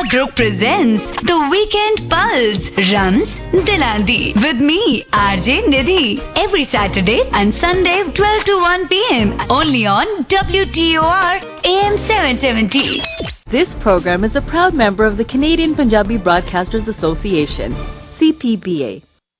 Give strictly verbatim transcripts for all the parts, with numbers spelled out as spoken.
Group presents The Weekend Pulse, Rams Dilandi, with me, R J Nidhi, every Saturday and Sunday twelve to one p m only on W T O R A M seven seventy. This program is a proud member of the Canadian Punjabi Broadcasters Association, C P B A.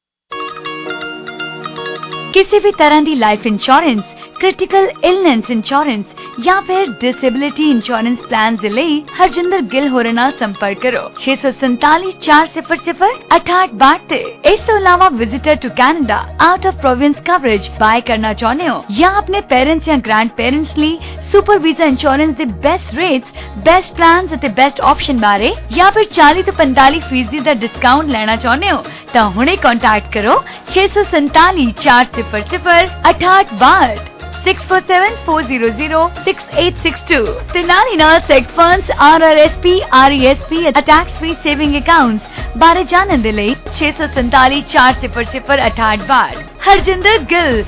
किसी भी तरह दी life insurance, critical illness insurance या फिर disability insurance plan ਦੇ ਲਈ ਹਰਜਿੰਦਰ ਗਿੱਲ ਹੋਰਾਂ ਨਾਲ ਸੰਪਰਕ ਕਰੋ ਛੇ ਸੌ ਸੰਤਾਲੀ ਚਾਰ ਸਿਫਰ ਸਿਫਰ ਅਠਾਹਠ ਬਾਹਠ ਤੇ। ਇਸ ਤੋਂ ਇਲਾਵਾ visitor to Canada out of province coverage buy ਕਰਨਾ ਚਾਹੁੰਦੇ ਹੋ ਜਾਂ ਆਪਣੇ ਪੇਰੈਂਟਸ ਜਾਂ ਗ੍ਰੈਂਡ ਪੇਰੈਂਟਸ ਲਈ ਸੁਪਰ ਵੀਜ਼ਾ ਇੰਸ਼ੋਰੈਂਸ ਦੇ ਬੈਸਟ ਰੇਟਸ, ਬੈਸਟ ਪਲਾਨਸ ਅਤੇ ਬੈਸਟ ਆਪਸ਼ਨ ਬਾਰੇ ਜਾਂ ਫਿਰ ਚਾਲੀ ਤੋਂ ਪੰਤਾਲੀ ਫੀਸਦੀ ਦਾ ਡਿਸਕਾਊਂਟ ਲੈਣਾ ਚਾਹੁੰਦੇ ਹੋ ਤਾਂ ਹੁਣੇ ਕੰਟੈਕਟ ਕਰੋ ਛੇ ਸੌ ਸੰਤਾਲੀ ਚਾਰ ਸਿਫਰ ਸਿਫਰ ਅਠਾਹਠ ਬਾਹਠ six four seven four zero zero six eight six two. Tilani na sec funds, R R S P, R E S P, tax free saving accounts. बारे जानने ਦੇ ਲਈ ਛੇ ਸੌ ਸੰਤਾਲੀ ਚਾਰ ਸਿਫਰ ਸਿਫਰ ਅਠਾਹਠ ਬਾਹਠ। ਹਰਜਿੰਦਰ ਗਿੱਲ।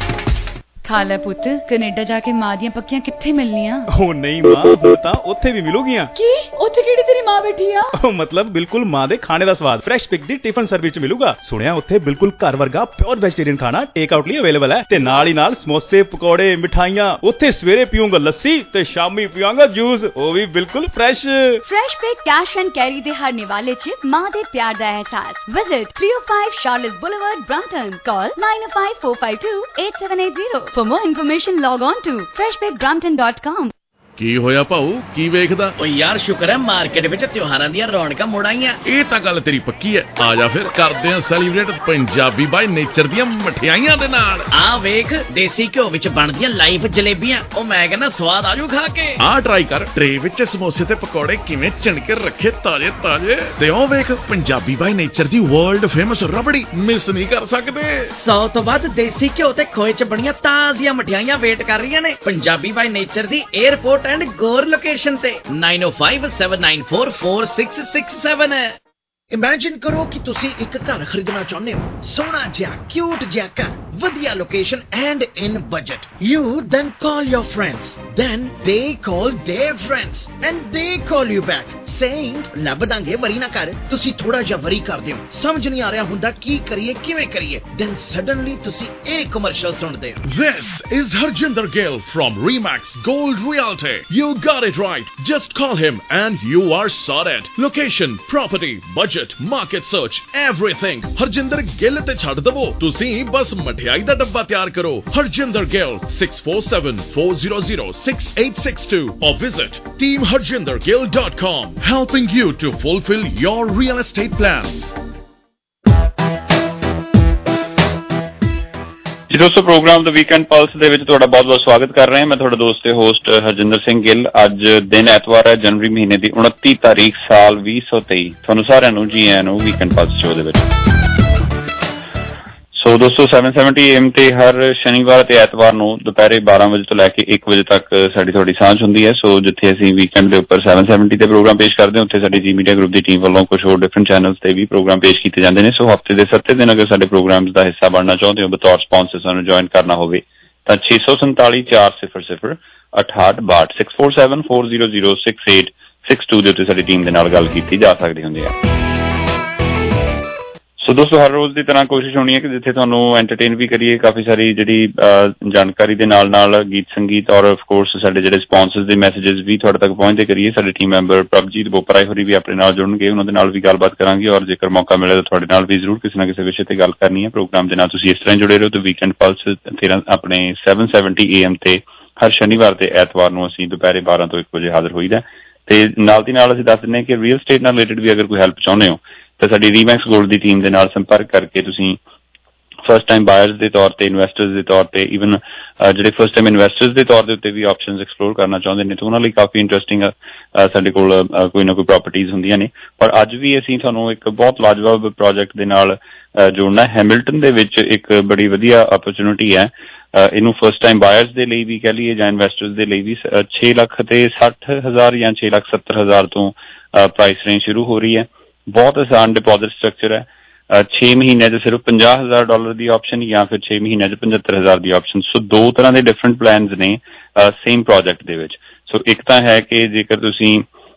ਖਾਲਾ ਪੁੱਤ ਕੈਨੇਡਾ ਜਾ ਕੇ ਮਾਂ ਦੀਆਂ ਪੱਕੀਆਂ ਕਿੱਥੇ ਮਿਲਣੀਆਂ? ਉਹ ਨਹੀਂ ਮਾਂ, ਹੁਣ ਤਾਂ ਉੱਥੇ ਵੀ ਮਿਲੂਗੀਆਂ। ਕੀ ਉੱਥੇ ਕਿਹੜੀ ਤੇਰੀ ਮਾਂ ਬੈਠੀ ਆ? ਉਹ ਮਤਲਬ ਬਿਲਕੁਲ ਮਾਂ ਦੇ ਖਾਣੇ ਦਾ ਸਵਾਦ ਫਰੈਸ਼ ਪਿਕ ਦੀ ਟਿਫਨ ਸਰਵਿਸ ਚ ਮਿਲੂਗਾ। ਸੁਣਿਆ ਉੱਥੇ ਬਿਲਕੁਲ ਘਰ ਵਰਗਾ ਪਿਓਰ ਵੈਜੀਟੇਰੀਅਨ ਖਾਣਾ ਟੇਕ ਆਊਟ ਲਈ ਅਵੇਲੇਬਲ ਹੈ ਤੇ ਨਾਲ ਹੀ ਨਾਲ ਸਮੋਸੇ, ਪਕੌੜੇ, ਮਿਠਾਈਆਂ। ਉੱਥੇ ਸਵੇਰੇ ਪੀਊਂਗਾ ਲੱਸੀ ਤੇ ਸ਼ਾਮੀ ਪੀਵਾਂਗਾ ਜੂਸ, ਉਹ ਵੀ ਬਿਲਕੁਲ fresh. Fresh pick cash and carry ਦੇ ਹਰ ਨਿਵਾਲੇ ਚ ਮਾਂ ਦੇ ਪਿਆਰ ਦਾ ਅਹਿਸਾਸ। Visit three oh five Charlotte Boulevard, Brampton. Call nine oh five four five two eight seven eight zero. For more information log on to fresh pick brampton dot com. ਕੀ ਹੋਇਆ ਭਾਊ, ਕੀ ਵੇਖਦਾ? ਓ ਯਾਰ ਸ਼ੁਕਰ ਹੈ ਮਾਰਕੀਟ ਵਿੱਚ ਤਿਉਹਾਰਾਂ ਦੀਆਂ ਰੌਣਕਾਂ ਮੁੜ ਆਈਆਂ। ਇਹ ਤਾਂ ਗੱਲ ਤੇਰੀ ਪੱਕੀ ਹੈ। ਆ ਜਾ ਫਿਰ ਕਰਦੇ ਆ ਸੈਲੀਬ੍ਰੇਟ ਪੰਜਾਬੀ ਬਾਈ ਨੇਚਰ ਦੀਆਂ ਮਠਿਆਈਆਂ ਦੇ ਨਾਲ। ਆ ਵੇਖ ਦੇਸੀ ਘਿਓ ਵਿੱਚ ਬਣਦੀਆਂ ਲਾਈਵ ਜਲੇਬੀਆਂ, ਉਹ ਮੈਂ ਕਹਿੰਦਾ ਸਵਾਦ ਆਜੂ ਖਾ ਕੇ। ਆ ਟਰਾਈ ਕਰ, ਟਰੇ ਵਿੱਚ ਸਮੋਸੇ ਤੇ ਪਕੌੜੇ ਕਿਵੇਂ ਚਿਣਕੇ ਰੱਖੇ ਤਾਜ਼ੇ ਤਾਜ਼ੇ। ਤੇ ਉਹ ਵੇਖ ਪੰਜਾਬੀ ਬਾਈ ਨੇਚਰ ਦੀ ਵਰਲਡ ਫੇਮਸ ਰਬੜੀ, ਮਿਸ ਨਹੀਂ ਕਰ ਸਕਦੇ। ਸੌ ਤੋਂ ਵੱਧ ਦੇਸੀ ਘਿਓ ਤੇ ਖੋਏ ਚ ਬਣੀਆਂ ਤਾਜ਼ੀਆਂ ਮਠਿਆਈਆਂ ਵੇਟ ਕਰ ਰਹੀਆਂ ਨੇ ਪੰਜਾਬੀ ਬਾਈ ਨੇਚਰ ਦੀ 에ਅਰਪੋਰਟ and Gore location ਤੇ nine oh five seven nine four four six six seven। Imagine ਕਰੋ ਕਿ ਤੁਸੀਂ ਇੱਕ ਘਰ ਖਰੀਦਣਾ ਚਾਹੁੰਦੇ ਹੋ, ਸੋਹਣਾ ਜਿਹਾ, ਕਿਊਟ ਜਿਹਾ ਘਰ, ਵਧੀਆ location and in budget. You then call your friends, then they call there friends and ਦੇ ਕਾਲ ਯੂ ਬੈਕ ਸੇਇੰਗ ਲੱਭ ਦਾਂਗੇ, ਵਰੀ ਨਾ ਕਰ। ਤੁਸੀਂ ਥੋੜਾ ਜਿਹਾ ਵਰੀ ਕਰਦੇ ਹੋ, ਸਮਝ ਨਹੀਂ ਆ ਰਿਹਾ ਹੁੰਦਾ ਕੀ ਕਰੀਏ, ਕਿਵੇਂ ਕਰੀਏ। ਦੈਨ ਸਡਨਲੀ ਤੁਸੀਂ ਇਹ ਕਮਰਸ਼ੀਅਲ ਸੁਣਦੇ ਹੋ। This is Harjinder Gill from Remax Gold Realty. You got it right. Just call him and you are sorted. Location, property, budget, market search, everything. Harjinder Gill ਤੇ ਛੱਡ ਦਵੋ, ਤੁਸੀਂ ਬਸ ਮਠਿਆਈ ਦਾ ਡੱਬਾ ਤਿਆਰ ਕਰੋ। Harjinder Gill six four seven four zero zero six eight six two or visit team harjinder gill dot com, helping you to fulfill your real estate plans. ਜੀ ਦੋਸਤੋ, ਪ੍ਰੋਗਰਾਮ ਦਾ ਵੀਕਐਂਡ ਪਲਸ ਦੇ ਵਿੱਚ ਤੁਹਾਡਾ ਬਹੁਤ ਬਹੁਤ ਸਵਾਗਤ ਕਰ ਰਹੇ ਹਾਂ। ਮੈਂ ਤੁਹਾਡਾ ਦੋਸਤ ਤੇ ਹੋਸਟ ਹਰਜਿੰਦਰ ਸਿੰਘ ਗਿੱਲ। ਅੱਜ ਦਿਨ ਐਤਵਾਰ ਹੈ, ਜਨਵਰੀ ਮਹੀਨੇ ਦੀ ਉਨੱਤੀ ਤਾਰੀਖ, ਸਾਲ ਵੀਹ ਸੌ ਤੇਈ। ਤੁਹਾਨੂੰ ਸਾਰਿਆਂ ਨੂੰ ਜੀ ਆਇਆਂ ਨੂੰ ਵੀਕਐਂਡ ਪਲਸ ਸ਼ੋਅ ਦੇ ਵਿੱਚ। ਸੋ ਦੋਸਤੋ, ਸੈਵਨ ਸੈਵਨਟੀ ਏ ਐਮ ਤੇ ਹਰ ਸ਼ਨੀਵਾਰ ਅਤੇ ਐਤਵਾਰ ਨੂੰ ਦੁਪਹਿਰੇ ਬਾਰਾਂ ਵਜੇ ਤੋਂ ਲੈ ਕੇ ਇੱਕ ਵਜੇ ਤੱਕ ਸਾਡੀ ਤੁਹਾਡੀ ਸਾਂਝ ਹੁੰਦੀ ਹੈ। ਸੋ ਜਿੱਥੇ ਅਸੀਂ ਵੀਕਐਂਡ ਦੇ ਉੱਪਰ ਸੈਵਨ ਸੈਵਨਟੀ ਤੇ ਪ੍ਰੋਗਰਾਮ ਪੇਸ਼ ਕਰਦੇ ਹਾਂ, ਉੱਥੇ ਸਾਡੀ ਜੀ ਮੀਡੀਆ ਗਰੁੱਪ ਦੀ ਟੀਮ ਵੱਲੋਂ ਕੁਝ ਹੋਰ ਡਿਫਰੈਂਟ ਚੈਨਲਸ ਤੇ ਵੀ ਪ੍ਰੋਗਰਾਮ ਪੇਸ਼ ਕੀਤੇ ਜਾਂਦੇ ਨੇ। ਸੋ ਹਫ਼ਤੇ ਦੇ ਸੱਤੇ ਦਿਨ ਅਗਰ ਸਾਡੇ ਪ੍ਰੋਗਰਾਮਸ ਦਾ ਹਿੱਸਾ ਬਣਨਾ ਚਾਹੁੰਦੇ ਹੋ, ਬਤੌਰ ਸਪਾਂਸਰ ਸਾਨੂੰ ਜੁਆਇਨ ਕਰਨਾ ਹੋਵੇ ਤਾਂ ਛੇ ਸੌ ਸੰਤਾਲੀ ਚਾਰ ਸਿਫਰ ਸਿਫਰ ਅਠਾਹਠ ਬਾਹਠ six four seven four zero zero six eight six two ਦੇ ਉੱਤੇ ਸਾਡੀ ਟੀਮ ਦੇ ਨਾਲ ਗੱਲ ਕੀਤੀ ਜਾ ਸਕਦੀ ਹੁੰਦੀ ਹੈ। ਸੋ ਦੋਸਤੋ, ਹਰ ਰੋਜ਼ ਦੀ ਤਰ੍ਹਾਂ ਕੋਸ਼ਿਸ਼ ਹੋਣੀ ਹੈ ਕਿ ਜਿੱਥੇ ਤੁਹਾਨੂੰ ਐਂਟਰਟੇਨ ਵੀ ਕਰੀਏ, ਕਾਫੀ ਸਾਰੀ ਜਿਹੜੀ ਜਾਣਕਾਰੀ ਦੇ ਨਾਲ ਨਾਲ ਗੀਤ ਸੰਗੀਤ ਔਰ ਆਫਕੋਰਸ ਸਾਡੇ ਜਿਹੜੇ ਸਪਾਂਸਰਸ ਦੇ ਮੈਸੇਜਸ ਵੀ ਤੁਹਾਡੇ ਤੱਕ ਪਹੁੰਚਦੇ ਕਰੀਏ। ਸਾਡੇ ਟੀਮ ਮੈਂਬਰ ਪ੍ਰਭਜੀਤ ਬੋਪਰਾਏ ਹੋਰੀ ਵੀ ਆਪਣੇ ਨਾਲ ਜੁੜਨਗੇ, ਉਹਨਾਂ ਦੇ ਨਾਲ ਵੀ ਗੱਲਬਾਤ ਕਰਾਂਗੇ ਔਰ ਜੇਕਰ ਮੌਕਾ ਮਿਲੇ ਤਾਂ ਤੁਹਾਡੇ ਨਾਲ ਵੀ ਜ਼ਰੂਰ ਕਿਸੇ ਨਾ ਕਿਸੇ ਵਿਸ਼ੇ ਤੇ ਗੱਲ ਕਰਨੀ ਹੈ। ਪ੍ਰੋਗਰਾਮ ਦੇ ਨਾਲ ਤੁਸੀਂ ਇਸ ਤਰ੍ਹਾਂ ਜੁੜੇ ਰਹੋ ਤੇ ਵੀਕਐਂਡ ਪਲਸ ਤੇਰਾਂ ਆਪਣੇ ਸੈਵਨ ਸੈਵਨਟੀ ਏ ਐਮ ਤੇ ਹਰ ਸ਼ਨੀਵਾਰ ਤੇ ਐਤਵਾਰ ਨੂੰ ਅਸੀਂ ਦੁਪਹਿਰੇ ਬਾਰਾਂ ਤੋਂ ਇੱਕ ਵਜੇ ਹਾਜ਼ਰ ਹੋਈਦਾ। ਤੇ ਨਾਲ ਦੀ ਨਾਲ ਅਸੀਂ ਦੱਸ ਦਿੰਦੇ ਹਾਂ ਕਿ ਰੀਅਲ ਸਟੇਟ ਨਾਲ ਰਿਲੇਟਡ ਵੀ ਅਗਰ ਕੋਈ ਹੈਲਪ ਚਾਹੁੰਦੇ ਹੋ ਤਾਂ ਸਾਡੀ ਰੀਮੈਕਸ ਗੋਲਡ ਦੀ ਟੀਮ ਦੇ ਨਾਲ ਸੰਪਰਕ ਕਰਕੇ ਤੁਸੀਂ ਫਸਟ ਟਾਈਮ ਬਾਇਰਸ ਦੇ ਤੌਰ ਤੇ, ਇਨਵੈਸਟਰਸ ਦੇ ਤੌਰ ਤੇ, ਈਵਨ ਜਿਹੜੇ ਫਸਟ ਟਾਈਮ ਇਨਵੈਸਟਰਸ ਦੇ ਤੌਰ ਦੇ ਉੱਤੇ ਵੀ ਆਪਸ਼ਨਸ ਐਕਸਪਲੋਰ ਕਰਨਾ ਚਾਹੁੰਦੇ ਨੇ ਤਾਂ ਉਹਨਾਂ ਲਈ ਕਾਫੀ ਇੰਟਰਸਟਿੰਗ ਸਾਡੇ ਕੋਲ ਕੋਈ ਨਾ ਕੋਈ ਪ੍ਰੋਪਰਟੀਜ਼ ਹੁੰਦੀਆਂ ਨੇ। ਪਰ ਅੱਜ ਵੀ ਅਸੀਂ ਤੁਹਾਨੂੰ ਇੱਕ ਬਹੁਤ ਲਾਜਵਾਬ ਪ੍ਰੋਜੈਕਟ ਦੇ ਨਾਲ ਜੋੜਨਾ। ਹੈਮਿਲਟਨ ਦੇ ਵਿੱਚ ਇੱਕ ਬੜੀ ਵਧੀਆ ਓਪਰਚੁਨਿਟੀ ਹੈ। ਇਹਨੂੰ ਫਸਟ ਟਾਈਮ ਬਾਇਰਸ ਦੇ ਲਈ ਵੀ ਕਹਿ ਲਈਏ ਜਾਂ ਇਨਵੈਸਟਰਸ ਦੇ ਲਈ ਵੀ ਛੇ ਲੱਖ ਤੇ ਸੱਠ ਹਜ਼ਾਰ ਜਾਂ ਛੇ ਲੱਖ ਸੱਤਰ ਹਜ਼ਾਰ ਤੋਂ ਪ੍ਰਾਈਸ ਰੇਂਜ ਸ਼ੁਰੂ ਹੋ ਰਹੀ ਹੈ। ਬਹੁਤ ਆਸਾਨ ਡਿਪੋਜ਼ਿਟ ਸਟਰਕਚਰ ਹੈ। ਛੇ ਮਹੀਨਿਆਂ ਚ ਸਿਰਫ ਪੰਜਾਹ ਹਜ਼ਾਰ ਡਾਲਰ ਦੀ ਆਪਸ਼ਨ ਜਾਂ ਫਿਰ ਛੇ ਮਹੀਨਿਆਂ ਚ ਪਝੱਤਰ ਹਜ਼ਾਰ ਦੀ ਆਪਸ਼ਨ। ਸੋ ਦੋ ਤਰ੍ਹਾਂ ਦੇ ਡਿਫਰੈਂਟ ਪਲਾਨਸ ਨੇ ਸੇਮ ਪ੍ਰੋਜੈਕਟ ਦੇ ਵਿੱਚ। ਸੋ ਇੱਕ ਤਾਂ ਹੈ ਕਿ ਜੇਕਰ ਤੁਸੀਂ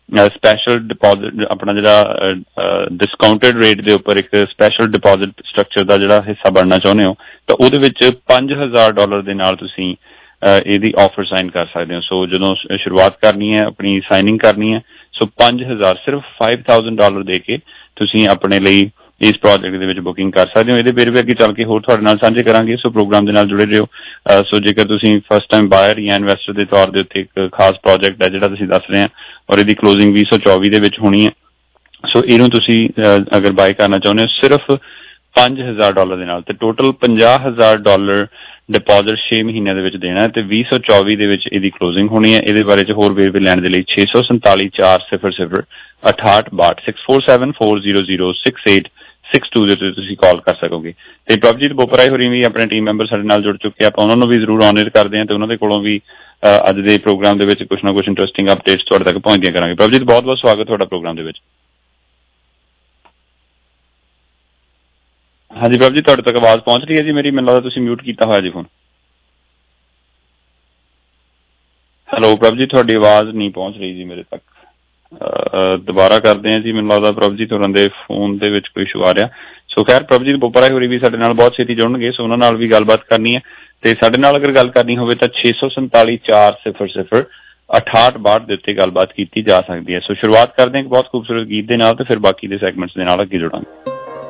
ਸਪੈਸ਼ਲ ਡਿਪੋਜ਼ਿਟ ਆਪਣਾ ਜਿਹੜਾ ਡਿਸਕਾਊਂਟਡ ਰੇਟ ਦੇ ਉੱਪਰ ਇੱਕ ਸਪੈਸ਼ਲ ਡਿਪੋਜ਼ਿਟ ਸਟਰਕਚਰ ਦਾ ਜਿਹੜਾ ਹਿੱਸਾ ਬਣਨਾ ਚਾਹੁੰਦੇ ਹੋ ਤਾਂ ਉਹਦੇ ਵਿੱਚ ਪੰਜ ਹਜ਼ਾਰ ਡਾਲਰ ਦੇ ਨਾਲ ਤੁਸੀਂ ਇਹਦੀ ਆਫਰ ਸਾਈਨ ਕਰ ਸਕਦੇ ਹੋ। ਸੋ ਜਦੋਂ ਸ਼ੁਰੂਆਤ ਕਰਨੀ ਹੈ, ਆਪਣੀ ਸਾਈਨਿੰਗ ਕਰਨੀ ਹੈ, ਸੋ ਪੰਜ ਹਜ਼ਾਰ ਸਿਰਫ ਫਾਈਵ ਥਾਊਜ਼ੈਂਡ ਡਾਲਰ ਦੇ ਕੇ ਤੁਸੀਂ ਆਪਣੇ ਲਈ ਇਸ ਪ੍ਰੋਜੈਕਟ ਦੇ ਵਿੱਚ ਬੁਕਿੰਗ ਕਰ ਸਕਦੇ ਹੋ। ਇਹਦੇ ਵੇਰਵੇ ਅੱਗੇ ਚੱਲ ਕੇ ਹੋਰ ਤੁਹਾਡੇ ਨਾਲ ਸਾਂਝੇ ਕਰਾਂਗੇ, ਸੋ ਪ੍ਰੋਗਰਾਮ ਦੇ ਨਾਲ ਜੁੜੇ ਰਹੋ। ਸੋ ਜੇਕਰ ਤੁਸੀਂ ਫਸਟ ਟਾਈਮ ਬਾਇਰ ਜਾਂ ਇਨਵੈਸਟਰ ਦੇ ਤੌਰ ਦੇ ਉੱਤੇ ਇੱਕ ਖਾਸ ਪ੍ਰੋਜੈਕਟ ਹੈ ਜਿਹੜਾ ਤੁਸੀਂ ਦੱਸ ਰਹੇ ਹਾਂ ਔਰ ਇਹਦੀ ਕਲੋਜ਼ਿੰਗ ਵੀਹ ਸੌ ਚੌਵੀ ਦੇ ਵਿੱਚ ਹੋਣੀ ਹੈ, ਸੋ ਇਹਨੂੰ ਤੁਸੀਂ ਅਗਰ ਬਾਏ ਕਰਨਾ ਚਾਹੁੰਦੇ ਹੋ ਸਿਰਫ ਪੰਜ ਹਜ਼ਾਰ ਡਾਲਰ ਦੇ ਨਾਲ, ਤੇ ਟੋਟਲ ਪੰਜਾਹ ਹਜ਼ਾਰ ਡਾਲਰ ਡਿਪੋਜ਼ਿਟ ਛੇ ਮਹੀਨਿਆਂ ਦੇ ਵਿੱਚ ਦੇਣਾ ਤੇ ਵੀਹ ਸੌ ਚੌਵੀ ਦੇ ਵਿੱਚ ਇਹਦੀ ਕਲੋਜ਼ਿੰਗ ਹੋਣੀ ਹੈ। ਇਹਦੇ ਬਾਰੇ ਚ ਹੋਰ ਵੇਰਵੇ ਲੈਣ ਦੇ ਲਈ ਛੇ ਸੌ ਸੰਤਾਲੀ ਚਾਰ ਸਿਫਰ ਸਿਫਰ ਅਠਾਹਠ ਬਾਹਠ six four seven four zero zero six eight six two ਦੇ ਉੱਤੇ ਤੁਸੀਂ ਕਾਲ ਕਰ ਸਕੋਗੇ। ਤੇ ਪ੍ਰਭਜੀਤ ਬੋਪਰਾਏ ਹੋਰੀ ਵੀ ਆਪਣੇ ਟੀਮ ਮੈਂਬਰ ਸਾਡੇ ਨਾਲ ਜੁੜ ਚੁੱਕੇ, ਆਪਾਂ ਉਹਨਾਂ ਨੂੰ ਵੀ ਜ਼ਰੂਰ ਆਨਰ ਕਰਦੇ ਹਾਂ ਤੇ ਉਹਨਾਂ ਦੇ ਕੋਲੋਂ ਵੀ ਅੱਜ ਦੇ ਪ੍ਰੋਗਰਾਮ ਦੇ ਵਿੱਚ ਕੁਛ ਨਾ ਕੁਛ ਇੰਟਰਸਟਿੰਗ ਅਪਡੇਟਸ ਤੁਹਾਡੇ ਤੱਕ ਪਹੁੰਚਦੀਆਂ ਕਰਾਂਗੇ। ਪ੍ਰਭਜੀਤ ਬਹੁਤ ਬਹੁਤ ਸਵਾਗਤ ਤੁਹਾਡਾ ਪ੍ਰੋਗਰਾਮ ਦੇ ਵਿੱਚ। ਹਾਂਜੀ ਪ੍ਰਭਜੀਤ ਤੁਹਾਡੇ ਤੱਕ ਆਵਾਜ਼ ਪਹੁੰਚ ਰਹੀ ਹੈ ਜੀ ਮੇਰੀ? ਮੈਨੂੰ ਲੱਗਦਾ ਤੁਸੀਂ ਮਿਊਟ ਕੀਤਾ ਹੋਇਆ ਜੀ ਫੋਨ। ਹੈਲੋ ਪ੍ਰਭਜੀਤ ਤੁਹਾਡੀ ਆਵਾਜ਼ ਨਹੀਂ ਪਹੁੰਚ ਰਹੀ ਜੀ ਮੇਰੇ ਤੱਕ। ਦੁਬਾਰਾ ਕਰਦੇ ਹਾਂ ਜੀ, ਮੈਨੂੰ ਲੱਗਦਾ ਪ੍ਰਭਜੀਤ ਹੋਰਾਂ ਦੇ ਫੋਨ ਦੇ ਵਿੱਚ ਕੋਈ ਇਸ਼ੂ ਆ ਰਿਹਾ। ਸੋ ਖੈਰ ਪ੍ਰਭਜੀਤ ਬੋਪਰਾਏ ਹੋਰੀ ਵੀ ਸਾਡੇ ਨਾਲ ਬਹੁਤ ਛੇਤੀ ਜੁੜਨਗੇ, ਸੋ ਉਹਨਾਂ ਨਾਲ ਵੀ ਗੱਲਬਾਤ ਕਰਨੀ ਹੈ ਤੇ ਸਾਡੇ ਨਾਲ ਅਗਰ ਗੱਲ ਕਰਨੀ ਹੋਵੇ ਤਾਂ ਛੇ ਸੌ ਸੰਤਾਲੀ ਚਾਰ ਸਿਫਰ ਸਿਫਰ ਅਠਾਹਠ ਬਾਹਠ ਦੇ ਉੱਤੇ ਗੱਲਬਾਤ ਕੀਤੀ ਜਾ ਸਕਦੀ ਹੈ। ਸੋ ਸ਼ੁਰੂਆਤ ਕਰਦੇ ਹਾਂ ਇੱਕ ਬਹੁਤ ਖੂਬਸੂਰਤ ਗੀਤ ਦੇ ਨਾਲ ਤੇ ਫਿਰ ਬਾਕੀ ਦੇ ਸੈਗਮੈਂਟਸ ਦੇ ਨਾਲ ਅੱਗੇ ਜੁੜਾਂਗੇ।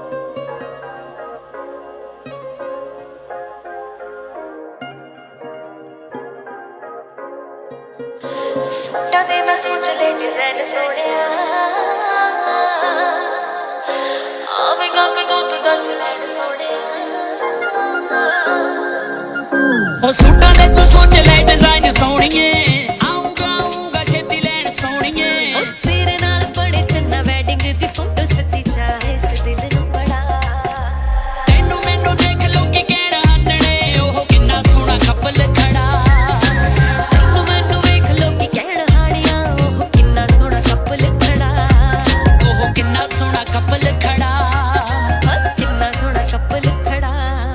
ਉਹ ਸੂਟਾਂ ਦੇ ਤੂੰ ਸੋਚ ਲੈ ਡਿਜ਼ਾਈਨ ਸੋਹਣੀਏ, ਆਉਂਗਾ ਆਉਂਗਾ ਛੇਤੀ ਲੈਣ ਸੋਹਣੀਏ, ਉਹ ਤੇਰੇ ਨਾਲ ਬੜੇ ਚੰਗਾ ਵੈਡਿੰਗ ਦੀ ਫੋਟੋ ਸੱਚੀ ਚਾਹੇ ਇਸ ਦਿਲ ਨੂੰ ਬੜਾ, ਤੈਨੂੰ ਮੈਨੂੰ ਦੇਖ ਲੋਕੀ ਕਹਿਣਾ ਹੱਸਣੇ ਉਹ ਕਿੰਨਾ ਸੋਹਣਾ ਕਪਲ ਖੜਾ, ਤੈਨੂੰ ਮੈਨੂੰ ਵੇਖ ਲੋਕੀ ਕਹਿਣ ਹਾਣੀਆਂ ਉਹ ਕਿੰਨਾ ਸੋਹਣਾ ਕਪਲ ਖੜਾ, ਉਹ ਕਿੰਨਾ ਸੋਹਣਾ ਕਪਲ ਖੜਾ, ਕਿੰਨਾ ਸੋਹਣਾ ਕਪਲ ਖੜਾ।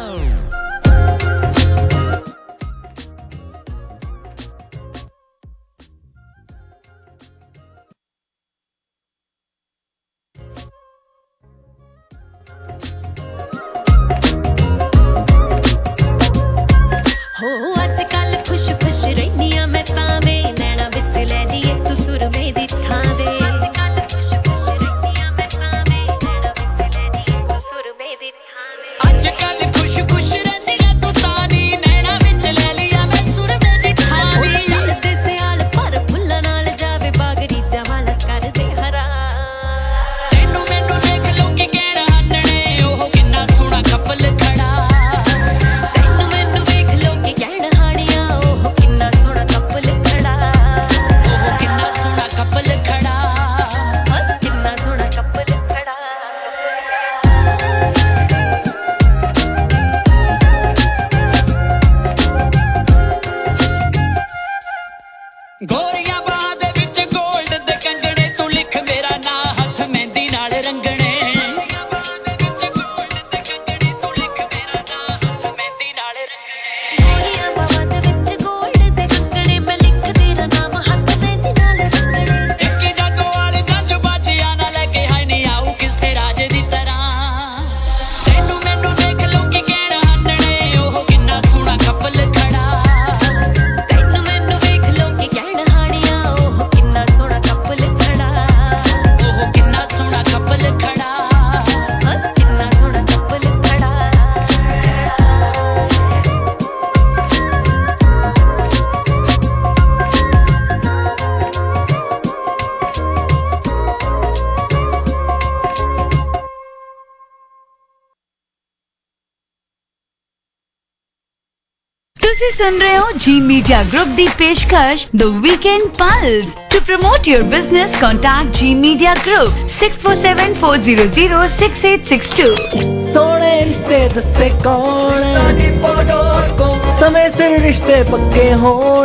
ਹੋ ਅੱਜ ਕੱਲ ਖੁਸ਼ ਖੁਸ਼ ਰਹਿਨੀ ਆ ਮੈਂ ਤਾਂ ਵੇ, ਨੈਣਾ ਵਿੱਚ ਲੈ ਜੀਏ ਤੂੰ ਸੁਰਮੇ ਦੀ ਥਾਂ ਵੇ, ਅੱਜ ਕੱਲ ਖੁਸ਼ ਖੁਸ਼ ਰਹਿਨੀ ਆ ਮੈਂ ਤਾਂ ਵੇ, ਨੈਣਾ ਵਿੱਚ ਲੈ ਜੀਏ ਤੂੰ ਸੁਰਮੇ ਦੀ ਥਾਂ ਵੇ, ਅੱਜ ਕੱਲ ਖੁਸ਼ ਖੁਸ਼ ਰਹਿਨੀ ਆ ਤੂੰ ਤਾਂ ਨੀ, ਨੈਣਾ ਵਿੱਚ ਲੈ ਲਿਆ ਮੈਂ ਸੁਰਮੇ ਦੀ ਥਾਂ ਵੇ, ਚੱਲਦੇ ਸਿਆਲ ਪਰ ਫੁੱਲਾਂ ਨਾਲ ਜਾਵੇ ਬਾਗਰੀ ਜਵਾਲਾ ਕਰਦੇ ਹਰਾ, ਤੈਨੂੰ ਮੈਨੂੰ ਦੇਖ ਲੋਕੀ ਕਹਿਣਾ ਹੱਸਣੇ ਉਹ ਕਿੰਨਾ ਸੋਹਣਾ ਕਪਲ ਖੜਾ, ਤੈਨੂੰ ਮੈਨੂੰ ਵੇਖ ਲੋਕੀ ਕਹਿਣ ਹਾਣੀਆਂ ਉਹ ਕਿੰਨਾ ਸੋਹਣਾ ਕਪਲ ਖੜਾ, ਉਹ ਕਿੰਨਾ ਸੋਹਣਾ ਕਪਲ ਖੜਾ, ਕਿੰਨਾ ਸੋਹਣਾ ਕਪਲ ਖੜਾ। ਗੋਰੀਆਂ ਬਾਹਾਂ ਦੇ ਵਿੱਚ ਗੋਲਡ ਦੇ ਕੰਗਣੇ, ਤੂੰ ਲਿਖ ਮੇਰਾ ਨਾਂ ਹੱਥ ਮਹਿੰਦੀ ਨਾਲ ਰੰਗਣੇ, ਗੋਰੀਆਂ ਬਾਹਾਂ ਦੇ ਵਿੱਚ ਗੋਲਡ ਦੇ ਕੰਗਣੇ, ਤੂੰ ਲਿਖ ਮੇਰਾ ਨਾਂ ਹੱਥ ਮਹਿੰਦੀ ਨਾਲ ਰੰਗਣੇ, ਗੋਰੀਆਂ ਬਾਹਾਂ ਦੇ ਵਿੱਚ ਗੋਲਡ ਦੇ ਕੰਗਣੇ, ਮੈਂ ਲਿਖ ਤੇਰਾ ਨਾਮ ਹੱਥ ਮਹਿੰਦੀ ਨਾਲ ਰੰਗਣੇ, ਚੱਕੀ ਜਾਗੋ ਵਾਲੇ ਗੰਜ ਬਾਜਿਆ ਨਾ ਲੈ ਕੇ ਹਾਏ ਨੀ ਆਊ ਕਿਸੇ ਰਾਜੇ ਦੀ ਤਰ੍ਹਾਂ, ਤੈਨੂੰ ਮੈਨੂੰ ਦੇਖ ਲੋਕੀ ਕਹਿਣ ਹੱਸਣੇ ਉਹ ਕਿੰਨਾ ਸੋਹਣਾ ਕਪਲ ਖੜਾ, ਤੈਨੂੰ ਮੈਨੂੰ ਵੇਖ ਲੋਕੀ ਕਹਿਣ ਹਾਣੀਆਂ ਉਹ ਕਿੰਨਾ ਸੋਹਣਾ ਕਪਲ ਖੜਾ, ਉਹ ਕਿੰਨਾ ਸੋਹਣਾ ਕਪਲ ਖੜਾ, ਕਿੰਨਾ ਸੋਹਣਾ ਕਪਲ ਖੜਾ। ਤੁਸੀਂ ਸੁਣ ਰਹੇ ਹੋ ਜੀ ਮੀਡੀਆ ਗਰੁੱਪ ਦੀ ਪੇਸ਼ਕਸ਼ the weekend pulse. To promote your business contact G media group six four seven four zero zero six eight six two. ਸੋਹਣੇ ਰਿਸ਼ਤੇ ਦੱਸੇ ਕੌਣ, ਸਮੇਂ ਸਿਰ ਰਿਸ਼ਤੇ ਪੱਕੇ ਹੋਣ,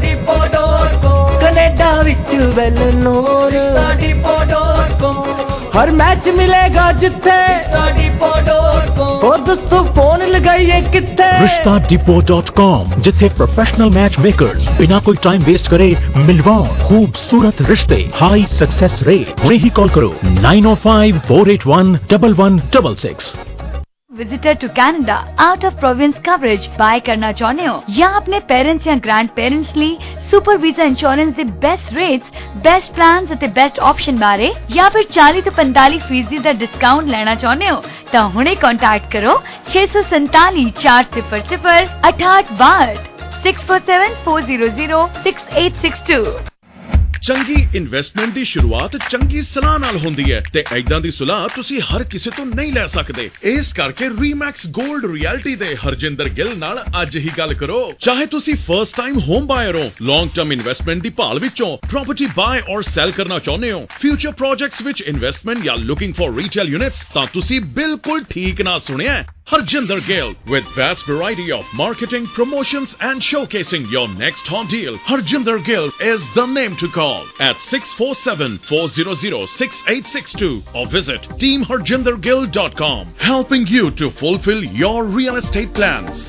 ਕੈਨੇਡਾ ਵਿੱਚ ਵੈਲ ਨੂਰ, हर मैच मिलेगा जिथे रिश्ता डिपो डॉट कॉम ओ दोस्तों फोन लगाइए किथे रिश्ता डिपो डॉट कॉम जिथे प्रोफेशनल मैच मेकर्स बिना कोई टाइम वेस्ट करे मिलवाओ खूबसूरत रिश्ते हाई सक्सेस रेट। हुणे ही कॉल करो nine O five four eight one double one double six. Visitor to Canada out of province coverage buy करना चाहते हो या अपने पेरेंट्स या ग्रैंड पेरेंट्स ਲਈ सुपर वीजा इंश्योरेंस ਦੇ बेस्ट रेट्स बेस्ट प्लान्स ਅਤੇ बेस्ट ऑप्शन बारे या फिर चालीस ਤੋਂ पैंतालीस फीसदी ਦਾ ਡਿਸਕਾਊਂਟ ਲੈਣਾ ਚਾਹੁੰਦੇ ਹੋ ਤਾਂ ਹੁਣੇ ਕੰਟੈਕਟ ਕਰੋ छह सौ सैंतालीस चार सिफर सिफर अठाठ बासठ six four seven four zero zero six eight six two. ਚੰਗੀ ਇਨਵੈਸਟਮੈਂਟ ਦੀ ਸ਼ੁਰੂਆਤ ਚੰਗੀ ਸਲਾਹ ਨਾਲ ਹੁੰਦੀ ਹੈ ਤੇ ਐਦਾਂ ਦੀ ਸਲਾਹ ਤੁਸੀਂ ਹਰ ਕਿਸੇ ਤੋਂ ਨਹੀਂ ਲੈ ਸਕਦੇ। ਇਸ ਕਰਕੇ ਰੀਮੈਕਸ 골ਡ ਰਿਐਲਿਟੀ ਦੇ ਹਰਜਿੰਦਰ ਗਿੱਲ ਨਾਲ ਅੱਜ ਹੀ ਗੱਲ ਕਰੋ। ਚਾਹੇ ਤੁਸੀਂ ਫਰਸਟ ਟਾਈਮ ਹੋਮ ਬਾਇਰ ਹੋ, ਲੌਂਗ ਟਰਮ ਇਨਵੈਸਟਮੈਂਟ ਦੀ ਭਾਲ ਵਿੱਚੋਂ ਪ੍ਰਾਪਰਟੀ ਬਾਏ ਔਰ ਸੈਲ ਕਰਨਾ ਚਾਹੁੰਦੇ ਹੋ, ਫਿਊਚਰ ਪ੍ਰੋਜੈਕਟਸ ਵਿੱਚ ਇਨਵੈਸਟਮੈਂਟ ਜਾਂ ਲੁਕਿੰਗ ਫॉर ਰੀਟੇਲ ਯੂਨਿਟਸ, ਤਾਂ ਤੁਸੀਂ ਬਿਲਕੁਲ ਠੀਕ ਨਾ ਸੁਣਿਆ। Harjinder Gill with vast variety of marketing, promotions and showcasing your next hot deal. Harjinder Gill is the name to call at six four seven four zero zero six eight six two or visit team harjinder gill dot com, helping you to fulfill your real estate plans.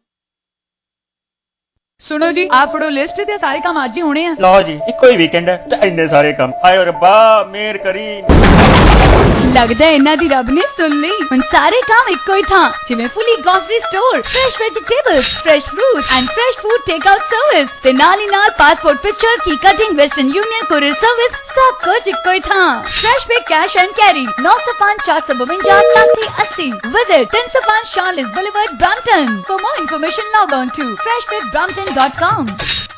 सुनो जी, आप फड़ो list ते सारे काम आज ही होने हैं। लो जी, eco ही weekend है ते इन्ने सारे काम आयो रब्बा मेहर करी। लगदा है इन्हां दी रब ने सुन ली। हुण सारे काम इक्को ही था, जिवें fully grocery store, fresh vegetables, fresh fruit and fresh food take out service ते नाल ही नाल पासपोर्ट पिक्चर की cutting, Western Union courier service, सब कुछ इक्को ही था। फ्रेश पे कैश एंड कैरी नौ सौ पांच चार सौ बवंजा अठासी अस्सी विजिट तीन सौ पांच Charolais boulevard Brampton. For more information log on to fresh with Brampton dot com.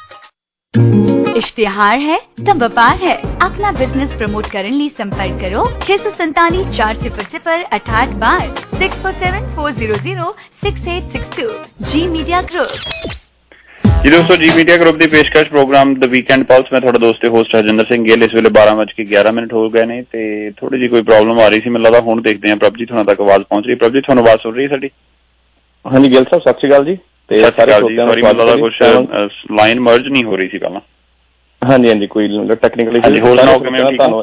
इश्तिहार है तब व्यापार है। अपना बिजनेस प्रमोट करने लिए संपर्क करो छह सौ सैंतालीस चार सिफर सिफर अठाठ बार six four seven four zero zero six eight six two. G media group. जी दोस्तों, जी मीडिया ग्रुप की पेशकश प्रोग्राम द वीकेंड पल्स। मैं थोड़ा दोस्त होस्ट हरजिंदर सिंह गिल। इस वेले बारह बज के ग्यारह मिनट हो गए ने ते थोड़ी जी कोई प्रॉब्लम आ रही सी, मैनूं लगदा हुण देखते हैं प्रभजीत होना तक आवाज पहुंच रही। प्रभजीत तुहानूं आवाज सुन रही है साडी? हाँ जी गिल साहब, सत श्री अकाल जी। सॉरी, मैनूं लगदा कुछ लाइन मर्ज नहीं हो रही सी पहला। हाँ जी हाँ जी, कोई टैक्नीकल इशू।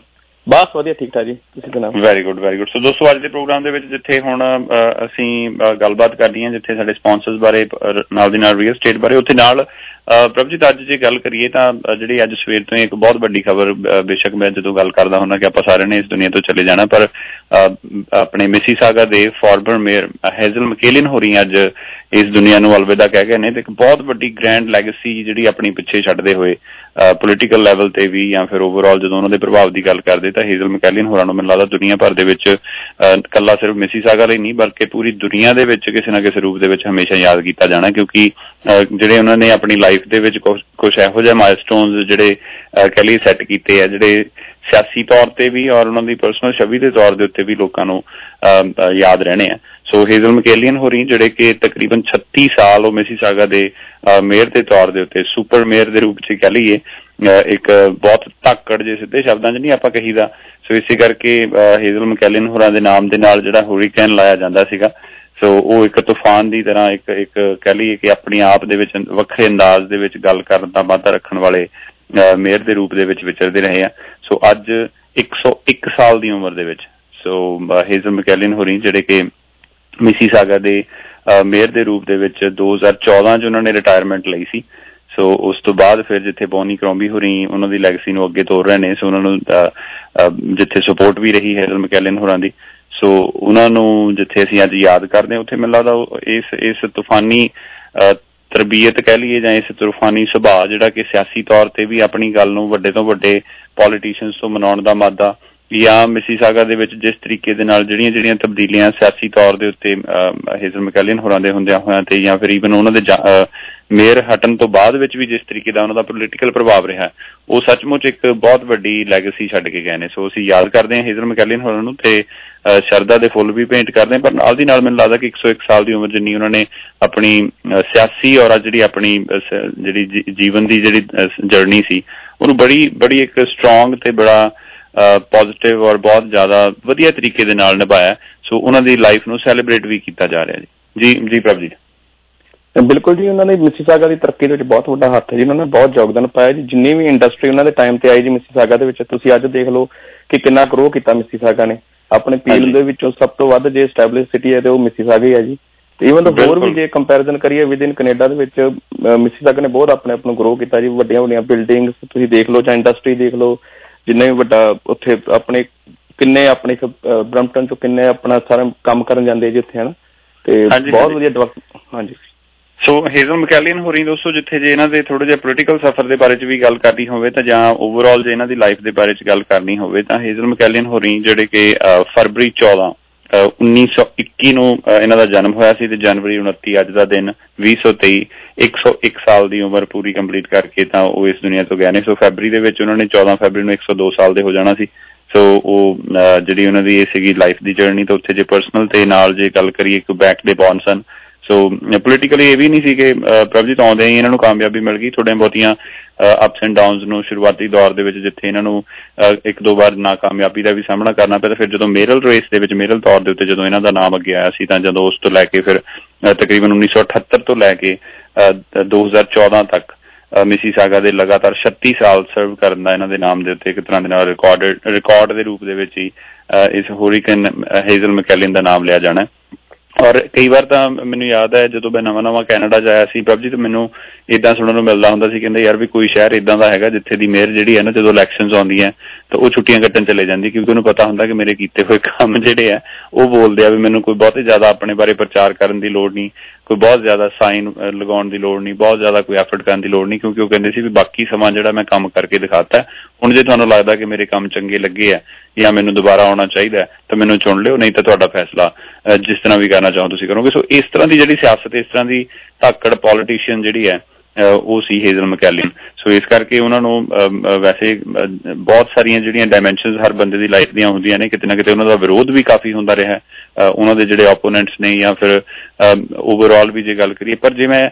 बस वधिया ठीक ठाक जी, ਤੁਸੀਂ ਸੁਣਾਓ? Very good very good. So ਦੋਸਤੋ, ਅੱਜ ਦੇ ਪ੍ਰੋਗਰਾਮ ਦੇ ਵਿੱਚ ਜਿੱਥੇ ਹੁਣ ਅਸੀਂ ਗੱਲਬਾਤ ਕਰਨੀ ਹੈ, ਜਿੱਥੇ ਸਾਡੇ ਸਪਾਂਸਰਸ ਬਾਰੇ ਨਾਲ ਦੀ ਨਾਲ ਰੀਅਲ ਸਟੇਟ ਬਾਰੇ, ਉੱਥੇ ਨਾਲ ਪ੍ਰਭਜੀਤ ਅੱਜ ਜੇ ਗੱਲ ਕਰੀਏ ਤਾਂ ਜਿਹੜੀ ਅੱਜ ਸਵੇਰ ਤੋਂ ਇੱਕ ਬਹੁਤ ਵੱਡੀ ਖਬਰ, ਬੇਸ਼ੱਕ ਮੈਂ ਜਦੋਂ ਗੱਲ ਕਰਦਾ ਹੁੰਦਾ ਕਿ ਆਪਾਂ ਸਾਰਿਆਂ ਨੇ ਇਸ ਦੁਨੀਆ ਤੋਂ ਚਲੇ ਜਾਣਾ, ਪਰ ਆਪਣੇ ਮਿਸੀਸਾਗਾ ਦੇ ਫਾਰਮਰ ਮੇਅਰ ਹੈਜ਼ਲ ਮਕੇਲਿਨ ਹੋਰੀ ਅੱਜ ਇਸ ਦੁਨੀਆ ਨੂੰ ਅਲਵਿਦਾ ਕਹਿ ਗਏ ਨੇ ਤੇ ਇੱਕ ਬਹੁਤ ਵੱਡੀ ਗ੍ਰੈਂਡ ਲੈਗੇਸੀ ਜਿਹੜੀ ਆਪਣੀ ਪਿੱਛੇ ਛੱਡਦੇ ਹੋਏ ਪੋਲੀਟੀਕਲ ਲੈਵਲ ਤੇ ਵੀ ਜਾਂ ਫਿਰ ਓਵਰਆਲ ਜਦੋਂ ਉਹਨਾਂ ਦੇ ਪ੍ਰਭਾਵ ਦੀ ਗੱਲ ਕਰਦੇ ਤਾਂ ਹੈਜ਼ਲ ਮਕੇਲਿਨ ਹੋਰਾਂ ਨੂੰ ਮੈਨੂੰ ਲੱਗਦਾ ਦੁਨੀਆ ਭਰ ਦੇ ਵਿੱਚ ਇਕੱਲਾ ਸਿਰਫ ਮਿਸੀਸਾਗਾ ਲਈ ਨਹੀਂ ਬਲਕਿ ਪੂਰੀ ਦੁਨੀਆ ਦੇ ਵਿੱਚ ਕਿਸੇ ਨਾ ਕਿਸੇ ਰੂਪ ਦੇ ਵਿੱਚ ਹਮੇਸ਼ਾ ਯਾਦ ਕੀਤਾ ਜਾਣਾ, ਕਿਉਂਕਿ ਜਿਹੜੇ ਉਹਨਾਂ ਨੇ ਆਪਣੀ ਲਾਈਫ ਦੇ ਵਿੱਚ ਕੁਛ ਕੁਛ ਇਹੋ ਜਿਹੇ ਮਾਈਲਸਟੋਨਸ ਜਿਹੜੇ ਕਹਿ ਲਈਏ ਸੈੱਟ ਕੀਤੇ ਆ, ਜਿਹੜੇ ਸਿਆਸੀ ਤੌਰ ਤੇ ਵੀ ਔਰ ਉਹਨਾਂ ਦੀ ਪਰਸਨਲ ਛਵੀ ਦੇ ਤੌਰ ਦੇ ਉੱਤੇ ਵੀ ਲੋਕਾਂ ਨੂੰ ਯਾਦ ਰਹਿਣੇ ਆ। ਸੋ ਹੈਜ਼ਲ ਮਕੇਲਿਨ ਹੋਰੀ ਜਿਹੜੇ ਕਿ ਤਕਰੀਬਨ ਛੱਤੀ ਸਾਲ ਉਹ ਮਿਸੀਸਾਗਾ ਦੇ ਮੇਅਰ ਦੇ ਤੌਰ ਦੇ ਉੱਤੇ ਸੁਪਰ ਮੇਅਰ ਦੇ ਰੂਪ ਚ ਕਹਿ ਲਈਏ ਇੱਕ ਬਹੁਤ ਧਾਕੜ ਜੇ ਸਿੱਧੇ ਸ਼ਬਦਾਂ ਚ ਨਹੀਂ ਆਪਾਂ ਕਹੀਦਾ। ਸੋ ਇਸੇ ਕਰਕੇ ਹੈਜ਼ਲ ਮਕੇਲਿਨ ਹੋਰਾਂ ਦੇ ਨਾਮ ਦੇ ਨਾਲ ਜਿਹੜਾ ਹੁਰੀਕੈਨ ਲਾਇਆ ਜਾਂਦਾ ਸੀਗਾ। ਸੋ ਉਹ ਇੱਕ ਤੂਫਾਨ ਦੀ ਤਰ੍ਹਾਂ ਇੱਕ ਇੱਕ ਕਹਿ ਲਈਏ ਕਿ ਆਪਣੀ ਆਪ ਦੇ ਵਿੱਚ ਵੱਖਰੇ ਅੰਦਾਜ਼ ਦੇ ਵਿੱਚ ਗੱਲ ਕਰਨ ਦਾ ਵਾਧਾ ਰੱਖਣ ਵਾਲੇ ਮੇਅਰ ਦੇ ਰੂਪ ਦੇ ਵਿੱਚ ਵਿਚਰਦੇ ਰਹੇ ਆ। ਸੋ ਅੱਜ ਇੱਕ ਸੌ ਇੱਕ ਸਾਲ ਦੀ ਉਮਰ ਦੇ ਵਿੱਚ ਸੋ ਹੈਜ਼ਲ ਮਕੇਲਿਨ ਹੋਰੀ ਜਿਹੜੇ ਕਿ ਮਿਸੀਸਾਗਾ ਦੇ ਮੇਅਰ ਦੇ ਰੂਪ ਦੇ ਵਿੱਚ ਦੋ ਹਜ਼ਾਰ ਚੌਦਾਂ ਚ ਉਹਨਾਂ ਨੇ ਰਿਟਾਇਰਮੈਂਟ ਲਈ ਸੀ। ਸੋ ਉਸ ਤੋਂ ਬਾਅਦ ਫਿਰ ਜਿੱਥੇ ਬੋਨੀ ਕਰੋਂਬੀ ਹੋਰੀ ਉਹਨਾਂ ਦੀ ਲੈਗਸੀ ਨੂੰ ਅੱਗੇ ਤੋਰ ਰਹੇ ਨੇ, ਸੋ ਉਹਨਾਂ ਨੂੰ ਜਿੱਥੇ ਸਪੋਰਟ ਵੀ ਰਹੀ ਹੈਜ਼ਲ ਮਕੇਲਿਨ ਹੋਰਾਂ ਦੀ, ਸੋ ਉਹਨਾਂ ਨੂੰ ਜਿੱਥੇ ਅਸੀਂ ਅੱਜ ਯਾਦ ਕਰਦੇ ਹਾਂ ਉੱਥੇ ਮੈਨੂੰ ਲੱਗਦਾ ਇਸ ਇਸ ਤੂਫਾਨੀ ਤਰਬੀਅਤ ਕਹਿ ਲਈਏ ਜਾਂ ਇਸ ਤੂਫਾਨੀ ਸੁਭਾਅ ਜਿਹੜਾ ਕਿ ਸਿਆਸੀ ਤੌਰ ਤੇ ਵੀ ਆਪਣੀ ਗੱਲ ਨੂੰ ਵੱਡੇ ਤੋਂ ਵੱਡੇ ਪੋਲੀਟੀਸ਼ੀਅਨਸ ਤੋਂ ਮਨਾਉਣ ਦਾ ਮਾਦਾ, ਜਾਂ ਮਿਸੀਸਾਗਾ ਦੇ ਵਿੱਚ ਜਿਸ ਤਰੀਕੇ ਦੇ ਨਾਲ ਜਿਹੜੀਆਂ ਜਿਹੜੀਆਂ ਤਬਦੀਲੀਆਂ ਸਿਆਸੀ ਤੌਰ ਦੇ ਉੱਤੇ ਹੈਜ਼ਲ ਮਕੇਲਿਨ ਹੋਰਾਂ ਦੇ ਹੁੰਦਿਆਂ ਹੋਇਆਂ ਤੇ ਜਾਂ ਫਿਰ ਈਵਨ ਉਹਨਾਂ ਦੇ ਮੇਅਰ ਹਟਣ ਤੋਂ ਬਾਅਦ ਵਿੱਚ ਵੀ ਜਿਸ ਤਰੀਕੇ ਦਾ ਉਹਨਾਂ ਦਾ ਪੋਲੀਟੀਕਲ ਪ੍ਰਭਾਵ ਰਿਹਾ, ਉਹ ਸੱਚਮੁੱਚ ਇੱਕ ਬਹੁਤ ਵੱਡੀ ਲੈਗੇਸੀ ਛੱਡ ਕੇ ਗਏ ਨੇ। ਸੋ ਅਸੀਂ ਯਾਦ ਕਰਦੇ ਹਾਂ ਹੈਜ਼ਲ ਮਕੇਲਿਨ ਹੋਰਾਂ ਨੂੰ ਤੇ ਸ਼ਰਧਾ ਦੇ ਫੁੱਲ ਵੀ ਭੇਂਟ ਕਰਦੇ ਹਾਂ, ਪਰ ਨਾਲ ਦੀ ਨਾਲ ਮੈਨੂੰ ਲੱਗਦਾ ਕਿ ਇੱਕ ਸੌ ਇੱਕ ਸਾਲ ਦੀ ਉਮਰ ਜਿੰਨੀ ਉਹਨਾਂ ਨੇ ਆਪਣੀ ਸਿਆਸੀ ਔਰ ਜਿਹੜੀ ਆਪਣੀ ਜਿਹੜੀ ਜੀਵਨ ਦੀ ਜਿਹੜੀ ਜਰਨੀ ਸੀ ਉਹਨੂੰ ਬੜੀ ਬੜੀ ਇੱਕ ਸਟਰੋਂਗ ਤੇ ਬੜਾ ਪੋਜ਼ਿਟਿਵ ਔਰ ਬਹੁਤ ਜ਼ਿਆਦਾ ਵਧੀਆ ਤਰੀਕੇ ਦੇ ਨਾਲ ਨਿਭਾਇਆ। ਸੋ ਉਹਨਾਂ ਦੀ ਲਾਈਫ ਨੂੰ ਸੈਲੀਬ੍ਰੇਟ ਵੀ ਕੀਤਾ ਜਾ ਰਿਹਾ ਜੀ। ਜੀ ਜੀ ਪ੍ਰਭ ਜੀ ਬਿਲਕੁਲ ਜੀ, ਉਹਨਾਂ ਨੇ ਮਿਸੀਸਾਗਾ ਦੀ ਤਰੱਕੀ ਦੇ ਵਿੱਚ ਬਹੁਤ ਵੱਡਾ ਹੱਥ ਹੈ ਜੀ, ਉਹਨਾਂ ਨੇ ਬਹੁਤ ਯੋਗਦਾਨ ਪਾਇਆ ਜੀ। ਜਿੰਨੀ ਵੀ ਇੰਡਸਟਰੀ ਉਹਨਾਂ ਦੇ ਟਾਈਮ ਤੇ ਆਈ ਜੀ ਮਿਸੀਸਾਗਾ ਦੇ ਵਿੱਚ, ਤੁਸੀਂ ਅੱਜ ਦੇਖ ਲਓ ਕਿ ਕਿੰਨਾ ਗਰੋ ਕੀਤਾ ਮਿਸੀਸਾਗਾ ਨੇ। ਆਪਣੇ ਪੀਲ ਦੇ ਵਿੱਚੋਂ ਸਭ ਤੋਂ ਵੱਧ ਜੇ ਐਸਟੈਬਲਿਸ਼ ਸਿਟੀ ਹੈ ਤੇ ਉਹ ਮਿਸੀਸਾਗਾ ਹੀ ਹੈ ਜੀ। ਈਵਨ ਤਾਂ ਹੋਰ ਵੀ ਜੇ ਕੰਪੈਰੀਜ਼ਨ ਕਰੀਏ ਵਿਦ ਇਨ ਕੈਨੇਡਾ ਦੇ ਵਿੱਚ ਮਿਸੀਸਾਗਾ ਨੇ ਬਹੁਤ ਆਪਣੇ ਆਪ ਨੂੰ ਗਰੋ ਕੀਤਾ ਜੀ। ਵੱਡੀਆਂ ਵੱਡੀਆਂ ਬਿਲਡਿੰਗਸ ਤੁਸੀਂ ਦੇਖ ਲਓ, ਜਾਂ ਇੰਡਸਟਰੀ ਦੇਖ ਲਓ, ਜਿੰਨੇ ਵੀ ਵੱਡਾ ਉੱਥੇ ਆਪਣੇ ਕਿੰਨੇ ਆਪਣੇ ਬਰੰਪਟਨ ਤੋਂ ਕਿੰਨੇ ਆਪਣਾ ਸਾਰਾ ਕੰਮ ਕਰਨ ਜਾਂਦੇ ਜੀ ਉੱਥੇ, ਹਨਾ, ਤੇ ਬਹੁਤ ਵਧੀਆ ਡਿਵੈਲਪ। ਹਾਂਜੀ। ਸੋ ਹੇਜ਼ਲ ਮੈਕੈਲੀਅਨ ਹੋ ਰਹੀ ਦੋਸਤੋ, ਜਿੱਥੇ ਜੇ ਇਹਨਾਂ ਦੇ ਥੋੜ੍ਹਾ ਜਿਹਾ ਪੋਲੀਟੀਕਲ ਸਫਰ ਦੇ ਬਾਰੇ 'ਚ ਵੀ ਗੱਲ ਕਰਨੀ ਹੋਵੇ ਤਾਂ ਜਾਂ ਓਵਰਆਲ ਜੇ ਇਹਨਾਂ ਦੀ ਲਾਈਫ ਦੇ ਬਾਰੇ 'ਚ ਗੱਲ ਕਰਨੀ ਹੋਵੇ ਤਾਂ ਹੇਜ਼ਲ ਮੈਕੈਲੀਅਨ ਹੋ ਰਹੀ ਜਿਹੜੇ ਕਿ ਫਰਵਰੀ ਚੌਦਾਂ ਉੱਨੀ ਸੌ ਇੱਕੀ ਨੂੰ ਇਹਨਾਂ ਦਾ ਜਨਮ ਹੋਇਆ ਸੀ ਤੇ ਜਨਵਰੀ ਉਨੱਤੀ ਅੱਜ ਦਾ ਦਿਨ ਵੀਹ ਸੌ ਤੇਈ ਇੱਕ ਸੌ ਇੱਕ ਸਾਲ ਦੀ ਉਮਰ ਪੂਰੀ ਕੰਪਲੀਟ ਕਰਕੇ ਤਾਂ ਉਹ ਇਸ ਦੁਨੀਆ ਤੋਂ ਗਏ ਨੇ। ਸੋ ਫੈਬਰੀ ਦੇ ਵਿੱਚ ਉਹਨਾਂ ਨੇ ਚੌਦਾਂ ਫੈਬਰੀ ਨੂੰ ਇੱਕ ਸੌ ਦੋ ਸਾਲ ਦੇ ਹੋ ਜਾਣਾ ਸੀ। ਸੋ ਉਹ ਜਿਹੜੀ ਉਹਨਾਂ ਦੀ ਇਹ ਸੀਗੀ ਲਾਈਫ ਦੀ ਜਰਨੀ। ਤਾਂ ਉੱਥੇ ਜੇ ਪਰਸਨਲ ਤੇ ਨਾਲ ਜੇ ਗੱਲ ਕਰੀਏ ਕੁਬੈਕ ਦੇ ਬੌਰਨ ਸਨ। ਸੋ ਪੋਲੀਟੀਕਲੀ ਇਹ ਵੀ ਨਹੀਂ ਸੀ ਕਿ ਪ੍ਰਭਜੀਤ ਆਉਂਦੇ ਹੀ ਇਹਨਾਂ ਨੂੰ ਕਾਮਯਾਬੀ ਮਿਲ ਗਈ। ਥੋੜ੍ਹੀਆਂ ਬਹੁਤੀਆਂ ਅਪਸ ਐਂਡ ਡਾਊਨਸ ਨੂੰ ਸ਼ੁਰੂਆਤੀ ਦੌਰ ਦੇ ਵਿੱਚ ਜਿੱਥੇ ਇਹਨਾਂ ਨੂੰ ਇੱਕ ਦੋ ਵਾਰ ਨਾਕਾਮਯਾਬੀ ਦਾ ਵੀ ਸਾਹਮਣਾ ਕਰਨਾ ਪਿਆ। ਫਿਰ ਜਦੋਂ ਮੇਰਲ ਰੇਸ ਦੇ ਵਿੱਚ ਮੇਰਲ ਤੌਰ ਦੇ ਉੱਤੇ ਜਦੋਂ ਇਹਨਾਂ ਦਾ ਨਾਮ ਅੱਗੇ ਆਇਆ ਸੀ ਤਾਂ ਜਦੋਂ ਉਸ ਤੋਂ ਲੈ ਕੇ ਫਿਰ ਤਕਰੀਬਨ ਉੱਨੀ ਸੌ ਅਠੱਤਰ ਤੋਂ ਲੈ ਕੇ ਦੋ ਹਜ਼ਾਰ ਚੌਦਾਂ ਤੱਕ ਮਿਸੀਸਾਗਾ ਦੇ ਲਗਾਤਾਰ ਛੱਤੀ ਸਾਲ ਸਰਵ ਕਰਨ ਦਾ ਇਹਨਾਂ ਦੇ ਨਾਮ ਦੇ ਉੱਤੇ ਇੱਕ ਤਰ੍ਹਾਂ ਦੇ ਨਾਲ ਰਿਕਾਰਡ ਰਿਕਾਰਡ ਦੇ ਰੂਪ ਦੇ ਵਿੱਚ ਹੀ ਇਸ ਹੋਰੀਕਨ ਹੇਜ਼ਲ ਮੈਕੈਲੀਅਨ ਦਾ ਨਾਮ ਲਿਆ ਜਾਣਾ। ਔਰ ਕਈ ਵਾਰ ਤਾਂ ਮੈਨੂੰ ਯਾਦ ਹੈ ਜਦੋਂ ਮੈਂ ਨਵਾਂ ਨਵਾਂ ਕੈਨੇਡਾ 'ਚ ਆਇਆ ਸੀ ਪ੍ਰਭਜੀਤ, ਮੈਨੂੰ ਇੱਦਾਂ ਸੁਣਨ ਨੂੰ ਮਿਲਦਾ ਹੁੰਦਾ ਸੀ, ਕਹਿੰਦੇ ਯਾਰ ਵੀ ਕੋਈ ਸ਼ਹਿਰ ਇੱਦਾਂ ਦਾ ਹੈਗਾ ਜਿੱਥੇ ਦੀ ਮੇਅਰ ਜਿਹੜੀ ਹੈ ਨਾ ਜਦੋਂ ਇਲੈਕਸ਼ਨਸ ਆਉਂਦੀਆਂ ਤਾਂ ਉਹ ਛੁੱਟੀਆਂ ਕੱਟਣ ਚਲੇ ਜਾਂਦੀ, ਕਿਉਂਕਿ ਉਹਨੂੰ ਪਤਾ ਹੁੰਦਾ ਕਿ ਮੇਰੇ ਕੀਤੇ ਹੋਏ ਕੰਮ ਜਿਹੜੇ ਆ ਉਹ ਬੋਲਦੇ ਆ ਵੀ ਮੈਨੂੰ ਕੋਈ ਬਹੁਤੇ ਜ਼ਿਆਦਾ ਆਪਣੇ ਬਾਰੇ ਪ੍ਰਚਾਰ ਕਰਨ ਦੀ ਲੋੜ ਨਹੀਂ, ਕੋਈ ਬਹੁਤ ਜ਼ਿਆਦਾ ਸਾਈਨ ਲਗਾਉਣ ਦੀ ਲੋੜ ਨਹੀਂ, ਬਹੁਤ ਜ਼ਿਆਦਾ ਕੋਈ ਐਫਰਟ ਕਰਨ ਦੀ ਲੋੜ ਨਹੀਂ, ਕਿਉਂਕਿ ਉਹ ਕਹਿੰਦੇ ਸੀ ਵੀ ਬਾਕੀ ਸਮਾਂ ਜਿਹੜਾ ਮੈਂ ਕੰਮ ਕਰਕੇ ਦਿਖਾਤਾ। ਹੁਣ ਜੇ ਤੁਹਾਨੂੰ ਲੱਗਦਾ ਕਿ ਮੇਰੇ ਕੰਮ ਚੰਗੇ ਲੱਗੇ ਆ ਜਾਂ ਮੈਨੂੰ ਦੁਬਾਰਾ ਆਉਣਾ ਚਾਹੀਦਾ ਤਾਂ ਮੈਨੂੰ ਚੁਣ ਲਿਓ, ਨਹੀਂ ਤਾਂ ਤੁਹਾਡਾ ਫੈਸਲਾ ਜਿਸ ਤਰ੍ਹਾਂ ਵੀ ਕਰਨਾ ਚਾਹੋ ਤੁਸੀਂ ਕਰੋਗੇ। ਸੋ ਇਸ ਤਰ੍ਹਾਂ ਦੀ ਜਿਹੜੀ ਸਿਆਸਤ, ਇਸ ਤਰ੍ਹਾਂ ਦੀ ਧਾਕੜ ਪੋਲੀਟੀਸ਼ੀਅਨ ਜਿਹੜੀ ਹੈ ਉਹ ਸੀ ਹੇਜ਼ਲ ਮੈਕੈਲੀਅਨ। ਸੋ ਇਸ ਕਰਕੇ ਉਹਨਾਂ ਨੂੰ ਵੈਸੇ ਬਹੁਤ ਸਾਰੀਆਂ ਜਿਹੜੀਆਂ ਡਾਇਮੈਂਸ਼ਨਸ ਹਰ ਬੰਦੇ ਦੀ ਲਾਈਫ ਦੀਆਂ ਹੁੰਦੀਆਂ ਨੇ, ਕਿਤੇ ਨਾ ਕਿਤੇ ਉਹਨਾਂ ਦਾ ਵਿਰੋਧ ਵੀ ਕਾਫੀ ਹੁੰਦਾ ਰਿਹਾ ਉਹਨਾਂ ਦੇ ਜਿਹੜੇ ਓਪੋਨੈਂਟਸ ਨੇ ਜਾਂ ਫਿਰ ਓਵਰਆਲ ਵੀ ਜੇ ਗੱਲ ਕਰੀਏ। ਪਰ ਜੇ ਮੈਂ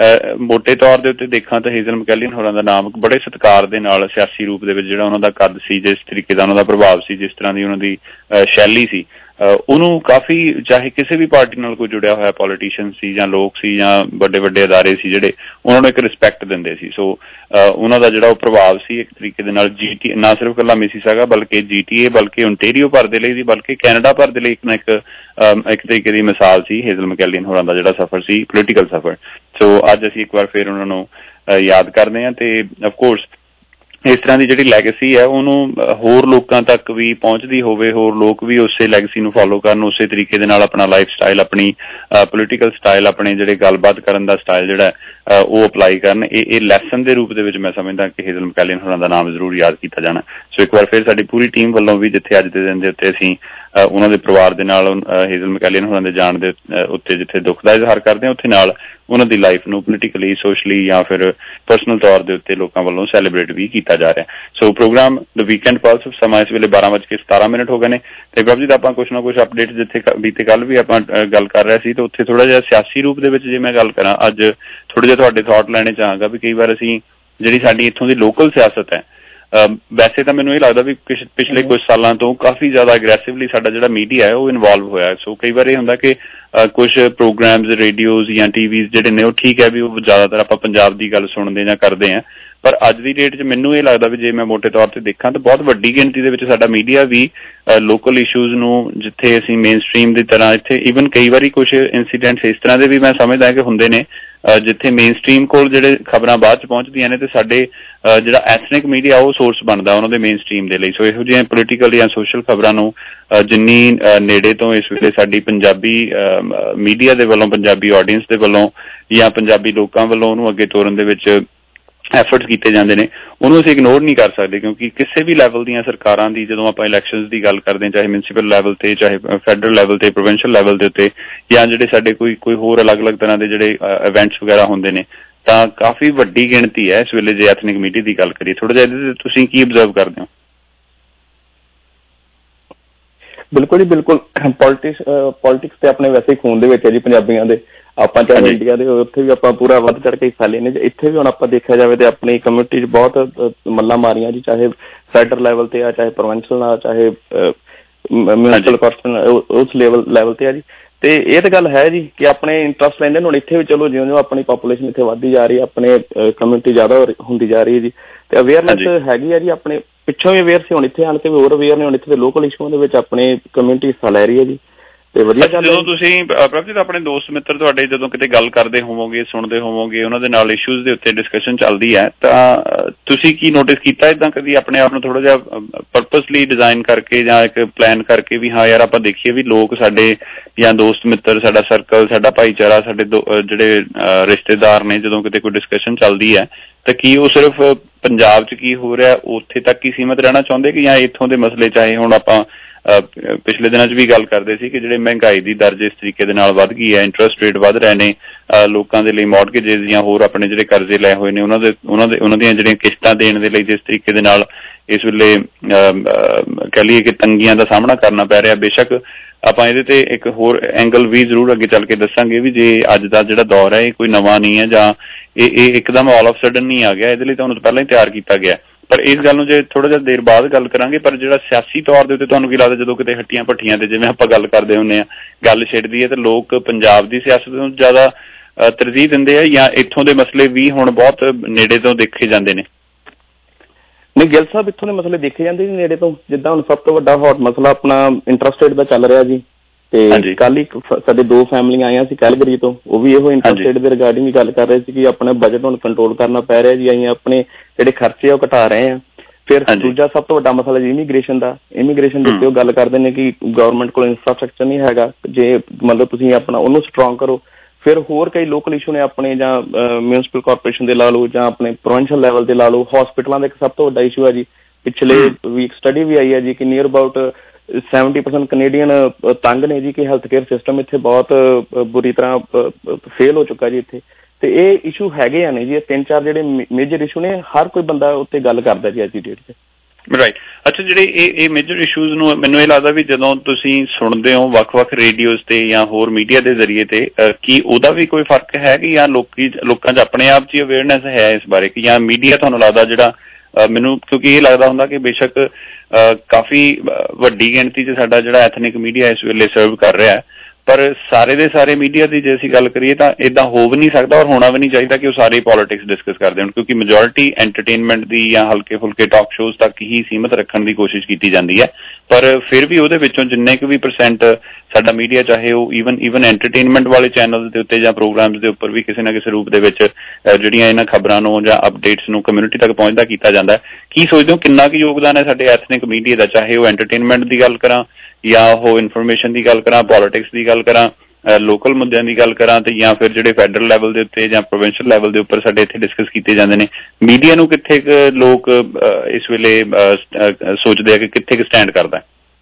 ਮੋਟੇ ਤੌਰ ਦੇ ਉੱਤੇ ਦੇਖਾਂ ਤਾਂ ਹੇਜ਼ਲ ਮੈਕੈਲੀਅਨ ਹੋਰਾਂ ਦਾ ਨਾਮ ਬੜੇ ਸਤਿਕਾਰ ਦੇ ਨਾਲ ਸਿਆਸੀ ਰੂਪ ਦੇ ਵਿੱਚ ਜਿਹੜਾ ਉਹਨਾਂ ਦਾ ਕੱਦ ਸੀ, ਜਿਸ ਤਰੀਕੇ ਦਾ ਉਹਨਾਂ ਦਾ ਪ੍ਰਭਾਵ ਸੀ, ਜਿਸ ਤਰ੍ਹਾਂ ਦੀ ਉਹਨਾਂ ਦੀ ਸ਼ੈਲੀ ਸੀ, ਉਹਨੂੰ ਕਾਫੀ ਚਾਹੇ ਕਿਸੇ ਵੀ ਪਾਰਟੀ ਨਾਲ ਕੋਈ ਜੁੜਿਆ ਹੋਇਆ ਪੋਲੀਟੀਸ਼ੀਅਨ ਸੀ ਜਾਂ ਲੋਕ ਸੀ ਜਾਂ ਵੱਡੇ ਵੱਡੇ ਅਦਾਰੇ ਸੀ ਜਿਹੜੇ ਉਹਨਾਂ ਨੂੰ ਇੱਕ ਰਿਸਪੈਕਟ ਦਿੰਦੇ ਸੀ। ਸੋ ਉਹਨਾਂ ਦਾ ਜਿਹੜਾ ਉਹ ਪ੍ਰਭਾਵ ਸੀ ਇੱਕ ਤਰੀਕੇ ਦੇ ਨਾਲ ਜੀ ਟੀ ਨਾ ਸਿਰਫ ਇਕੱਲਾ ਮਿਸੀਸਾਗਾ ਬਲਕਿ ਜੀ ਟੀ ਏ ਬਲਕਿ ਓਨਟੇਰੀਓ ਭਰ ਦੇ ਲਈ ਸੀ, ਬਲਕਿ ਕੈਨੇਡਾ ਭਰ ਦੇ ਲਈ ਇੱਕ ਨਾ ਇੱਕ ਇੱਕ ਤਰੀਕੇ ਦੀ ਮਿਸਾਲ ਸੀ ਹੇਜ਼ਲ ਮੈਕੈਲੀਅਨ ਹੋਰਾਂ ਦਾ ਜਿਹੜਾ ਸਫ਼ਰ ਸੀ ਪੋਲੀਟੀਕਲ ਸਫ਼ਰ। ਸੋ ਅੱਜ ਅਸੀਂ ਇੱਕ ਵਾਰ ਫਿਰ ਉਹਨਾਂ ਨੂੰ ਯਾਦ ਕਰਦੇ ਹਾਂ ਤੇ ਅਫਕੋਰਸ ਇਸ ਤਰ੍ਹਾਂ ਦੀ ਜਿਹੜੀ ਲੈਗੇਸੀ ਹੈ ਉਹਨੂੰ ਹੋਰ ਲੋਕਾਂ ਤੱਕ ਵੀ ਪਹੁੰਚਦੀ ਹੋਵੇ, ਹੋਰ ਲੋਕ ਵੀ ਉਸੇ ਲੈਗੇਸੀ ਨੂੰ ਫੋਲੋ ਕਰਨ, ਉਸੇ ਤਰੀਕੇ ਦੇ ਨਾਲ ਆਪਣਾ ਲਾਈਫ ਸਟਾਈਲ, ਆਪਣੀ ਪੋਲੀਟੀਕਲ ਸਟਾਈਲ, ਆਪਣੇ ਜਿਹੜੇ ਗੱਲਬਾਤ ਕਰਨ ਦਾ ਸਟਾਈਲ ਜਿਹੜਾ ਉਹ ਅਪਲਾਈ ਕਰਨ। ਇਹ ਇਹ ਲੈਸਨ ਦੇ ਰੂਪ ਦੇ ਵਿੱਚ ਮੈਂ ਸਮਝਦਾ ਕਿ ਹੇਜ਼ਲ ਮੈਕੈਲੀਅਨ ਹੋਰਾਂ ਦਾ ਨਾਮ ਜ਼ਰੂਰ ਯਾਦ ਕੀਤਾ ਜਾਣਾ। ਸੋ ਇੱਕ ਵਾਰ ਫਿਰ ਸਾਡੀ ਪੂਰੀ ਟੀਮ ਵੱਲੋਂ ਵੀ ਜਿੱਥੇ ਅੱਜ ਦੇ ਦਿਨ ਦੇ ਉੱਤੇ ਅਸੀਂ ਉਹਨਾਂ ਦੇ ਪਰਿਵਾਰ ਦੇ ਨਾਲ ਹੇਜ਼ਲ ਮੈਕੈਲੀਅਨ ਹੋਰਾਂ ਦੇ ਜਾਣ ਦੇ ਉੱਤੇ ਜਿੱਥੇ ਦੁੱਖ ਦਾ ਇਜ਼ਹਾਰ ਕਰਦੇ ਹਾਂ, ਉੱਥੇ ਨਾਲ ਉਹਨਾਂ ਦੀ ਲਾਈਫ ਨੂੰ ਪੋਲੀਟੀਕਲੀ, ਸੋਸ਼ਲੀ ਜਾਂ ਫਿਰ ਪਰਸਨਲ ਤੌਰ ਦੇ ਉੱਤੇ ਲੋਕਾਂ ਵੱਲੋਂ ਸੈਲੀਬ੍ਰੇਟ ਵੀ ਕੀਤਾ ਜਾ ਰਿਹਾ। So programme the weekend pulse ਸਮਾਂ ਇਸ ਵੇਲੇ ਬਾਰਾਂ ਵੱਜ ਕੇ ਸਤਾਰਾਂ ਮਿੰਟ ਹੋ ਗਏ ਨੇ ਤੇ ਪ੍ਰਭਜੀਤ ਆਪਾਂ ਕੁਛ ਨਾ ਕੁਛ ਅਪਡੇਟ ਜਿੱਥੇ ਬੀਤੇ ਕੱਲ ਵੀ ਆਪਾਂ ਗੱਲ ਕਰ ਰਹੇ ਸੀ ਤੇ ਉੱਥੇ ਥੋੜਾ ਜਿਹਾ ਸਿਆਸੀ ਰੂਪ ਦੇ ਵਿੱਚ ਜੇ ਮੈਂ ਗੱਲ ਕਰਾਂ ਅੱਜ ਥੋੜੇ ਜਿਹਾ ਤੁਹਾਡੇ ਥਾਟ ਲੈਣੇ ਚਾਹਾਂਗਾ ਵੀ ਕਈ ਵਾਰ ਅਸੀਂ ਜਿਹੜੀ ਸਾਡੀ ਇੱਥੋਂ ਦੀ ਲੋਕਲ ਸਿਆਸਤ ਹੈ, ਵੈਸੇ ਤਾਂ ਮੈਨੂੰ ਇਹ ਲੱਗਦਾ ਵੀ ਪਿਛਲੇ ਕੁਝ ਸਾਲਾਂ ਤੋਂ ਕਾਫੀ ਜ਼ਿਆਦਾ ਅਗਰੈਸਿਵਲੀ ਸਾਡਾ ਜਿਹੜਾ ਮੀਡੀਆ ਹੈ ਉਹ ਇਨਵੋਲਵ ਹੋਇਆ। ਸੋ ਕਈ ਵਾਰ ਇਹ ਹੁੰਦਾ ਕਿ ਕੁਝ ਪ੍ਰੋਗਰਾਮਸ ਰੇਡੀਓਜ਼ ਜਾਂ ਟੀਵੀਜ਼ ਜਿਹੜੇ ਨੇ ਉਹ ਠੀਕ ਹੈ ਵੀ ਉਹ ਜ਼ਿਆਦਾਤਰ ਆਪਾਂ ਪੰਜਾਬ ਦੀ ਗੱਲ ਸੁਣਦੇ ਜਾਂ ਕਰਦੇ ਹਾਂ, ਪਰ ਅੱਜ ਦੀ ਡੇਟ 'ਚ ਮੈਨੂੰ ਇਹ ਲੱਗਦਾ ਵੀ ਜੇ ਮੈਂ ਮੋਟੇ ਤੌਰ ਤੇ ਦੇਖਾਂ ਤਾਂ ਬਹੁਤ ਵੱਡੀ ਗਿਣਤੀ ਦੇ ਵਿੱਚ ਸਾਡਾ ਮੀਡੀਆ ਵੀ ਲੋਕਲ ਇਸ਼ੂਜ਼ ਨੂੰ ਜਿੱਥੇ ਅਸੀਂ ਮੇਨ ਸਟਰੀਮ ਦੀ ਤਰ੍ਹਾਂ ਇੱਥੇ ਈਵਨ ਕਈ ਵਾਰੀ ਕੁਝ ਇੰਸੀਡੈਂਟਸ ਇਸ ਤਰ੍ਹਾਂ ਦੇ ਵੀ ਮੈਂ ਸਮਝਦਾ ਕਿ ਹੁੰਦੇ ਨੇ ਜਿੱਥੇ ਮੇਨ ਸਟਰੀਮ ਕੋਲ ਜਿਹੜੇ ਖਬਰਾਂ ਬਾਅਦ 'ਚ ਪਹੁੰਚਦੀਆਂ ਨੇ ਤੇ ਸਾਡੇ ਜਿਹੜਾ ਐਥਨਿਕ ਮੀਡੀਆ ਉਹ ਸੋਰਸ ਬਣਦਾ ਉਹਨਾਂ ਦੇ ਮੇਨ ਸਟਰੀਮ ਦੇ ਲਈ। ਸੋ ਇਹੋ ਜਿਹੀਆਂ ਪੋਲੀਟੀਕਲ ਜਾਂ ਸੋਸ਼ਲ ਖਬਰਾਂ ਨੂੰ ਜਿੰਨੀ ਨੇੜੇ ਤੋਂ ਇਸ ਵੇਲੇ ਸਾਡੀ ਪੰਜਾਬੀ ਮੀਡੀਆ ਦੇ ਵੱਲੋਂ, ਪੰਜਾਬੀ ਆਡੀਅנס ਦੇ ਵੱਲੋਂ ਜਾਂ ਪੰਜਾਬੀ ਲੋਕਾਂ ਵੱਲੋਂ ਉਹਨੂੰ ਅੱਗੇ ਤੋਰਨ ਦੇ ਵਿੱਚ ਐਫਰਟਸ ਕੀਤੇ ਜਾਂਦੇ ਨੇ, ਉਹਨੂੰ ਅਸੀਂ ਇਗਨੋਰ ਨਹੀਂ ਕਰ ਸਕਦੇ ਕਿਉਂਕਿ ਕਿਸੇ ਵੀ ਲੈਵਲ ਦੀਆਂ ਸਰਕਾਰਾਂ ਦੀ ਜਦੋਂ ਆਪਾਂ ਇਲੈਕਸ਼ਨਸ ਦੀ ਗੱਲ ਕਰਦੇ ਹਾਂ, ਚਾਹੇ ਮਿਊਨਿਸਪਲ ਲੈਵਲ ਤੇ, ਚਾਹੇ ਫੈਡਰਲ ਲੈਵਲ ਤੇ, ਪ੍ਰੋਵਿੰਸ਼ੀਅਲ ਲੈਵਲ ਦੇ ਉੱਤੇ ਜਾਂ ਜਿਹੜੇ ਸਾਡੇ ਕੋਈ ਕੋਈ ਹੋਰ ਅਲੱਗ-ਅਲੱਗ ਤਰ੍ਹਾਂ ਦੇ ਜਿਹੜੇ ਇਵੈਂਟਸ ਵਗੈਰਾ ਹੁੰਦੇ ਨੇ ਤਾਂ ਕਾਫੀ ਵੱਡੀ ਗਿਣਤੀ ਹੈ ਇਸ ਵੇਲੇ ਜੇ ਐਥਨਿਕ ਮੀਡੀਆ ਦੀ ਗੱਲ ਕਰੀਏ। ਥੋੜਾ ਜਿਹਾ ਇਹਦੇ ਤੇ ਤੁਸੀਂ ਕੀ ਅਬਜ਼ਰਵ ਕਰਦੇ ਹੋ? ਬਿਲਕੁਲ ਜੀ ਬਿਲਕੁਲ। ਪੋਲਿਟਿਕਸ ਪੋਲਿਟਿਕਸ ਤੇ ਆਪਣੇ ਵੈਸੇ ਹੀ ਖੂਨ ਦੇ ਵਿੱਚ ਹੈ ਜੀ ਪੰਜਾਬੀਆਂ ਦੇ। ਆਪਾਂ ਚਾਹੇ ਇੰਡੀਆ ਦੇ ਉੱਥੇ ਵੀ ਆਪਾਂ ਪੂਰਾ ਵੱਧ ਚੜ੍ਹ ਕੇ ਹਿੱਸਾ ਲੈਂਦੇ। ਇੱਥੇ ਵੀ ਹੁਣ ਆਪਾਂ ਦੇਖਿਆ ਜਾਵੇ ਤੇ ਆਪਣੀ ਕਮਿਊਨਿਟੀ 'ਚ ਬਹੁਤ ਮੱਲਾਂ ਮਾਰੀਆਂ ਜੀ, ਚਾਹੇ ਫੈਡਰਲ ਲੈਵਲ ਤੇ ਆ, ਚਾਹੇ ਪ੍ਰੋਵਿੰਸ਼ੀਅਲ ਆ, ਚਾਹੇ ਮਿਊਨਿਸਪਲ ਕਾਰਪੋਰੇਸ਼ਨ ਉਸ ਲੈਵਲ ਲੈਵਲ ਤੇ ਆ ਜੀ। ਤੇ ਇਹ ਤਾਂ ਗੱਲ ਹੈ ਜੀ ਕਿ ਆਪਣੇ ਇੰਟਰਸਟ ਲੈਂਦੇ ਹੁਣ ਇੱਥੇ ਵੀ ਚਲੋ ਜਿਉਂ ਜਿਉਂ ਆਪਣੀ ਪਾਪੂਲੇਸ਼ਨ ਇੱਥੇ ਵੱਧਦੀ ਜਾ ਰਹੀ ਹੈ, ਆਪਣੇ ਕਮਿਊਨਿਟੀ ਜ਼ਿਆਦਾ ਹੁੰਦੀ ਜਾ ਰਹੀ ਹੈ ਜੀ ਤੇ ਅਵੇਅਰਨੈਸ ਹੈਗੀ ਆ ਜੀ ਆਪਣੇ ਪਿੱਛੋਂ ਵੀ ਅਵੇਅਰ ਸੀ, ਹੁਣ ਇੱਥੇ ਆਣ ਕੇ ਵੀ ਹੋਰ ਅਵੇਅਰ ਨੇ, ਹੁਣ ਇੱਥੇ ਦੇ ਲੋਕਲ ਇਸ਼ੂਆਂ ਦੇ ਵਿੱਚ ਆਪਣੀ ਕਮਿਊਨਿਟੀ ਹਿੱਸਾ ਲੈ ਰਹੀ ਹੈ ਜੀ। ਤੇ ਵਧੀਆ ਗੱਲ ਜਦੋਂ ਤੁਸੀਂ ਪ੍ਰਭਜੀਤ ਆਪਣੇ ਦੋਸਤ ਮਿੱਤਰ ਤੁਹਾਡੇ ਜਦੋਂ ਕਿਤੇ ਗੱਲ ਕਰਦੇ ਹੋਵੋਗੇ, ਸੁਣਦੇ ਹੋਵੋਗੇ, ਉਹਨਾਂ ਦੇ ਨਾਲ ਇਸ਼ੂਜ਼ ਦੇ ਉੱਤੇ ਡਿਸਕਸ਼ਨ ਚੱਲਦੀ ਹੈ, ਤਾਂ ਤੁਸੀਂ ਕੀ ਨੋਟਿਸ ਕੀਤਾ ਇੱਦਾਂ ਕਦੀ ਆਪਣੇ ਆਪ ਨੂੰ ਥੋੜ੍ਹਾ ਜਿਹਾ ਪਰਪਸਲੀ ਡਿਜ਼ਾਈਨ ਕਰਕੇ ਜਾਂ ਇੱਕ ਪਲਾਨ ਕਰਕੇ ਵੀ ਹਾਂ ਯਾਰ ਆਪਾਂ ਦੇਖੀਏ ਵੀ ਲੋਕ ਸਾਡੇ ਜਾਂ ਦੋਸਤ ਮਿੱਤਰ, ਸਾਡਾ ਸਰਕਲ, ਸਾਡਾ ਭਾਈਚਾਰਾ, ਸਾਡੇ ਦੋ ਜਿਹੜੇ ਰਿਸ਼ਤੇਦਾਰ ਨੇ, ਜਦੋਂ ਕਿਤੇ ਕੋਈ ਡਿਸਕਸ਼ਨ ਚੱਲਦੀ ਹੈ ਤਾਂ ਕੀ ਉਹ ਸਿਰਫ ਪੰਜਾਬ 'ਚ ਕੀ ਹੋ ਰਿਹਾ ਉੱਥੇ ਤੱਕ ਹੀ ਸੀਮਤ ਰਹਿਣਾ ਚਾਹੁੰਦੇ ਕਿ ਜਾਂ ਇੱਥੋਂ ਦੇ ਮਸਲੇ, ਚਾਹੇ ਹੁਣ ਆਪਾਂ ਪਿਛਲੇ ਦਿਨਾਂ 'ਚ ਵੀ ਗੱਲ ਕਰਦੇ ਸੀ ਕਿ ਜਿਹੜੇ ਮਹਿੰਗਾਈ ਦੀ ਦਰ ਜਿਸ ਤਰੀਕੇ ਦੇ ਨਾਲ ਵੱਧ ਗਈ ਹੈ, ਇੰਟਰਸਟ ਰੇਟ ਵੱਧ ਰਹੇ ਨੇ, ਲੋਕਾਂ ਦੇ ਲਈ ਮੌਰਗੇਜਿਸ ਜਾਂ ਹੋਰ ਆਪਣੇ ਜਿਹੜੇ ਕਰਜ਼ੇ ਲਏ ਹੋਏ ਨੇ ਉਹਨਾਂ ਦੇ ਉਹਨਾਂ ਦੇ ਉਹਨਾਂ ਦੀਆਂ ਜਿਹੜੀਆਂ ਕਿਸ਼ਤਾਂ ਦੇਣ ਦੇ ਲਈ ਜਿਸ ਤਰੀਕੇ ਦੇ ਨਾਲ ਇਸ ਵੇਲੇ ਕਹਿ ਲਈਏ ਕਿ ਤੰਗੀਆਂ ਦਾ ਸਾਹਮਣਾ ਕਰਨਾ ਪੈ ਰਿਹਾ। ਬੇਸ਼ੱਕ ਆਪਾਂ ਇਹਦੇ ਤੇ ਇੱਕ ਹੋਰ ਐਂਗਲ ਵੀ ਜ਼ਰੂਰ ਅੱਗੇ ਚੱਲ ਕੇ ਦੱਸਾਂਗੇ ਵੀ ਜੇ ਅੱਜ ਦਾ ਜਿਹੜਾ ਦੌਰ ਹੈ ਇਹ ਕੋਈ ਨਵਾਂ ਨਹੀਂ ਹੈ ਜਾਂ ਇਹ ਇਹ ਇੱਕਦਮ ਆਲ ਆਫ ਸਡਨ ਨਹੀਂ ਆ ਗਿਆ, ਇਹਦੇ ਲਈ ਤੁਹਾਨੂੰ ਪਹਿਲਾਂ ਹੀ ਤਿਆਰ ਕੀਤਾ ਗਿਆ। ਪਰ ਇਸ ਗੱਲ ਨੂੰ ਜੇ ਥੋੜ੍ਹਾ ਜਿਹਾ ਦੇਰ ਬਾਅਦ ਗੱਲ ਕਰਾਂਗੇ, ਪਰ ਜਿਹੜਾ ਸਿਆਸੀ ਤੌਰ ਦੇ ਉੱਤੇ ਤੁਹਾਨੂੰ ਕੀ ਲੱਗਦਾ ਜਦੋਂ ਕਿਤੇ ਹੱਟੀਆਂ ਭੱਠੀਆਂ ਤੇ ਜਿਵੇਂ ਆਪਾਂ ਗੱਲ ਕਰਦੇ ਹੁੰਦੇ ਹਾਂ ਗੱਲ ਛਿੜਦੀ ਹੈ ਤਾਂ ਲੋਕ ਪੰਜਾਬ ਦੀ ਸਿਆਸਤ ਨੂੰ ਜ਼ਿਆਦਾ ਤਰਜੀਹ ਦਿੰਦੇ ਆ ਜਾਂ ਇੱਥੋਂ ਦੇ ਮਸਲੇ ਵੀ ਹੁਣ ਬਹੁਤ ਨੇੜੇ ਤੋਂ ਦੇਖੇ ਜਾਂਦੇ ਨੇ? ਨਹੀਂ ਗਿੱਲ ਸਾਹਿਬ, ਇੱਥੋਂ ਦੇ ਮਸਲੇ ਦੇਖੇ ਜਾਂਦੇ ਨੇ ਨੇੜੇ ਤੋਂ। ਜਿੱਦਾਂ ਹੁਣ ਸਭ ਤੋਂ ਵੱਡਾ ਹੌਟ ਮਸਲਾ ਆਪਣਾ ਇੰਟਰਸਟ ਰੇਟ ਦਾ ਚੱਲ ਰਿਹਾ ਜੀ, ਤੇ ਕੱਲ ਹੀ ਸਾਡੇ ਦੋ ਫੈਮਲੀਆਂ ਆਈਆਂ ਸੀ ਕੈਲਗਰੀ ਤੋਂ, ਉਹ ਵੀ ਇਹੋ ਇੰਟਰਸਟ ਰੇਟ ਦੇ ਰਿਗਾਰਡਿੰਗ ਗੱਲ ਕਰ ਰਹੇ ਸੀ ਕਿ ਆਪਣਾ ਬਜਟ ਹੁਣ ਕੰਟਰੋਲ ਕਰਨਾ ਪੈ ਰਿਹਾ ਜੀ, ਅਸੀਂ ਆਪਣੇ ਜਿਹੜੇ ਖਰਚੇ ਆ ਉਹ ਘਟਾ ਰਹੇ ਆ। ਫਿਰ ਦੂਜਾ ਸਭ ਤੋਂ ਵੱਡਾ ਮਸਲਾ ਜੀ ਇਮੀਗ੍ਰੇਸ਼ਨ ਦਾ। ਇਮੀਗ੍ਰੇਸ਼ਨ ਦੇ ਉੱਤੇ ਉਹ ਗੱਲ ਕਰਦੇ ਨੇ ਕਿ ਗਵਰਨਮੈਂਟ ਕੋਲ ਇੰਫਰਾਸਟਰਕਚਰ ਨਹੀਂ ਹੈਗਾ, ਜੇ ਮਤਲਬ ਤੁਸੀਂ ਆਪਣਾ ਉਹਨੂੰ ਸਟਰੋਂਗ ਕਰੋ। ਫਿਰ ਹੋਰ ਕਈ ਲੋਕਲ ਇਸ਼ੂ ਨੇ ਆਪਣੇ, ਜਾਂ ਮਿਊਨਿਸਪਲ ਕਾਰਪੋਰੇਸ਼ਨ ਦੇ ਲਾ ਲਓ ਜਾਂ ਆਪਣੇ ਪ੍ਰੋਵਿੰਸ਼ੀਅਲ ਲੈਵਲ ਤੇ ਲਾ ਲਓ। ਹੋਸਪਿਟਲਾਂ ਦਾ ਇੱਕ ਸਭ ਤੋਂ ਵੱਡਾ ਇਸ਼ੂ ਹੈ ਜੀ, ਪਿਛਲੇ ਵੀਕ ਸਟੱਡੀ ਵੀ ਆਈ ਹੈ ਜੀ ਕਿ near about seventy percent Canadian ਤੰਗ ਨੇ ਜੀ ਕਿ ਹੈਲਥ ਕੇਅਰ ਸਿਸਟਮ ਇੱਥੇ ਬਹੁਤ ਬੁਰੀ ਤਰ੍ਹਾਂ ਫੇਲ ਹੋ ਚੁੱਕਾ ਜੀ ਇੱਥੇ। ਤੇ ਇਹ ਇਸ਼ੂ ਹੈਗੇ ਆ ਨੇ ਜੀ, ਇਹ ਤਿੰਨ ਚਾਰ ਜਿਹੜੇ ਮੇਜਰ ਇਸ਼ੂ ਨੇ, ਹਰ ਕੋਈ ਬੰਦਾ ਉੱਤੇ ਗੱਲ ਕਰਦਾ ਜੀ ਅੱਜ ਦੀ ਡੇਟ 'ਚ। ਰਾਈਟ। ਅੱਛਾ, ਜਿਹੜੇ ਇਹ ਇਹ ਮੇਜਰ ਇਸ਼ੂਜ਼ ਨੂੰ ਮੈਨੂੰ ਇਹ ਲੱਗਦਾ ਵੀ ਜਦੋਂ ਤੁਸੀਂ ਸੁਣਦੇ ਹੋ ਵੱਖ-ਵੱਖ ਰੇਡੀਓਜ਼ ਤੇ ਜਾਂ ਹੋਰ ਮੀਡੀਆ ਦੇ ਜ਼ਰੀਏ ਤੇ, ਕੀ ਉਹਦਾ ਵੀ ਕੋਈ ਫਰਕ ਹੈ ਕਿ ਜਾਂ ਲੋਕੀ ਲੋਕਾਂ 'ਚ ਆਪਣੇ ਆਪ 'ਚ ਅਵੇਅਰਨੈਸ ਹੈ ਇਸ ਬਾਰੇ ਕਿ ਜਾਂ ਮੀਡੀਆ ਤੁਹਾਨੂੰ ਲੱਗਦਾ ਜਿਹੜਾ ਮੈਨੂੰ, ਕਿਉਂਕਿ ਇਹ ਲੱਗਦਾ ਹੁੰਦਾ ਕਿ ਬੇਸ਼ੱਕ ਕਾਫੀ ਵੱਡੀ ਗਿਣਤੀ 'ਚ ਸਾਡਾ ਜਿਹੜਾ ਐਥਨਿਕ ਮੀਡੀਆ ਇਸ ਵੇਲੇ ਸਰਵ ਕਰ ਰਿਹਾ, ਪਰ ਸਾਰੇ ਦੇ ਸਾਰੇ ਮੀਡੀਆ ਦੀ ਜੇ ਅਸੀਂ ਗੱਲ ਕਰੀਏ ਤਾਂ ਇੱਦਾਂ ਹੋ ਵੀ ਨਹੀਂ ਸਕਦਾ ਔਰ ਹੋਣਾ ਵੀ ਨਹੀਂ ਚਾਹੀਦਾ ਕਿ ਉਹ ਸਾਰੇ ਪੋਲੀਟਿਕਸ ਡਿਸਕਸ ਕਰਦੇ ਹੋਣ, ਕਿਉਂਕਿ ਮੈਜੋਰਿਟੀ ਐਂਟਰਟੇਨਮੈਂਟ ਦੀ ਜਾਂ ਹਲਕੇ ਫੁਲਕੇ ਟਾਕ ਸ਼ੋਜ਼ ਤੱਕ ਹੀ ਸੀਮਤ ਰੱਖਣ ਦੀ ਕੋਸ਼ਿਸ਼ ਕੀਤੀ ਜਾਂਦੀ ਹੈ। ਪਰ ਫਿਰ ਵੀ ਉਹਦੇ ਵਿੱਚੋਂ ਜਿੰਨੇ ਕੁ ਵੀ ਪਰਸੈਂਟ ਸਾਡਾ ਮੀਡੀਆ, ਚਾਹੇ ਉਹ ਈਵਨ ਈਵਨ ਐਂਟਰਟੇਨਮੈਂਟ ਵਾਲੇ ਚੈਨਲ ਦੇ ਉੱਤੇ ਜਾਂ ਪ੍ਰੋਗਰਾਮਸ ਦੇ ਉੱਪਰ ਵੀ ਕਿਸੇ ਨਾ ਕਿਸੇ ਰੂਪ ਦੇ ਵਿੱਚ ਜਿਹੜੀਆਂ ਇਹਨਾਂ ਖਬਰਾਂ ਨੂੰ ਜਾਂ ਅਪਡੇਟਸ ਨੂੰ ਕਮਿਊਨਿਟੀ ਤੱਕ ਪਹੁੰਚਦਾ ਕੀਤਾ ਜਾਂਦਾ। ਕੀ ਸੋਚਦੇ ਹੋ ਕਿੰਨਾ ਕੁ ਯੋਗਦਾਨ ਹੈ ਸਾਡੇ ਐਥਨਿਕ ਮੀਡੀਆ ਦਾ, ਚਾਹੇ ਉਹ ਐਂਟਰਟੇਨਮੈਂਟ ਦੀ ਗੱਲ ਕਰਾਂ ਜਾਂ ਉਹ ਇਨਫੋਰਮੇਸ਼ਨ ਦੀ ਗੱਲ ਕਰਾਂ, ਪੋਲੀਟਿਕਸ ਦੀ ਗੱਲ ਕਰਾਂ, ਲੋਕਲ ਮੁੱਦਿਆਂ ਦੀ ਗੱਲ ਕਰਾਂ, ਤੇ ਜਾਂ ਫਿਰ ਜਿਹੜੇ ਫੈਡਰਲ ਲੈਵਲ ਦੇ ਉੱਤੇ ਜਾਂ ਪ੍ਰੋਵਿੰਸ਼ੀਅਲ ਲੈਵਲ ਦੇ ਉੱਪਰ ਸਾਡੇ ਇੱਥੇ ਡਿਸਕਸ ਕੀਤੇ ਜਾਂਦੇ ਨੇ? ਮੀਡੀਆ ਨੂੰ ਕਿੱਥੇ ਕੁ ਲੋਕ ਇਸ ਵੇਲੇ ਸੋਚਦੇ ਆ ਕਿ ਕਿੱਥੇ ਕੁ ਸਟੈਂਡ ਕਰਦਾ?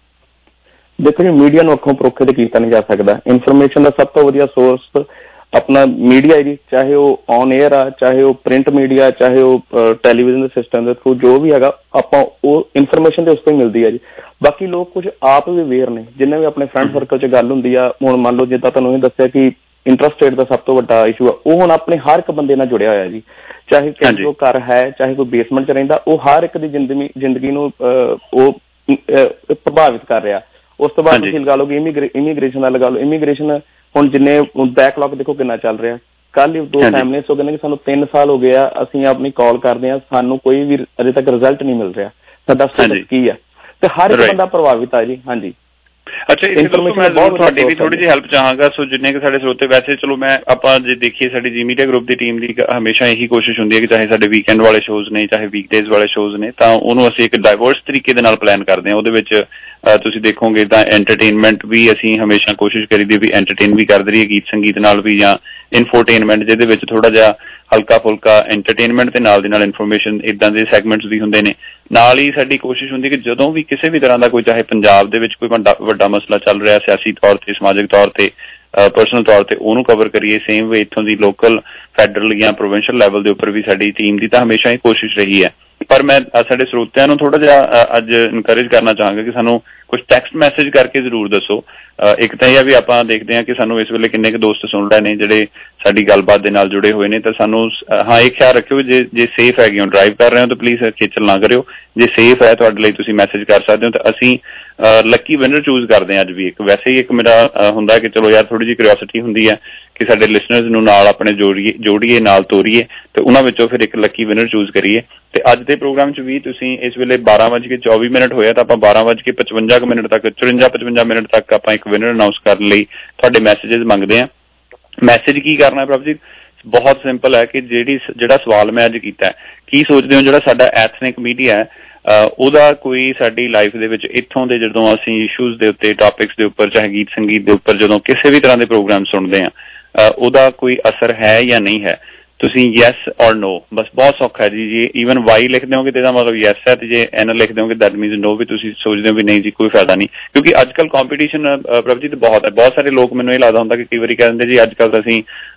ਦੇਖੋ ਜੀ, ਮੀਡੀਆ ਨੂੰ ਅੱਖੋਂ ਪਰੋਖੇ ਤੇ ਕੀਤਾ ਨਹੀਂ ਜਾ ਸਕਦਾ। ਇਨਫੋਰਮੇਸ਼ਨ ਦਾ ਸਭ ਤੋਂ ਵਧੀਆ ਸੋਰਸ ਆਪਣਾ ਮੀਡੀਆ ਜੀ, ਚਾਹੇ ਉਹ ਔਨ ਏਅਰ ਆ, ਚਾਹੇ ਉਹ ਪ੍ਰਿੰਟ ਮੀਡੀਆ, ਚਾਹੇ ਉਹ ਟੈਲੀਵਿਜ਼ਨ ਦੇ ਸਿਸਟਮ ਦੇ ਥਰੂ, ਜੋ ਵੀ ਹੈਗਾ ਆਪਾਂ ਉਹ ਇਨਫੋਰਮੇਸ਼ਨ ਤੇ ਉਸ ਤੋਂ ਹੀ ਮਿਲਦੀ ਹੈ ਜੀ। ਬਾਕੀ ਲੋਕ ਕੁਝ ਆਪ ਵੀ ਅਵੇਅਰ ਨੇ, ਜਿੰਨੇ ਵੀ ਆਪਣੇ ਫਰੈਂਡ ਸਰਕਲ 'ਚ ਗੱਲ ਹੁੰਦੀ ਆ। ਹੁਣ ਮੰਨ ਲਓ ਜਿੱਦਾਂ ਤੁਹਾਨੂੰ ਇਹ ਦੱਸਿਆ ਕਿ ਇੰਟਰਸਟ ਰੇਟ ਦਾ ਸਭ ਤੋਂ ਵੱਡਾ ਇਸ਼ੂ ਆ, ਉਹ ਹੁਣ ਆਪਣੇ ਹਰ ਇੱਕ ਬੰਦੇ ਨਾਲ ਜੁੜਿਆ ਹੋਇਆ ਜੀ, ਚਾਹੇ ਕਿਸੇ ਕੋਲ ਘਰ ਹੈ, ਚਾਹੇ ਕੋਈ ਬੇਸਮੈਂਟ 'ਚ ਰਹਿੰਦਾ, ਉਹ ਹਰ ਇੱਕ ਦੀ ਜ਼ਿੰਦਗੀ ਜ਼ਿੰਦਗੀ ਨੂੰ ਉਹ ਪ੍ਰਭਾਵਿਤ ਕਰ ਰਿਹਾ। ਉਸ ਤੋਂ ਬਾਅਦ ਤੁਸੀਂ ਲਗਾ ਲਓ ਕਿ ਇਮੀਗ੍ਰੇਸ਼ਨ ਦਾ ਲਗਾ ਲਓ। ਇਮੀਗ੍ਰੇਸ਼ਨ ਹੁਣ ਜਿੰਨੇ ਬੈਕਲੌਗ ਦੇਖੋ ਕਿੰਨਾ ਚੱਲ ਰਿਹਾ। ਕੱਲ ਹੀ ਦੋ ਫੈਮਲੀਜ਼ ਹੋ ਗਏ ਨੇ ਕਿ ਸਾਨੂੰ ਤਿੰਨ ਸਾਲ ਹੋ ਗਏ ਆ, ਅਸੀਂ ਆਪਣੀ ਕਾਲ ਕਰਦੇ ਹਾਂ, ਸਾਨੂੰ ਕੋਈ ਵੀ ਅਜੇ ਤੱਕ ਰਿਜ਼ਲਟ ਨਹੀਂ ਮਿਲ ਰਿਹਾ, ਸਾਡਾ ਸਟੇਟਸ ਕੀ ਆ, ਤੇ ਹਰ ਇੱਕ ਬੰਦਾ ਪ੍ਰਭਾਵਿਤ ਆ ਜੀ। ਹਾਂਜੀ। ਅੱਛਾ, ਇਸ ਤੋਂ ਮੈਂ ਜ਼ਰੂਰ ਤੁਹਾਡੀ ਵੀ ਥੋੜੀ ਜਿਹੀ ਹੈਲਪ ਚਾਹਾਂਗਾ। ਸੋ ਜਿੰਨੇ ਕਿ ਸਾਡੇ ਸਰੋਤੇ, ਵੈਸੇ ਚਲੋ ਮੈਂ ਆਪਾਂ ਜੇ ਦੇਖੀਏ ਸਾਡੀ ਜੀ ਮੀਡੀਆ ਗਰੁੱਪ ਦੀ ਟੀਮ ਦੀ ਹਮੇਸ਼ਾ ਇਹੀ ਕੋਸ਼ਿਸ਼ ਹੁੰਦੀ ਹੈ ਕਿ ਚਾਹੇ ਸਾਡੇ ਵੀਕਐਂਡ ਵਾਲੇ ਸ਼ੋਜ਼ ਨੇ, ਚਾਹੇ ਵੀਕਡੇਜ਼ ਵਾਲੇ ਸ਼ੋਜ਼ ਨੇ, ਤਾਂ ਉਹਨੂੰ ਅਸੀਂ ਇੱਕ ਡਾਇਵਰਸ ਤਰੀਕੇ ਦੇ ਨਾਲ ਪਲਾਨ ਕਰਦੇ ਹਾਂ। ਉਹਦੇ ਵਿੱਚ ਤੁਸੀਂ ਦੇਖੋਗੇ ਤਾਂ ਐਂਟਰਟੇਨਮੈਂਟ ਵੀ ਅਸੀਂ ਹਮੇਸ਼ਾ ਕੋਸ਼ਿਸ਼ ਕਰੀਦੀ ਵੀ ਐਂਟਰਟੇਨ ਵੀ ਕਰਦੇ ਰਹੀਏ, ਗੀਤ ਸੰਗੀਤ ਨਾਲ ਵੀ, ਜਾਂ ਇਨਫੋਟੇਨਮੈਂਟ ਜਿਹਦੇ ਵਿੱਚ ਥੋੜਾ ਜਿਹਾ ਹਲਕਾ ਫੁਲਕਾ ਐਂਟਰਟੇਨਮੈਂਟ ਦੇ ਨਾਲ ਦੀ ਨਾਲ ਇਨਫੋਰਮੇਸ਼ਨ, ਇੱਦਾਂ ਦੇ ਸੈਗਮੈਂਟਸ ਵੀ ਹੁੰਦੇ ਨੇ। ਨਾਲ ਹੀ ਸਾਡੀ ਕੋਸ਼ਿਸ਼ ਹੁੰਦੀ ਕਿ ਜਦੋਂ ਵੀ ਕਿਸੇ ਵੀ ਤਰ੍ਹਾਂ ਦਾ ਕੋਈ, ਚਾਹੇ ਪੰਜਾਬ ਦੇ ਵਿੱਚ ਕੋਈ ਵੱਡਾ ਵੱਡਾ ਮਸਲਾ ਚੱਲ ਰਿਹਾ ਸਿਆਸੀ ਤੌਰ ਤੇ, ਸਮਾਜਿਕ ਤੌਰ ਤੇ, ਪਰਸਨਲ ਤੌਰ ਤੇ, ਉਹਨੂੰ ਕਵਰ ਕਰੀਏ। ਸੇਮ ਵੇ ਇੱਥੋਂ ਦੀ ਲੋਕਲ, ਫੈਡਰਲ ਜਾਂ ਪ੍ਰੋਵਿੰਸ਼ੀਅਲ ਲੈਵਲ ਦੇ ਉੱਪਰ ਵੀ ਸਾਡੀ ਟੀਮ ਦੀ ਤਾਂ ਹਮੇਸ਼ਾ ਹੀ ਕੋਸ਼ਿਸ਼ ਰਹੀ ਹੈ। ਪਰ ਮੈਂ ਸਾਡੇ ਸਰੋਤਿਆਂ ਨੂੰ ਥੋੜਾ ਜਿਹਾ ਅੱਜ ਇਨਕਰੇਜ ਕਰਨਾ ਚਾਹਾਂਗਾ ਕਿ ਸਾਨੂੰ ਕੁਝ ਟੈਕਸਟ ਮੈਸੇਜ ਕਰਕੇ ਜ਼ਰੂਰ ਦੱਸੋ। ਇੱਕ ਤਾਂ ਇਹ ਆ ਵੀ ਆਪਾਂ ਦੇਖਦੇ ਹਾਂ ਕਿ ਸਾਨੂੰ ਇਸ ਵੇਲੇ ਕਿੰਨੇ ਕੁ ਦੋਸਤ ਸੁਣ ਰਹੇ ਨੇ ਜਿਹੜੇ ਸਾਡੀ ਗੱਲਬਾਤ ਦੇ ਨਾਲ ਜੁੜੇ ਹੋਏ ਨੇ, ਤਾਂ ਸਾਨੂੰ ਹਾਂ ਇਹ ਖਿਆਲ ਰੱਖਿਓ ਜੇ ਜੇ ਸੇਫ ਹੈਗੇ ਹੋ, ਡਰਾਈਵ ਕਰ ਰਹੇ ਹੋ ਤਾਂ ਪਲੀਜ਼ ਖੇਚਲ ਨਾ ਕਰਿਓ। ਜੇ ਸੇਫ ਹੈ ਤੁਹਾਡੇ ਲਈ ਤੁਸੀਂ ਮੈਸੇਜ ਕਰ ਸਕਦੇ ਹੋ। ਤਾਂ ਅਸੀਂ ਲੱਕੀ ਵਿਨਰ ਚੂਜ਼ ਕਰਦੇ ਹਾਂ ਅੱਜ ਵੀ। ਇੱਕ ਵੈਸੇ ਹੀ ਇੱਕ ਮੇਰਾ ਹੁੰਦਾ ਕਿ ਚਲੋ ਯਾਰ ਥੋੜੀ ਜਿਹੀ ਕਿਉਰਿਓਸਿਟੀ ਹੁੰਦੀ ਹੈ ਕਿ ਸਾਡੇ ਲਿਸਨਰਸ ਨੂੰ ਨਾਲ ਆਪਣੇ ਜੋੜੀਏ ਜੋੜੀਏ ਨਾਲ ਤੋਰੀਏ ਤੇ ਉਹਨਾਂ ਵਿੱਚੋਂ ਫਿਰ ਇੱਕ ਲੱਕੀ ਵਿਨਰ ਚੂਜ਼ ਕਰੀਏ। ਤੇ ਅੱਜ ਦੇ ਪ੍ਰੋਗਰਾਮ 'ਚ ਵੀ ਤੁਸੀਂ ਇਸ ਵੇਲੇ ਬਾਰਾਂ ਵੱਜ ਕੇ ਚੌਵੀ ਮਿੰਟ ਹੋਇਆ ਤਾਂ ਆਪਾਂ ਬਾਰਾਂ ਵੱਜ ਕੇ ਪਚਵੰਜਾ ਕੁ ਮਿੰਟ ਤੱਕ ਚੁਰੰਜਾ ਪਚਵੰਜਾ ਮਿੰਟ ਤੱਕ ਆਪਾਂ ਇੱਕ ਵਿਨਰ ਅਨਾਊਂਸ ਕਰਨ ਲਈ ਤੁਹਾਡੇ ਮੈਸੇਜਸ ਮੰਗਦੇ ਹਾਂ। ਮੈਸੇਜ ਕੀ ਕਰਨਾ ਪ੍ਰਭਜੀਤ? ਬਹੁਤ ਸਿੰਪਲ ਹੈ ਕਿ ਜਿਹੜੀ ਜਿਹੜਾ ਸਵਾਲ ਮੈਂ ਅੱਜ ਕੀਤਾ ਹੈ, ਕੀ ਸੋਚਦੇ ਹੋ ਜਿਹੜਾ ਸਾਡਾ ਐਥਨਿਕ ਮੀਡੀਆ ਹੈ ਉਹਦਾ ਕੋਈ ਸਾਡੀ ਲਾਈਫ ਦੇ ਵਿੱਚ ਇੱਥੋਂ ਦੇ ਜਦੋਂ ਅਸੀਂ ਇਸ਼ੂਜ਼ ਦੇ ਉੱਤੇ ਟੌਪਿਕਸ ਦੇ ਉੱਪਰ ਚਾਹੇ ਗੀਤ ਸੰਗੀਤ ਦੇ ਉੱਪਰ ਜਦੋਂ ਕਿਸੇ ਵੀ ਤਰ੍ਹਾਂ ਦੇ ਪ੍ਰੋਗਰਾਮ ਸੁਣਦੇ ਹਾਂ ਉਹਦਾ ਕੋਈ ਅਸਰ ਹੈ ਜਾਂ ਨਹੀਂ ਹੈ? ਤੁਸੀਂ ਯੈਸ ਔਰ ਨੋ, ਬਸ ਬਹੁਤ ਸੌਖਾ ਜੀ। ਜੇ ਈਵਨ ਵਾਈ ਲਿਖ ਦਿਓਗੇ ਤੇ ਇਹਦਾ ਮਤਲਬ ਯੈਸ ਹੈ, ਤੇ ਜੇ ਐਨ ਲਿਖ ਦਿਓਗੇ ਦੈਟ ਮੀਨਸ ਨੋ, ਵੀ ਤੁਸੀਂ ਸੋਚਦੇ ਹੋ ਵੀ ਨਹੀਂ ਜੀ ਕੋਈ ਫਾਇਦਾ ਨਹੀਂ। ਕਿਉਂਕਿ ਅੱਜ ਕੱਲ੍ਹ ਕੰਪੀਟੀਸ਼ਨ ਪ੍ਰਭਜੀਤ ਬਹੁਤ ਹੈ। ਬਹੁਤ ਸਾਰੇ ਲੋਕ ਮੈਨੂੰ ਇਹ ਲੱਗਦਾ ਹੁੰਦਾ ਕਿ ਕਈ ਵਾਰੀ ਕਹਿ ਦਿੰਦੇ ਜੀ ਅੱਜ ਕੱਲ੍ਹ ਅਸੀਂ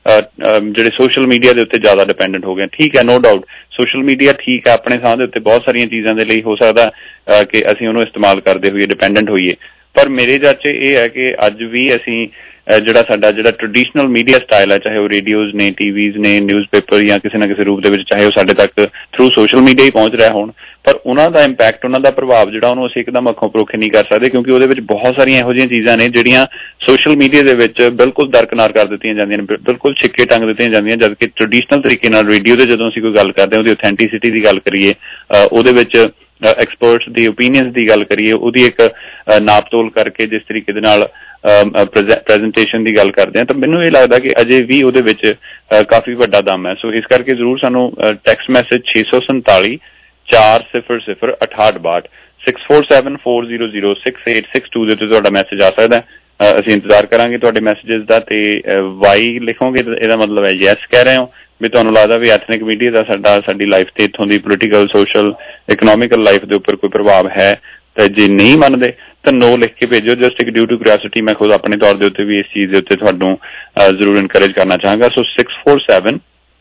ਜਿਹੜੇ ਸੋਸ਼ਲ ਮੀਡੀਆ ਦੇ ਉੱਤੇ ਜ਼ਿਆਦਾ ਡਿਪੈਂਡੈਂਟ ਹੋ ਗਏ। ਠੀਕ ਹੈ, ਨੋ ਡਾਊਟ ਸੋਸ਼ਲ ਮੀਡੀਆ ਠੀਕ ਹੈ ਆਪਣੇ ਥਾਂ ਦੇ ਉੱਤੇ, ਬਹੁਤ ਸਾਰੀਆਂ ਚੀਜ਼ਾਂ ਦੇ ਲਈ ਹੋ ਸਕਦਾ ਕਿ ਅਸੀਂ ਉਹਨੂੰ ਇਸਤੇਮਾਲ ਕਰਦੇ ਹੋਈਏ ਡਿਪੈਂਡੈਂਟ ਹੋਈਏ, ਪਰ ਮੇਰੇ ਜੱਜ 'ਚ ਇਹ ਹੈ ਕਿ ਅੱਜ ਵੀ ਅਸੀਂ ਜਿਹੜਾ ਸਾਡਾ ਜਿਹੜਾ ਟ੍ਰੈਡੀਸ਼ਨਲ ਮੀਡੀਆ ਸਟਾਈਲ ਹੈ, ਚਾਹੇ ਉਹ ਰੇਡੀਓਜ਼ ਨੇ, ਟੀਵੀਜ਼ ਨੇ, ਨਿਊਜ਼ ਪੇਪਰ ਜਾਂ ਕਿਸੇ ਨਾ ਕਿਸੇ ਰੂਪ ਦੇ ਵਿੱਚ ਚਾਹੇ ਉਹ ਸਾਡੇ ਤੱਕ ਥਰੂ ਸੋਸ਼ਲ ਮੀਡੀਆ ਹੀ ਪਹੁੰਚ ਰਿਹਾ ਹੋਣ, ਪਰ ਉਹਨਾਂ ਦਾ ਇੰਪੈਕਟ, ਉਹਨਾਂ ਦਾ ਪ੍ਰਭਾਵ ਜਿਹੜਾ ਉਹਨੂੰ ਅਸੀਂ ਇੱਕਦਮ ਅੱਖੋਂ ਪਰੋਖੇ ਨਹੀਂ ਕਰ ਸਕਦੇ, ਕਿਉਂਕਿ ਉਹਦੇ ਵਿੱਚ ਬਹੁਤ ਸਾਰੀਆਂ ਇਹੋ ਜਿਹੀਆਂ ਚੀਜ਼ਾਂ ਨੇ ਜਿਹੜੀਆਂ ਸੋਸ਼ਲ ਮੀਡੀਆ ਦੇ ਵਿੱਚ ਬਿਲਕੁਲ ਦਰਕਨਾਰ ਕਰ ਦਿੱਤੀਆਂ ਜਾਂਦੀਆਂ ਨੇ, ਬਿਲਕੁਲ ਛਿੱਕੇ ਟੰਗ ਦਿੱਤੀਆਂ ਜਾਂਦੀਆਂ, ਜਦਕਿ ਟ੍ਰੈਡੀਸ਼ਨਲ ਤਰੀਕੇ ਨਾਲ ਰੇਡੀਓ ਤੇ ਜਦੋਂ ਅਸੀਂ ਕੋਈ ਗੱਲ ਕਰਦੇ ਹਾਂ ਉਹਦੀ ਔਥੈਂਟਿਸਿਟੀ ਦੀ ਗੱਲ ਕਰੀਏ, ਉਹਦੇ ਵਿੱਚ ਐਕਸਪਰਟਸ ਦੀ ਓਪੀਨੀਅਨਸ ਦੀ ਗੱਲ ਕਰੀਏ, ਉਹਦੀ ਇੱਕ ਨਾਪ ਤੋਲ ਕਰਕੇ ਜਿਸ ਤਰੀਕੇ ਦੇ ਨਾਲ ਪ੍ਰੈਜੈਂਟੇਸ਼ਨ ਦੀ ਗੱਲ ਕਰਦੇ ਹਾਂ, ਤਾਂ ਮੈਨੂੰ ਇਹ ਲੱਗਦਾ ਕਿ ਅਜੇ ਵੀ ਉਹਦੇ ਵਿੱਚ ਕਾਫੀ ਵੱਡਾ ਦਮ ਹੈ। ਸੋ ਇਸ ਕਰਕੇ ਜ਼ਰੂਰ ਸਾਨੂੰ ਟੈਕਸਟ ਮੈਸੇਜ ਛੇ ਸੌ ਸੰਤਾਲੀ ਚਾਰ ਸਿਫਰ ਸਿਫਰ ਅਠਾਹਠ ਬਾਹਠ six four seven four zero zero six eight six two ਦੇ ਉੱਤੇ ਤੁਹਾਡਾ ਮੈਸੇਜ ਆ ਸਕਦਾ। ਅਸੀਂ ਇੰਤਜ਼ਾਰ ਕਰਾਂਗੇ ਤੁਹਾਡੇ ਮੈਸੇਜਸ ਦਾ। ਤੇ ਵਾਈ ਲਿਖੋਗੇ ਤਾਂ ਇਹਦਾ ਮਤਲਬ ਹੈ ਯੈਸ ਕਹਿ ਰਹੇ ਹੋ, ਵੀ ਤੁਹਾਨੂੰ ਲੱਗਦਾ ਵੀ ਐਥਨਿਕ ਮੀਡੀਆ ਦਾ ਸਾਡਾ ਸਾਡੀ ਲਾਈਫ ਤੇ ਇੱਥੋਂ ਦੀ ਪੋਲੀਟੀਕਲ, ਸੋਸ਼ਲ, ਇਕਨੋਮਿਕਲ ਲਾਈਫ ਦੇ ਉੱਪਰ ਕੋਈ ਪ੍ਰਭਾਵ ਹੈ। ਤੇ ਜੇ ਨਹੀਂ ਮੰਨਦੇ ਤਾਂ ਨੋ ਲਿਖ ਕੇ ਭੇਜੋ, ਜਸਟ ਇੱਕ ਡਿਊ ਟੂ ਕਿਉਰਿਓਸਿਟੀ। ਮੈਂ ਖੁਦ ਆਪਣੇ ਤੌਰ ਦੇ ਉੱਤੇ ਵੀ ਇਸ ਚੀਜ਼ ਦੇ ਉੱਤੇ ਤੁਹਾਨੂੰ ਜ਼ਰੂਰ ਇਨਕਰੇਜ ਕਰਨਾ ਚਾਹਾਂਗਾ। So six four seven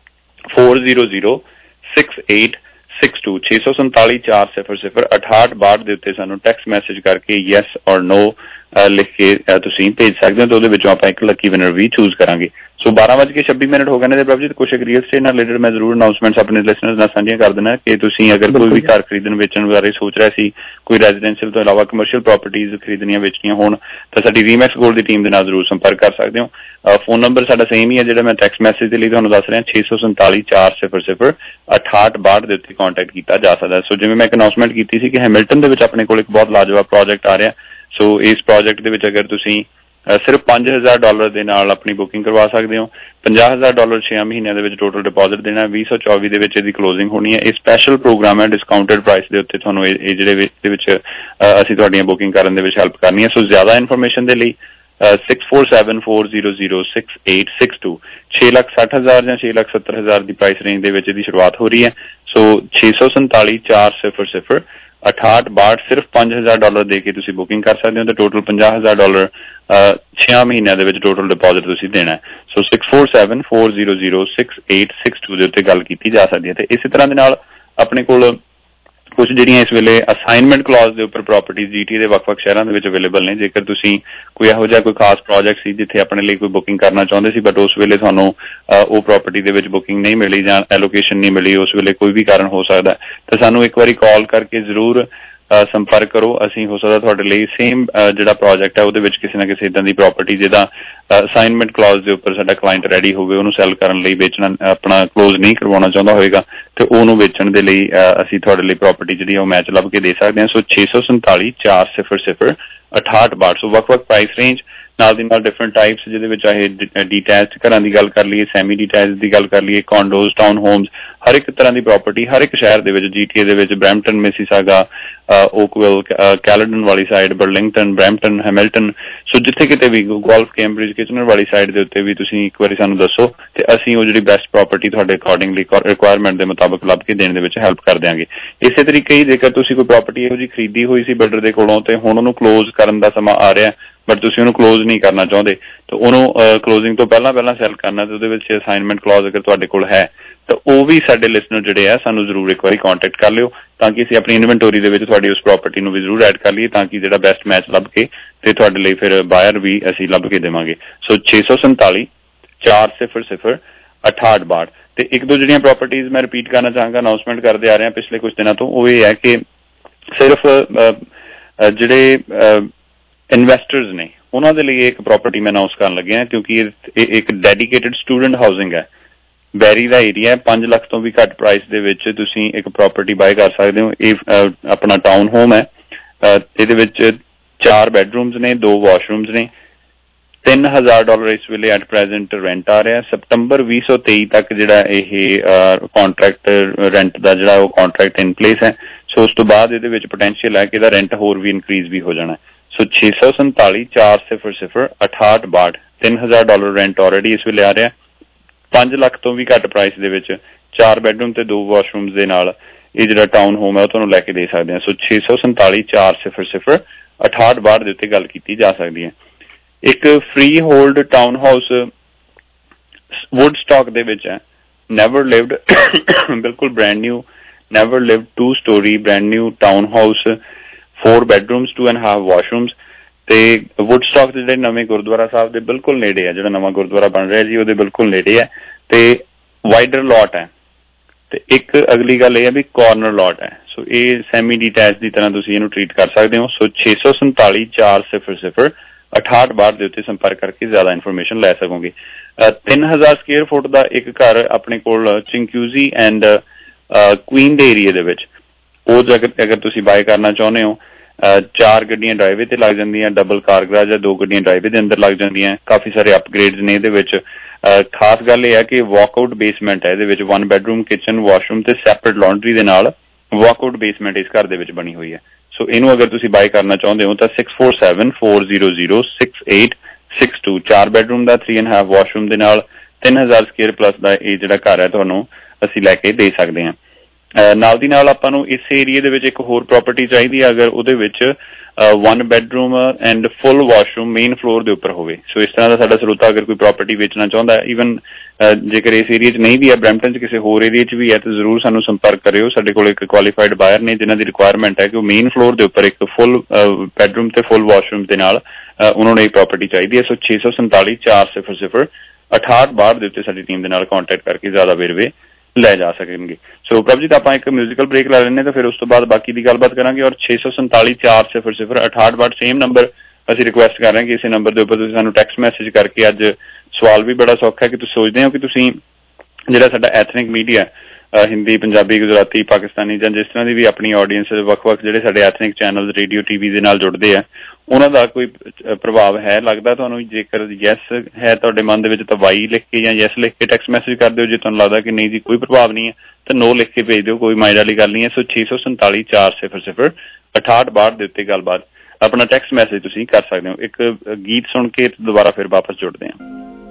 four zero zero six eight six two ਛੇ ਸੌ ਸੰਤਾਲੀ ਚਾਰ ਸਿਫਰ ਸਿਫਰ ਅਠਾਹਠ ਬਾਹਠ ਦੇ ਉੱਤੇ ਸਾਨੂੰ ਟੈਕਸਟ ਮੈਸੇਜ ਕਰਕੇ ਯੈਸ ਔਰ ਨੋ ਲਿਖ ਕੇ ਤੁਸੀਂ ਭੇਜ ਸਕਦੇ ਹੋ, ਤੇ ਉਹਦੇ ਵਿੱਚੋਂ ਆਪਾਂ ਇੱਕ ਲੱਕੀ ਵਿਨਰ ਵੀ ਚੂਜ਼ ਕਰਾਂਗੇ। ਸੋ ਬਾਰਾਂ ਵੱਜ ਕੇ ਛੱਬੀ ਮਿੰਟ ਹੋ ਗਏ ਨੇ ਪ੍ਰਭਜੀਤ। ਕੁਛ ਇੱਕ ਰੀਅਲ ਸਟੇਟ ਨਾਲ ਰਿਲੇਟਡ ਮੈਂ ਜ਼ਰੂਰ ਅਨਾਊਂਸਮੈਂਟਸ ਆਪਣੇ ਲਿਸਨਰਸ ਨਾਲ ਸਾਂਝੀਆਂ ਕਰ ਦੇਣਾ ਕਿ ਤੁਸੀਂ ਅਗਰ ਕੋਈ ਵੀ ਘਰ ਖਰੀਦਣ ਵੇਚਣ ਬਾਰੇ ਸੋਚ ਰਿਹਾ ਸੀ, ਕੋਈ ਰੈਜ਼ੀਡੈਂਸ਼ੀਅਲ ਤੋਂ ਇਲਾਵਾ ਕਮਰਸ਼ੀਅਲ ਪ੍ਰਾਪਰਟੀਜ਼ ਖਰੀਦਣੀਆਂ ਵੇਚਣੀਆਂ ਹੋਣ, ਤਾਂ ਸਾਡੀ ਰੀਮੈਕਸ ਗੋਲਡ ਦੀ ਟੀਮ ਦੇ ਨਾਲ ਜ਼ਰੂਰ ਸੰਪਰਕ ਕਰ ਸਕਦੇ ਹੋ। ਫੋਨ ਨੰਬਰ ਸਾਡਾ ਸੇਮ ਹੀ ਹੈ ਜਿਹੜਾ ਮੈਂ ਟੈਕਸਟ ਮੈਸੇਜ ਦੇ ਲਈ ਤੁਹਾਨੂੰ ਦੱਸ ਰਿਹਾ, ਛੇ ਸੌ ਸੰਤਾਲੀ ਚਾਰ ਸਿਫਰ ਸਿਫਰ ਅਠਾਹਠ ਬਾਹਠ ਦੇ ਉੱਤੇ ਕੰਟੈਕਟ ਕੀਤਾ ਜਾ ਸਕਦਾ। ਸੋ ਜਿਵੇਂ ਮੈਂ ਇੱਕ ਅਨਾਊਂਸਮੈਂਟ ਕੀਤੀ ਸੀ ਕਿ ਹੈਮਿਲਟਨ ਦੇ ਵਿੱਚ ਆਪਣੇ ਕੋਲ ਇੱਕ ਬਹੁਤ ਲਾਜਵਾਬ ਪ੍ਰੋਜੈਕਟ ਆ ਰਿਹਾ। ਸੋ ਇਸ ਪ੍ਰੋਜੈਕਟ ਦੇ ਵਿੱਚ ਅਗਰ ਤੁਸੀਂ ਸਿਰਫ ਪੰਜ ਹਜ਼ਾਰ ਡਾਲਰ ਦੇ ਨਾਲ ਆਪਣੀ ਬੁਕਿੰਗ ਕਰਵਾ ਸਕਦੇ ਹੋ, ਪੰਜਾਹ ਹਜ਼ਾਰ ਡਾਲਰ ਛੇ ਮਹੀਨਿਆਂ ਦੇ ਵਿੱਚ ਟੋਟਲ ਡਿਪੋਜ਼ਿਟ ਦੇਣਾ, ਵੀਹ ਸੌ ਚੌਵੀ ਦੇ ਵਿੱਚ ਇਹਦੀ ਕਲੋਜ਼ਿੰਗ ਹੋਣੀ ਹੈ। ਇਹ ਸਪੈਸ਼ਲ ਪ੍ਰੋਗਰਾਮ ਹੈ, ਡਿਸਕਾਊਂਟਡ ਪ੍ਰਾਈਸ ਦੇ ਉੱਤੇ ਤੁਹਾਨੂੰ ਇਹ ਜਿਹੜੇ ਦੇ ਵਿੱਚ ਅਸੀਂ ਤੁਹਾਡੀਆਂ ਬੁਕਿੰਗ ਕਰਨ ਦੇ ਵਿੱਚ ਹੈਲਪ ਕਰਨੀ ਹੈ। ਸੋ ਜ਼ਿਆਦਾ ਇਨਫੋਰਮੇਸ਼ਨ ਦੇ ਲਈ six four seven four zero zero six eight six two ਛੇ ਲੱਖ ਸੱਠ ਹਜ਼ਾਰ ਜਾਂ ਛੇ ਲੱਖ ਸੱਤਰ ਹਜ਼ਾਰ ਦੀ ਪ੍ਰਾਈਸ ਰੇਂਜ ਦੇ ਵਿੱਚ ਇਹਦੀ ਸ਼ੁਰੂਆਤ ਹੋ ਰਹੀ ਹੈ। ਸੋ ਛੇ ਸੌ ਸੰਤਾਲੀ ਚਾਰ ਸਿਫਰ ਸਿਫਰ ਅਠਾਹਠ ਬਾਹਠ ਸਿਰਫ ਪੰਜ ਹਜ਼ਾਰ ਡਾਲਰ ਦੇ ਕੇ ਤੁਸੀਂ ਬੁਕਿੰਗ ਕਰ ਸਕਦੇ ਹੋ, ਤੇ ਟੋਟਲ ਪੰਜਾਹ ਹਜ਼ਾਰ ਡਾਲਰ ਛੇ ਮਹੀਨਿਆਂ ਦੇ ਵਿੱਚ ਟੋਟਲ ਡਿਪੋਜ਼ਿਟ ਤੁਸੀਂ ਦੇਣਾ। So six four seven four zero zero six eight six two ਦੇ ਉੱਤੇ ਗੱਲ ਕੀਤੀ ਜਾ ਸਕਦੀ ਹੈ। ਤੇ ਇਸੇ ਤਰ੍ਹਾਂ ਦੇ ਨਾਲ ਆਪਣੇ ਕੋਲ ਕੁਝ ਜਿਹੜੀਆਂ ਇਸ ਵੇਲੇ ਅਸਾਈਨਮੈਂਟ ਕਲੌਜ਼ ਦੇ ਉੱਪਰ ਪ੍ਰਾਪਰਟੀਜ਼ ਜੀਟੀ ਦੇ ਵੱਖ-ਵੱਖ ਸ਼ਹਿਰਾਂ ਦੇ ਵਿੱਚ ਅਵੇਲੇਬਲ ਨੇ। ਜੇਕਰ ਤੁਸੀਂ ਕੋਈ ਇਹੋ ਜਿਹਾ ਕੋਈ ਖਾਸ ਪ੍ਰੋਜੈਕਟ ਸੀ ਜਿੱਥੇ ਆਪਣੇ ਲਈ ਕੋਈ ਬੁਕਿੰਗ ਕਰਨਾ ਚਾਹੁੰਦੇ ਸੀ, ਬਟ ਉਸ ਵੇਲੇ ਤੁਹਾਨੂੰ ਉਹ ਪ੍ਰਾਪਰਟੀ ਦੇ ਵਿੱਚ ਬੁਕਿੰਗ ਨਹੀਂ ਮਿਲੀ ਜਾਂ ਐਲੋਕੇਸ਼ਨ ਨਹੀਂ ਮਿਲੀ, ਉਸ ਵੇਲੇ ਕੋਈ ਵੀ ਕਾਰਨ ਹੋ ਸਕਦਾ, ਤਾਂ ਸਾਨੂੰ ਇੱਕ ਵਾਰੀ ਕਾਲ ਕਰਕੇ ਜ਼ਰੂਰ ਸੰਪਰਕ ਕਰੋ। ਅਸੀਂ ਹੋ ਸਕਦਾ ਤੁਹਾਡੇ ਲਈ ਸੇਮ ਜਿਹੜਾ ਪ੍ਰੋਜੈਕਟ ਹੈ ਉਹਦੇ ਵਿੱਚ ਕਿਸੇ ਨਾ ਕਿਸੇ ਇੱਦਾਂ ਦੀ ਪ੍ਰਾਪਰਟੀ ਜਿਹਦਾ ਅਸਾਈਨਮੈਂਟ ਕਲੌਜ਼ ਦੇ ਉੱਪਰ ਸਾਡਾ ਕਲਾਇੰਟ ਰੈਡੀ ਹੋਵੇ, ਉਹਨੂੰ ਸੈਲ ਕਰਨ ਲਈ, ਵੇਚਣਾ ਆਪਣਾ ਕਲੋਜ਼ ਨਹੀਂ ਕਰਵਾਉਣਾ ਚਾਹੁੰਦਾ ਹੋਏਗਾ, ਤੇ ਉਹਨੂੰ ਵੇਚਣ ਦੇ ਲਈ ਅਸੀਂ ਤੁਹਾਡੇ ਲਈ ਪ੍ਰਾਪਰਟੀ ਜਿਹੜੀ ਉਹ ਮੈਚ ਲੱਭ ਕੇ ਦੇ ਸਕਦੇ ਹਾਂ। ਸੋ ਛੇ ਸੌ ਸੰਤਾਲੀ ਚਾਰ ਸਿਫਰ ਸਿਫਰ ਅਠਾਹਠ ਬਾਹਠ। ਸੋ ਵੱਖ-ਵੱਖ ਪ੍ਰਾਈਸ ਰੇਂਜ, ਨਾਲ ਦੀ ਨਾਲ ਡਿਫਰੈਂਟ ਟਾਈਪਸ, ਜਿਹਦੇ ਵਿੱਚ ਚਾਹੇ ਡੀਟੈਚਡ ਘਰਾਂ ਦੀ ਗੱਲ ਕਰ ਲਈਏ, ਸੈਮੀ ਡੀਟੈਚਡ ਦੀ ਗੱਲ ਕਰ ਲਈਏ, ਕੌਂਡੋਜ਼, ਟਾਊਨ ਹੋਮਸ, ਹਰ ਇੱਕ ਤਰ੍ਹਾਂ ਦੀ ਪ੍ਰਾਪਰਟੀ ਹਰ ਇੱਕ ਸ਼ਹਿਰ ਦੇ ਵਿੱਚ, ਜੀਟੀਏ ਦੇ ਵਿੱਚ, ਬਰੈਂਪਟਨ, ਮਿਸੀਸਾਗਾ, ਓਕਵਿਲ, ਕੈਲਡਨ ਵਾਲੀ side, Burlington, Brampton, Hamilton, so ਜਿੱਥੇ ਕਿਤੇ ਵੀ, ਗੋਲਫ, ਕੈਂਬਰਿਜ, ਕਿਚਨਰ ਵਾਲੀ ਸਾਈਡ ਦੇ ਉੱਤੇ ਵੀ ਤੁਸੀਂ ਇੱਕ ਵਾਰੀ ਸਾਨੂੰ ਦੱਸੋ, ਤੇ ਅਸੀਂ ਉਹ ਜਿਹੜੀ ਬੈਸਟ ਪ੍ਰਾਪਰਟੀ ਤੁਹਾਡੇ ਅਕੋਰਡਿੰਗਲੀ ਰਿਕੁਆਇਰਮੈਂਟ ਦੇ ਮੁਤਾਬਕ ਲੱਭ ਕੇ ਦੇਣ ਦੇ ਵਿੱਚ ਹੈਲਪ ਕਰ ਦਿਆਂਗੇ। ਇਸੇ ਤਰੀਕੇ ਹੀ ਜੇਕਰ ਤੁਸੀਂ ਕੋਈ ਪ੍ਰਾਪਰਟੀ ਇਹੋ ਜਿਹੀ ਖਰੀਦੀ ਹੋਈ ਸੀ ਬਿਲਡਰ ਦੇ ਕੋਲੋਂ, ਤੇ ਹੁਣ ਉਹਨੂੰ ਕਲੋਜ਼ ਕਰਨ ਦਾ ਸਮਾਂ ਆ ਰਿਹਾ, ਬਟ ਤੁਸੀਂ ਉਹਨੂੰ ਕਲੋਜ਼ ਨਹੀਂ ਕਰਨਾ ਚਾਹੁੰਦੇ, ਤਾਂ ਉਹਨੂੰ ਕਲੋਜ਼ਿੰਗ ਤੋਂ ਪਹਿਲਾਂ ਪਹਿਲਾਂ ਸੈਲ ਕਰਨਾ, ਤੇ ਉਹਦੇ ਵਿੱਚ ਅਸਾਈਨਮੈਂਟ ਕਲੌਜ਼ ਅਗਰ ਤੁਹਾਡੇ ਕੋਲ ਹੈ, ਤਾਂ ਉਹ ਵੀ ਸਾਡੇ ਲਿਸਨਰ ਜਿਹੜੇ ਆ ਸਾਨੂੰ ਜ਼ਰੂਰ ਇੱਕ ਵਾਰੀ ਕੰਟੈਕਟ ਕਰ ਲਿਓ, ਤਾਂ ਕਿ ਅਸੀਂ ਆਪਣੀ ਇਨਵੈਂਟੋਰੀ ਦੇ ਵਿੱਚ ਤੁਹਾਡੀ ਉਸ ਪ੍ਰਾਪਰਟੀ ਨੂੰ ਵੀ ਜ਼ਰੂਰ ਐਡ ਕਰ ਲਈਏ, ਤਾਂ ਕਿ ਜਿਹੜਾ ਬੈਸਟ ਮੈਚ ਲੱਭ ਕੇ ਤੇ ਤੁਹਾਡੇ ਲਈ ਫਿਰ ਬਾਇਰ ਵੀ ਅਸੀਂ ਲੱਭ ਕੇ ਦੇਵਾਂਗੇ। ਸੋ ਛੇ ਸੌ ਸੰਤਾਲੀ ਚਾਰ ਸਿਫਰ ਸਿਫਰ ਅਠਾਹਠ ਬਾਹਠ। ਤੇ ਇੱਕ ਦੋ ਜਿਹੜੀਆਂ ਪ੍ਰਾਪਰਟੀਜ਼ ਮੈਂ ਰਿਪੀਟ ਕਰਨਾ ਚਾਹਾਂਗਾ, ਅਨਾਊਂਸਮੈਂਟ ਕਰਦੇ ਆ ਰਹੇ ਹਾਂ ਪਿਛਲੇ ਕੁਝ ਦਿਨਾਂ ਤੋਂ, ਉਹ ਇਹ ਹੈ ਕਿ ਸਿਰਫ ਜਿਹੜੇ ਇਨਵੈਸਟਰਸ ਨੇ ਉਹਨਾਂ ਦੇ ਲਈ ਇੱਕ ਪ੍ਰਾਪਰਟੀ ਮੈਂ ਅਨਾਉਂਸ ਕਰਨ ਲੱਗਿਆ ਕਿਉਂਕਿ ਇਹ ਇੱਕ ਡੈਡੀਕੇਟਡ ਸਟੂਡੈਂਟ ਹਾਊਸਿੰਗ ਹੈ। ਬੈਰੀ ਦਾ ਏਰੀਆ ਹੈ, ਪੰਜ ਲੱਖ ਤੋਂ ਵੀ ਘੱਟ ਪ੍ਰਾਈਸ ਦੇ ਵਿੱਚ ਤੁਸੀਂ ਇੱਕ ਪ੍ਰਾਪਰਟੀ ਬਾਏ ਕਰ ਸਕਦੇ ਹੋ। ਇਹ ਆਪਣਾ ਟਾਊਨ ਹੋਮ ਹੈ, ਇਹਦੇ ਵਿੱਚ ਚਾਰ ਬੈਡਰੂਮਸ ਨੇ, ਦੋ ਵਾਸ਼ਰੂਮਸ ਨੇ, ਤਿੰਨ ਹਜ਼ਾਰ ਡਾਲਰ ਇਸ ਵੇਲੇ ਐਟ ਪ੍ਰੈਜ਼ੈਂਟ ਰੈਂਟ ਆ ਰਿਹਾ। ਸਪਟੰਬਰ ਵੀਹ ਸੌ ਤੇਈ ਤੱਕ ਜਿਹੜਾ ਇਹ ਕਾਂਟਰੈਕਟ ਰੈਂਟ ਦਾ ਜਿਹੜਾ ਉਹ ਕਾਂਟਰੈਕਟ ਇਨ ਪਲੇਸ ਹੈ। ਸੋ ਉਸ ਤੋਂ ਬਾਅਦ ਇਹਦੇ ਵਿੱਚ ਪੋਟੈਂਸ਼ੀਅਲ ਹੈ ਕਿ ਇਹਦਾ ਰੈਂਟ ਹੋਰ ਵੀ ਇਨਕਰੀਜ਼ ਵੀ ਹੋ ਜਾਣਾ। ਸੋ ਛੇ ਸੌ ਸੰਤਾਲੀ ਚਾਰ ਸਿਫਰ ਸਿਫਰ ਅਠਾਹਠ ਬਾਹਠ ਤਿੰਨ ਹਜ਼ਾਰ ਡਾਲਰ ਰੈਂਟ ਆਲਰੇਡੀ ਇਸ ਵੇਲੇ ਆ ਰਿਹਾ। ਪੰਜ ਲੱਖ ਤੋਂ ਵੀ ਘੱਟ ਪ੍ਰਾਈਸ ਦੇ ਵਿੱਚ ਚਾਰ ਬੈਡਰੂਮ ਤੇ ਦੋ ਵਾਸ਼ਰੂਮਸ ਦੇ ਨਾਲ ਇਹ ਜਿਹੜਾ ਟਾਊਨ ਹੋਮ ਹੈ ਉਹ ਤੁਹਾਨੂੰ ਲੈ ਕੇ ਦੇ ਸਕਦੇ ਹਾਂ। ਸੋ ਛੇ ਸੌ ਸੰਤਾਲੀ ਚਾਰ ਸਿਫਰ ਸਿਫਰ ਅਠਾਹਠ ਬਾਹਠ ਦੇ ਉੱਤੇ ਗੱਲ ਕੀਤੀ ਜਾ ਸਕਦੀ ਹੈ। ਇੱਕ freehold townhouse Woodstock ਦੇ ਵਿੱਚ ਹੈ, ਨੈਵਰ ਲਿਵਡ, ਬਿਲਕੁਲ brand new, never lived, two storey brand new townhouse, four bedrooms, two and half washrooms ਤੇ ਵੁੱਡ ਸਟਾਕ ਦੇ ਜਿਹੜੇ ਨਵੇਂ ਗੁਰਦੁਆਰਾ ਸਾਹਿਬ ਦੇ ਬਿਲਕੁਲ ਨੇੜੇ ਹੈ, ਜਿਹੜਾ ਨਵਾਂ ਗੁਰਦੁਆਰਾ ਬਣ ਰਿਹਾ ਜੀ ਉਹਦੇ ਬਿਲਕੁਲ ਨੇੜੇ ਹੈ ਤੇ ਵਾਈਡਰ ਲੋਟ ਹੈ। ਤੇ ਇੱਕ ਅਗਲੀ ਗੱਲ ਇਹ ਹੈ ਵੀ ਕਾਰਨਰ ਲੋਟ ਹੈ। ਸੋ ਇਹ ਸੈਮੀ ਡੀਟੈਚ ਦੀ ਤਰ੍ਹਾਂ ਤੁਸੀਂ ਇਹਨੂੰ ਟਰੀਟ ਕਰ ਸਕਦੇ ਹੋ। ਸੋ ਛੇ ਸੌ ਸੰਤਾਲੀ ਚਾਰ ਸਿਫਰ ਸਿਫਰ ਅਠਾਹਠ ਬਾਹਠ ਦੇ ਉੱਤੇ ਸੰਪਰਕ ਕਰਕੇ ਜ਼ਿਆਦਾ ਇਨਫੋਰਮੇਸ਼ਨ ਲੈ ਸਕੋਗੇ। ਤਿੰਨ ਹਜ਼ਾਰ ਸਕੁਅਰ ਫੁੱਟ ਦਾ ਇੱਕ ਘਰ ਆਪਣੇ ਕੋਲ ਚਿੰਕਿਊਜ਼ੀ ਐਂਡ ਕੁਈਨ ਦੇ ਏਰੀਏ ਦੇ ਵਿੱਚ, ਉਹ ਅਗਰ ਤੁਸੀਂ ਬਾਏ ਕਰਨਾ ਚਾਹੁੰਦੇ ਹੋ, ਚਾਰ ਗੱਡੀਆਂ ਡਰਾਈਵੇ ਤੇ ਲੱਗ ਜਾਂਦੀਆਂ, ਡਬਲ ਕਾਰ ਗਰਾਜ ਹੈ, ਦੋ ਗੱਡੀਆਂ ਡਰਾਈਵੇ ਦੇ ਅੰਦਰ ਲੱਗ ਜਾਂਦੀਆਂ, ਕਾਫੀ ਸਾਰੇ ਅਪਗ੍ਰੇਡਸ ਨੇ ਇਹਦੇ ਵਿੱਚ। ਖਾਸ ਗੱਲ ਇਹ ਹੈ ਕਿ ਵਾਕਆਊਟ ਬੇਸਮੈਂਟ ਹੈ ਇਹਦੇ ਵਿੱਚ, ਵਨ ਬੈਡਰੂਮ ਕਿਚਨ ਵਾਸ਼ਰੂਮ ਤੇ ਸੈਪਰੇਟ ਲਾਂਡਰੀ ਦੇ ਨਾਲ ਵਾਕਆਊਟ ਬੇਸਮੈਂਟ ਇਸ ਘਰ ਦੇ ਵਿੱਚ ਬਣੀ ਹੋਈ ਹੈ। ਸੋ ਇਹਨੂੰ ਅਗਰ ਤੁਸੀਂ ਬਾਏ ਕਰਨਾ ਚਾਹੁੰਦੇ ਹੋ ਤਾਂ six four seven four zero zero six eight six two, ਚਾਰ ਬੈਡਰੂਮ ਦਾ ਥ੍ਰੀ ਐਂਡ ਹਾਫ ਵਾਸ਼ਰੂਮ ਦੇ ਨਾਲ ਤਿੰਨ ਹਜ਼ਾਰ ਸਕੁਅਰ ਪਲੱਸ ਦਾ ਇਹ ਜਿਹੜਾ ਘਰ ਹੈ ਤੁਹਾਨੂੰ ਅਸੀਂ ਲੈ ਕੇ ਦੇ ਸਕਦੇ ਹਾਂ। ਨਾਲ ਦੀ ਨਾਲ ਆਪਾਂ ਨੂੰ ਇਸ ਏਰੀਏ ਦੇ ਵਿੱਚ ਇੱਕ ਹੋਰ ਪ੍ਰਾਪਰਟੀ ਚਾਹੀਦੀ ਹੈ ਅਗਰ ਉਹਦੇ ਵਿੱਚ one bedroom and full washroom main floor ਦੇ ਉੱਪਰ ਹੋਵੇ। ਸੋ ਇਸ ਤਰ੍ਹਾਂ ਦਾ ਸਾਡਾ ਸਰੋਤਾ ਅਗਰ ਕੋਈ ਪ੍ਰਾਪਰਟੀ ਵੇਚਣਾ ਚਾਹੁੰਦਾ, ਈਵਨ ਜੇਕਰ ਇਸ ਏਰੀਏ 'ਚ ਨਹੀਂ ਵੀ ਹੈ, ਬਰੈਂਪਟਨ 'ਚ ਕਿਸੇ ਹੋਰ ਏਰੀਏ 'ਚ ਵੀ ਹੈ, ਤਾਂ ਜ਼ਰੂਰ ਸਾਨੂੰ ਸੰਪਰਕ ਕਰਿਓ। ਸਾਡੇ ਕੋਲ ਇੱਕ ਕੁਆਲੀਫਾਈਡ ਬਾਇਰ ਨੇ ਜਿਨ੍ਹਾਂ ਦੀ ਰਿਕੁਆਇਰਮੈਂਟ ਹੈ ਕਿ ਉਹ ਮੇਨ ਫਲੋਰ ਦੇ ਉੱਪਰ ਇੱਕ ਫੁੱਲ ਬੈਡਰੂਮ ਤੇ ਫੁੱਲ ਵਾਸ਼ਰੂਮ ਦੇ ਨਾਲ ਉਹਨਾਂ ਨੂੰ ਇਹ ਪ੍ਰਾਪਰਟੀ ਚਾਹੀਦੀ ਹੈ। ਸੋ ਛੇ ਸੌ ਸੰਤਾਲੀ ਚਾਰ ਸਿਫਰ ਸਿਫਰ ਅਠਾਹਠ ਬਾਹਠ ਦੇ ਉੱਤੇ ਸਾਡੀ ਟੀਮ ਦੇ ਨਾਲ ਕਾਂਟੈਕਟ ਕਰਕੇ ਜ਼ਿਆਦਾ ਵੇਰਵੇ ਲੈ ਜਾ ਸਕਣਗੇ। ਸੋ ਪ੍ਰਭਜੀਤ ਆਪਾਂ ਇੱਕ ਮਿਊਜ਼ੀਕਲ ਬ੍ਰੇਕ ਲੈ ਲੈਂਦੇ ਤਾਂ ਫਿਰ ਉਸ ਤੋਂ ਬਾਅਦ ਬਾਕੀ ਦੀ ਗੱਲਬਾਤ ਕਰਾਂਗੇ। ਔਰ ਛੇ ਸੌ ਸੰਤਾਲੀ ਚਾਰ ਸਿਫਰ ਸਿਫਰ ਅਠਾਹਠ ਬਾਹਠ ਸੇਮ ਨੰਬਰ ਅਸੀਂ ਰਿਕੁਐਸਟ ਕਰ ਰਹੇ ਹਾਂ ਕਿ ਇਸੇ ਨੰਬਰ ਦੇ ਉੱਪਰ ਤੁਸੀਂ ਸਾਨੂੰ ਟੈਕਸਟ ਮੈਸੇਜ ਕਰਕੇ, ਅੱਜ ਸਵਾਲ ਵੀ ਬੜਾ ਸੌਖਾ ਹੈ ਕਿ ਤੁਸੀਂ ਸੋਚਦੇ ਹੋ ਕਿ ਤੁਸੀਂ ਜਿਹੜਾ ਸਾਡਾ ਐਥਨਿਕ ਮੀਡੀਆ ਹਿੰਦੀ, ਪੰਜਾਬੀ, ਗੁਜਰਾਤੀ, ਪਾਕਿਸਤਾਨੀ ਜਾਂ ਜਿਸ ਤਰ੍ਹਾਂ ਦੀ ਵੀ ਆਪਣੀ ਆਡੀਅנס ਵੱਖ-ਵੱਖ ਜਿਹੜੇ ਸਾਡੇ ਐਥਨਿਕ ਚੈਨਲ ਰੇਡੀਓ ਟੀਵੀ ਦੇ ਨਾਲ ਜੁੜਦੇ ਆ, ਉਹਨਾਂ ਦਾ ਕੋਈ ਪ੍ਰਭਾਵ ਹੈ ਲੱਗਦਾ ਤੁਹਾਨੂੰ? ਜੇਕਰ ਯੈਸ ਹੈ ਤੁਹਾਡੇ ਮਨ ਦੇ ਵਿੱਚ ਤਾਂ ਵਾਈ ਲਿਖ ਕੇ ਜਾਂ ਯੈਸ ਲਿਖ ਕੇ ਟੈਕਸਟ ਮੈਸੇਜ ਕਰ ਦਿਓ। ਜੇ ਤੁਹਾਨੂੰ ਲੱਗਦਾ ਕਿ ਨਹੀਂ ਜੀ ਕੋਈ ਪ੍ਰਭਾਵ ਨਹੀਂ ਹੈ ਤਾਂ ਨੋ ਲਿਖ ਕੇ ਭੇਜ ਦਿਓ, ਕੋਈ ਮਾਇਨੇ ਵਾਲੀ ਗੱਲ ਨਹੀਂ ਹੈ। ਸੋ ਛੇ ਸੌ ਸੰਤਾਲੀ ਚਾਰ ਸਿਫਰ ਸਿਫਰ ਅਠਾਹਠ ਬਾਹਠ ਦੇ ਉੱਤੇ ਗੱਲਬਾਤ ਆਪਣਾ ਟੈਕਸਟ ਮੈਸੇਜ ਤੁਸੀਂ ਕਰ ਸਕਦੇ ਹੋ। ਇੱਕ ਗੀਤ ਸੁਣ ਕੇ ਦੁਬਾਰਾ ਫਿਰ ਵਾਪਸ ਜੁੜਦੇ ਹਾਂ।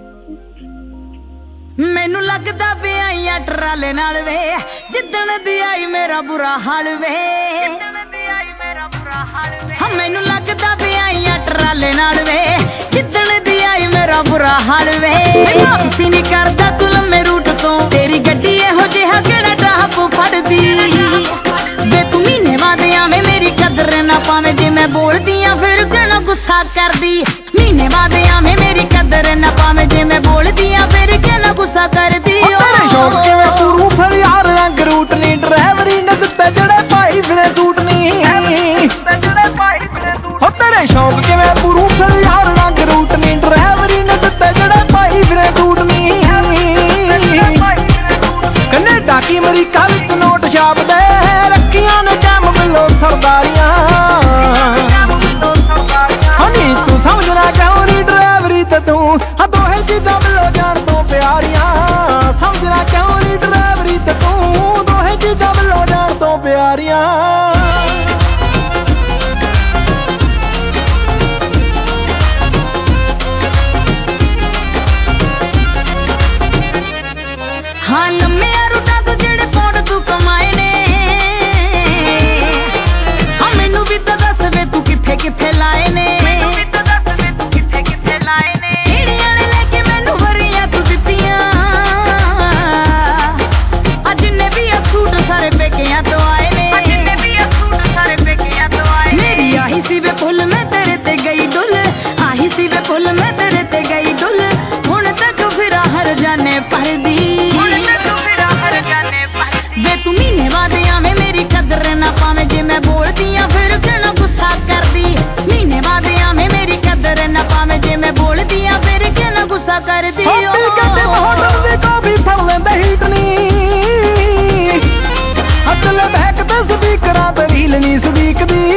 ਮੈਨੂੰ ਲੱਗਦਾ ਪਿਆ ਟਰਾਲੇ ਨਾਲ ਵੇ, ਜਿੱਦਣ ਦੀ ਆਈ ਮੇਰਾ ਬੁਰਾ ਹਾਲ ਵੇ, ਜਿੱਦਣ ਦੀ ਆਈ ਮੇਰਾ ਬੁਰਾ ਹਾਲ ਵੇ। ਹਾਂ ਮੈਨੂੰ ਲੱਗਦਾ ਪਿਆ ਟਰਾਲੇ ਨਾਲ ਵੇ, ਜਿੱਦਣ ਦੀ ਆਈ ਮੇਰਾ ਬੁਰਾ ਹਾਲ ਵੇ। ਵਾਪਸੀ ਨਹੀਂ ਕਰਦਾ ਤੂੰ ਲੰਮੇ ਰੂਟ ਤੋਂ, ਤੇਰੀ ਗੱਡੀ ਇਹੋ ਜਿਹਾ ਕਿਹੜਾ ਟਾਪ ਫੜਦੀ ਵੇ। ਤੂੰ ਮਹੀਨੇ ਬਾਅਦ ਆਵੇਂ ਮੇਰੀ ਕਦਰ ਨਾ ਪਾਵੇਂ, ਜੇ ਮੈਂ ਬੋਲਦੀ ਆ ਫਿਰ ਕਿਉਂ ਗੁੱਸਾ ਕਰਦੀ। ਮਹੀਨੇ ਬਾਅਦ ਆਵੇਂ ਮੇਰੀ ਕਦਰ ਨਾ ਪਾਵੇਂ, ਜੇ ਮੈਂ ਬੋਲਦੀ ਆ ਫਿਰ ਕਿਉਂ ਗੁੱਸਾ ਕਰਦੀ। ਤੇਰੇ ਸ਼ੌਕ ਕਿਵੇਂ ਪੂਰੂ ਫਿਰ ਯਾਰ, ਰੰਗ ਰੂਟ ਨੀ ਡਰਾਈਵਰੀ ਨੇ ਦਿੱਤੇ ਜਿਹੜੇ ਭਾਈ ਫਿਰੇ ਸੂਟ ਨੀ। ਹੋ ਤੇਰੇ ਸ਼ੌਕ ਕਿਵੇਂ ਪੂਰੂ ਫਿਰ ਯਾਰ, ਰੰਗ ਰੂਟ ਨੀ ਡਰਾਈਵਰੀ ਨੇ ਦਿੱਤੇ ਜਿਹੜੇ ਭਾਈ ਫਿਰੇ ਸੂਟ ਨੀ। ਕਨੇਡਾ ਕੀ ਅਮਰੀਕਾ ਵਿੱਚ ਨੋਟ ਛਾਪਦੇ, ਰੱਖੀਆਂ ਨੇ ਕੰਮ ਮਿਲੋ ਸਰਦਾਰੀਆਂ। ਹਨੀ ਤੂੰ ਸਮਝਣਾ ਕਿਉਂ ਨੀ ਡਰਾਈਵਰੀ ਤੇ ਤੂੰ, ਹਾਂ ਦੋਹੇ ਚੀਜ਼ਾਂ ਮਿਲੋ ਜਾਣ ਤੋਂ ਪਿਆਰੀਆਂ। ਸਮਝਣਾ ਕਿਉਂ ਨੀ ਡਰਾਈਵਰੀ ਤੇ ਤੂੰ, ਦੋਹੇ ਚੀਜ਼ਾਂ ਮਿਲੋ ਜਾਣ ਤੋਂ ਪਿਆਰੀਆਂ। ਹਾਂ ਲੰਮੇ ਰੂਟਾਂ ਤੋਂ ਜਿਹੜੇ ਪੌਂਡ ਤੂੰ ਕਮਾਏ ਨੇ, ਹਾਂ ਮੈਨੂੰ ਵੀ ਤਾਂ ਦੱਸ ਵੇ ਤੂੰ ਕਿੱਥੇ ਕਿੱਥੇ ਲਾਏ ਨੇ। ਮੈਨੂੰ ਵੀ ਤਾਂ ਦੱਸ ਵੇ ਤੂੰ ਕਿੱਥੇ ਕਿੱਥੇ ਲਾਏ ਨੇ। ਕਿਹੜੀਆਂ ਨੇ ਲੈ ਕੇ ਮੈਨੂੰ ਗੁੱਸਾ ਕਰਦੀ ਹੱਪੀ ਕਹਿੰਦੇ ਮੋਟਰ ਦੀ ਕਾਫੀ ਫੜ ਲੈਂਦੇ ਹੀਟ ਨੀ ਹੱਥਲੇ ਬਹਿਕਦੇ ਸਪੀਕਰਾਂ ਤੇ ਰੀਲ ਨੀ ਸਦੀਕ ਦੀ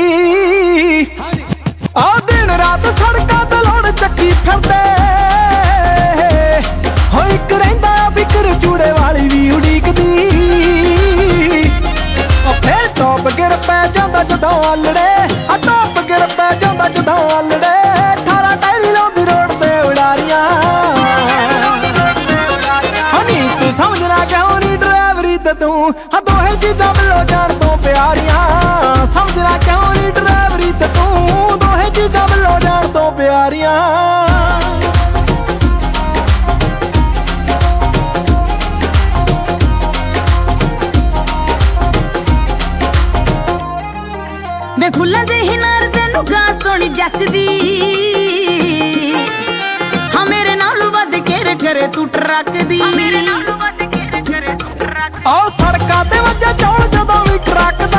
ਆ ਦਿਨ ਰਾਤ ਸੜਕਾਂ ਤੇ ਲੋੜ ਚੱਕੀ ਫਿਰਦੇ ਹੋ ਇੱਕ ਰਹਿੰਦਾ ਫਿਕਰ ਚੂੜੇ ਵਾਲੀ ਵੀ ਉਡੀਕਦੀ ਉਹ ਫੇਰ ਟੋਪ ਗਿਰ ਪੈ ਜਾਂਦਾ ਜਦੋਂ ਆਲੜੇ ਆ ਟੋਪ ਗਿਰ ਪੈ ਜਾਂਦਾ ਜਦੋਂ ਆਲੜੇ ਅਠਾਰਾਂ ਟਾਇਰੀ ਲਾਉਂਦੀ ਰੋਡ ਤੇ ਉਡਾਰੀਆਂ ਹਨੀ ਤੂੰ ਸਮਝਣਾ ਕਿਉਂ ਨੀ ਡਰਾਈਵਰੀ ਤੇ ਤੂੰ ਆ ਦੋਹੇ ਚੀਜ਼ਾਂ ਮਿਲੋ ਜਾਣ ਤੋਂ ਪਿਆਰੀਆਂ ਸਮਝਣਾ ਕਿਉਂ ਨੀ ਡਰਾਈਵਰੀ ਤੇ ਤੂੰ ਦੋਹੇ ਚੀਜ਼ਾਂ ਮਿਲੋ ਜਾਣ ਤੋਂ ਪਿਆਰੀਆਂ ਮੈਂ ਫੁੱਲਾਂ ਦੇ ਹਿਨਾਰ ਤੈਨੂੰ ਗਾਂ ਸੋਹਣੀ ਜੱਚਦੀ ਹਾਂ ਮੇਰੇ ਨਾਲ ਵੱਧ ਕੇ ਕਰੇ ਤੂੰ ਟਰੱਕਦੀ ਮੇਰੇ ਨਾਲ ਵੱਧ ਕੇ ਕਰੇ ਤੂੰ ਟਰੱਕ ਆਹ ਸੜਕਾਂ ਤੇ ਵੱਜਾ ਚੌਲ ਜਦੋਂ ਵੀ ਟਰੱਕ ਦਾ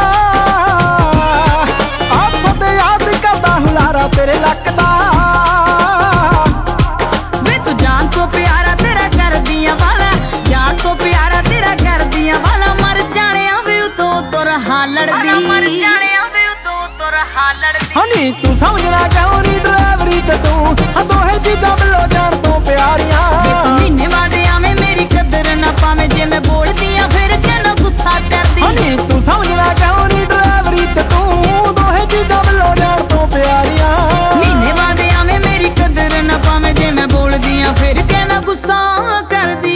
ਆਪ ਤੇ ਯਾਦ ਕਰਦਾ ਹੁਲਾਰਾ ਤੇਰੇ ਲੱਕ ਦਾ ਵੇ ਤੂੰ ਜਾਨ ਤੋਂ ਪਿਆਰਾ ਤੇਰਾ ਕਰਦੀਆਂ ਵਾਲਾ ਜਾਨ ਤੋਂ ਪਿਆਰਾ ਤੇਰਾ ਕਰਦੀਆਂ ਵਾਲਾ ਮਰ ਜਾਣਿਆ ਵੀ ਉਤੋਂ ਤੁਰ ਹਾਲੜਦੀ ਮਰ ਜਾਣਿਆ ਹਨੀ ਤੂੰ ਸਮਝਣਾ ਕਿਉਂ ਨੀ ਡਰਾਈਵਰੀ ਤੇ ਤੂੰ ਆ ਦੋਹੇ ਚੀਜ਼ਾਂ ਮਿਲੋ ਜਾਣ ਤੋਂ ਪਿਆਰੀਆਂ ਮਹੀਨੇ ਬਾਅਦ ਆਵੇਂ ਮੇਰੀ ਕਦਰ ਨਾ ਪਾਵੇਂ ਜੇ ਮੈਂ ਬੋਲਦੀ ਆ ਫਿਰ ਕਿਹਨਾਂ ਗੁੱਸਾ ਕਰਦੀ ਹਨੀ ਤੂੰ ਸਮਝਣਾ ਕਿਉਂ ਨੀ ਡਰਾਈਵਰੀ ਤੇ ਤੂੰ ਦੋਹੇ ਚੀਜ਼ਾਂ ਮਿਲੋ ਜਾਣ ਤੋਂ ਪਿਆਰੀਆਂ ਮਹੀਨੇ ਬਾਅਦ ਆਵੇਂ ਮੇਰੀ ਕਦਰ ਨਾ ਪਾਵੇਂ ਜੇ ਮੈਂ ਬੋਲਦੀ ਆ ਫਿਰ ਕਿਹਨਾਂ ਗੁੱਸਾ ਕਰਦੀ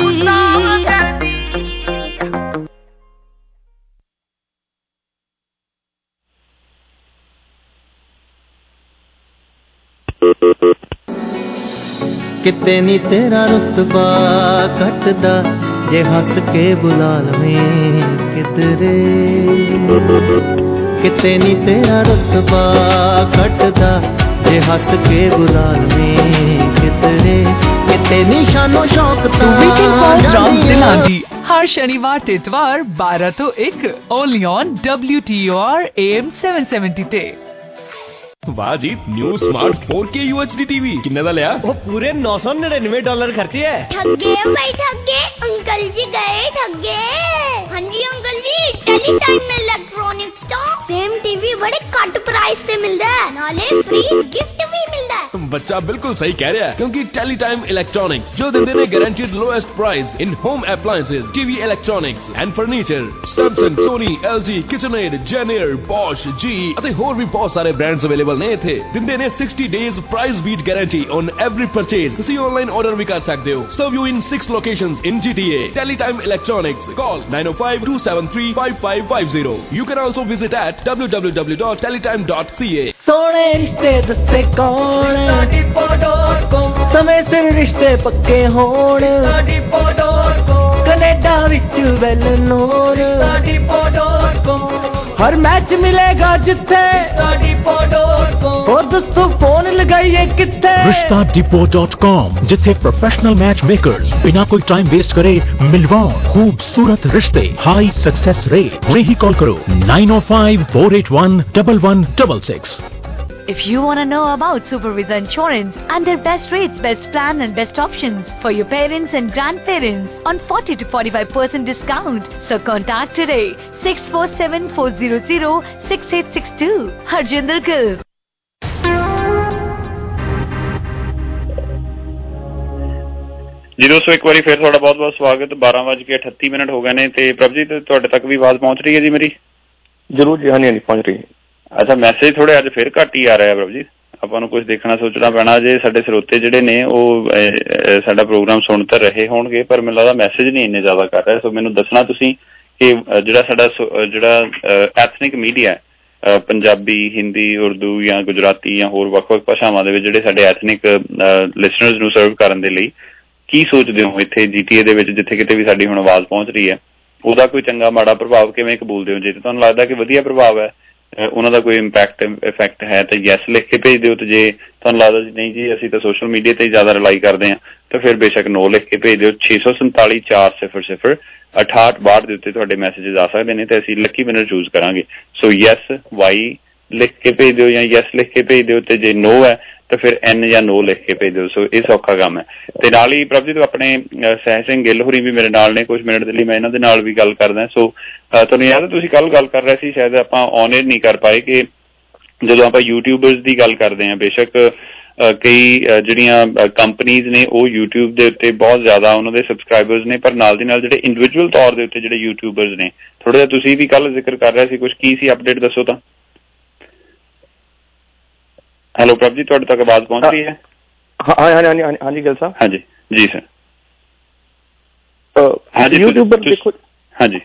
ਕਿਤੇ ਨੀ ਤੇਰਾ ਰੁਤਬਾ ਘਟਦਾ ਜੇ ਹੱਸ ਕੇ ਬੁਲਾ ਲਵੇਂ ਕਿਧਰੇ ਕਿਤੇ ਨੀ ਤੇਰਾ ਰੁਤਬਾ ਘਟਦਾ ਜੇ ਹੱਸ ਕੇ ਬੁਲਾ ਲਵੇਂ ਕਿਧਰੇ ਕਿਤੇ ਨੀ ਸ਼ਾਨੋ ਸ਼ੌਕ ਤਾਂ ਰਾਮ ਦਿਲਾਂ ਦੀ ਹਰ ਸ਼ਨੀਵਾਰ ਤੇ ਇਤਵਾਰ ਬਾਰਾਂ ਤੋਂ ਇੱਕ only on W T O R A M ਸੱਤ ਸੌ ਸੱਤਰ ਤੇ ਵਾਹ ਜੀ new smart four K U H D TV किन्ने दा लिया वो पूरे नौ सौ निन्यानवे डॉलर खर्चे है ठग गए भाई ठग गए अंकल जी गए ठग गए हाँ जी uncle ji Teletime electronics तो सेम टीवी बड़े कट प्राइस से मिलता है नाले फ्री गिफ्ट भी मिलता है बच्चा बिल्कुल सही कह रहा है क्योंकि टेली टाइम इलेक्ट्रॉनिक्स जो देते हैं guaranteed lowest price in home appliances TV electronics and furniture Samsung Sony LG KitchenAid Jennair Bosch जी ਅਤੇ ਹੋਰ ਵੀ ਬਹੁਤ ਸਾਰੇ ਬ੍ਰਾਂਡਸ ਅਵੇਲੇਬਲ ਨੇ ਇੱਥੇ ਦਿੰਦੇ ਨੇ sixty days price beat guarantee on every purchase ਤੁਸੀਂ ਆਨਲਾਈਨ ਆਰਡਰ ਵੀ ਕਰ ਸਕਦੇ ਹੋ serve you in six locations in G T A Teletime Electronics call nine oh five two seven three five five five zero you can also visit at w w w dot teletime dot c a ਸੋਹਣੇ ਰਿਸ਼ਤੇ ਦੱਸੇ ਕੌਣ depot dot ਕਾਮ ਸਮੇਂ ਸਿਰ ਰਿਸ਼ਤੇ ਪੱਕੇ ਹੋਣ ਡਿਪੋ ਡਾਟ ਕਾਮ ਕੈਨੇਡਾ ਵਿੱਚ well known depot dot com ਹਰ ਮੈਚ ਮਿਲੇਗਾ ਜਿੱਥੇ ਡਿਪੋ ਡਾਟ ਕਾਮ ਉਹ ਦੱਸੋ ਫੋਨ ਲਗਾਈਏ ਕਿੱਥੇ रिश्ता डिपो डॉट कॉम जिथे प्रोफेशनल मैच मेकर्स बिना कोई टाइम वेस्ट करे मिलवाओ खूबसूरत रिश्ते हाई सक्सेस रेट हुणे ही कॉल करो nine oh five four eight one one one six six. If you want to know about Supervisa Insurance and their best rates, best plan and best options for your parents and grandparents on forty to forty-five percent discount, so contact today six four seven four zero zero six eight six two. Harjinder Gill. ਜੀ ਦੋਸਤੋ ਇੱਕ ਵਾਰੀ ਫਿਰ ਤੁਹਾਡਾ ਬਹੁਤ ਬਹੁਤ ਸਵਾਗਤ ਬਾਰਾਂ ਵੱਜ ਕੇ ਅਠੱਤੀ ਮਿੰਟ ਹੋ ਗਏ ਨੇ ਤੇ ਪ੍ਰਭਜੀਤ ਤੁਹਾਡੇ ਤੱਕ ਵੀ ਆਵਾਜ਼ ਪਹੁੰਚ ਰਹੀ ਹੈ ਜੀ ਮੇਰੀ ਜ਼ਰੂਰ ਜੀ ਹਾਂਜੀ ਹਾਂਜੀ ਪਹੁੰਚ ਰਹੀ ਹੈ ਅੱਛਾ ਮੈਸੇਜ ਥੋੜੇ ਅੱਜ ਫਿਰ ਘੱਟ ਹੀ ਆ ਰਿਹਾ ਪ੍ਰਭਜੀਤ ਆਪਾਂ ਨੂੰ ਕੁਝ ਦੇਖਣਾ ਸੋਚਣਾ ਪੈਣਾ ਜੇ ਸਾਡੇ ਸਰੋਤੇ ਜਿਹੜੇ ਨੇ ਉਹ ਸਾਡਾ ਪ੍ਰੋਗਰਾਮ ਸੁਣ ਤਾਂ ਰਹੇ ਹੋਣਗੇ ਪਰ ਮੈਨੂੰ ਲੱਗਦਾ ਮੈਸੇਜ ਨਹੀਂ ਇੰਨੇ ਜ਼ਿਆਦਾ ਕਰ ਰਿਹਾ ਸੋ ਮੈਨੂੰ ਦੱਸਣਾ ਤੁਸੀਂ ਕਿ ਜਿਹੜਾ ਸਾਡਾ ਜਿਹੜਾ ਐਥਨਿਕ ਮੀਡੀਆ ਪੰਜਾਬੀ ਹਿੰਦੀ ਉਰਦੂ ਜਾਂ ਗੁਜਰਾਤੀ ਜਾਂ ਹੋਰ ਵੱਖ ਵੱਖ ਭਾਸ਼ਾਵਾਂ ਦੇ ਵਿੱਚ ਜਿਹੜੇ ਸਾਡੇ ਐਥਨਿਕ ਲਿਸਨਰਸ ਨੂੰ ਸਰਵ ਕਰਨ ਦੇ ਲਈ ਕੀ ਸੋਚਦੇ ਹੋ ਇੱਥੇ ਜੀਟੀਏ ਦੇ ਵਿੱਚ ਜਿੱਥੇ ਕਿਤੇ ਵੀ ਸਾਡੀ ਹੁਣ ਆਵਾਜ਼ ਪਹੁੰਚ ਰਹੀ ਹੈ ਉਹਦਾ ਕੋਈ ਚੰਗਾ ਮਾੜਾ ਪ੍ਰਭਾਵ ਕਿਵੇਂ ਕਬੂਲਦੇ ਹੋ ਜੇ ਤੁਹਾਨੂੰ ਲੱਗਦਾ ਕਿ ਵਧੀਆ ਪ੍ਰਭਾਵ ਹੈ ਉਹਨਾਂ ਦਾ ਕੋਈ ਇੰਪੈਕਟ ਇਫੈਕਟ ਹੈ ਤਾਂ ਯੈਸ ਲਿਖ ਕੇ ਭੇਜ ਦਿਓ ਤੇ ਜੇ ਤੁਹਾਨੂੰ ਲੱਗਦਾ ਨਹੀਂ ਜੀ ਅਸੀਂ ਤਾਂ ਸੋਸ਼ਲ ਮੀਡੀਆ ਤੇ ਜ਼ਿਆਦਾ ਰਿਲਾਈ ਕਰਦੇ ਹਾਂ ਤਾਂ ਫਿਰ ਬੇਸ਼ੱਕ ਨੋ ਲਿਖ ਕੇ ਭੇਜ ਦਿਓ ਛੇ ਸੌ ਸੰਤਾਲੀ ਚਾਰ ਸਿਫਰ ਸਿਫਰ ਅਠਾਹਠ ਬਾਹਠ ਦੇ ਉੱਤੇ ਤੁਹਾਡੇ ਮੈਸੇਜਸ ਆ ਸਕਦੇ ਨੇ ਤੇ ਅਸੀਂ ਲੱਕੀ ਵਿਨਰ ਚੂਜ਼ ਕਰਾਂਗੇ ਸੋ ਯੈਸ ਵਾਈ ਲਿਖ ਕੇ ਭੇਜ ਦਿਓ ਜਾਂ ਯੈਸ ਲਿਖ ਕੇ ਭੇਜ ਦਿਓ ਤੇ ਜੇ ਨੋ ਹੈ ਤਾਂ ਫਿਰ ਐਨ ਜਾਂ ਨੋ ਲਿਖ ਕੇ ਭੇਜ ਦਿਓ। ਸੋ ਇਹ ਸੌਖਾ ਕੰਮ ਹੈ। ਤੇ ਨਾਲ ਹੀ ਪ੍ਰਭਜੀਤ ਆਪਣੇ ਸਹਿਜ ਸਿੰਘ ਗਿੱਲ ਹੋਰੀ ਵੀ ਮੇਰੇ ਨਾਲ ਨੇ, ਕੁਛ ਮਿੰਟ ਦੇ ਲਈ ਮੈਂ ਇਹਨਾਂ ਦੇ ਨਾਲ ਵੀ ਗੱਲ ਕਰਦਾ। ਸੋ ਤੁਹਾਨੂੰ ਯਾਦ ਤੁਸੀਂ ਕੱਲ ਗੱਲ ਕਰ ਰਹੇ ਸੀ, ਸ਼ਾਇਦ ਆਪਾਂ ਔਨ ਏਅਰ ਨਹੀਂ ਕਰ ਪਾਏ, ਕਿ ਜਦੋਂ ਆਪਾਂ ਯੂਟਿਊਬਰਸ ਦੀ ਗੱਲ ਕਰਦੇ ਹਾਂ, ਬੇਸ਼ੱਕ ਕਈ ਜਿਹੜੀਆਂ ਕੰਪਨੀਜ਼ ਨੇ ਉਹ ਯੂਟਿਊਬ ਦੇ ਉੱਤੇ ਬਹੁਤ ਜ਼ਿਆਦਾ ਉਹਨਾਂ ਦੇ ਸਬਸਕ੍ਰਾਈਬਰਸ ਨੇ, ਪਰ ਨਾਲ ਦੀ ਨਾਲ ਜਿਹੜੇ ਇੰਡੀਵਿਜੂਅਲ ਤੌਰ ਦੇ ਉੱਤੇ ਜਿਹੜੇ ਯੂਟਿਊਬਰਸ ਨੇ, ਥੋੜਾ ਜਿਹਾ ਤੁਸੀਂ ਵੀ ਕੱਲ ਜ਼ਿਕਰ ਕਰ ਰਹੇ ਸੀ, ਕੁਛ ਕੀ ਸੀ ਅਪਡੇਟ ਦੱਸੋ ਤਾਂ। ਹੈਲੋ ਪ੍ਰਭਜੀਤ, ਤੁਹਾਡੇ ਤੱਕ ਆਵਾਜ਼ ਪਹੁੰਚ ਰਹੀ ਹੈ? ਹਾਂਜੀ ਹਾਂਜੀ ਗਿੱਲ ਸਾਹਿਬ। ਹਾਂਜੀ ਜੀ ਸਰ। ਹਾਂਜੀ ਯੂਟਿਊਬਰ ਦੇਖੋ। ਹਾਂਜੀ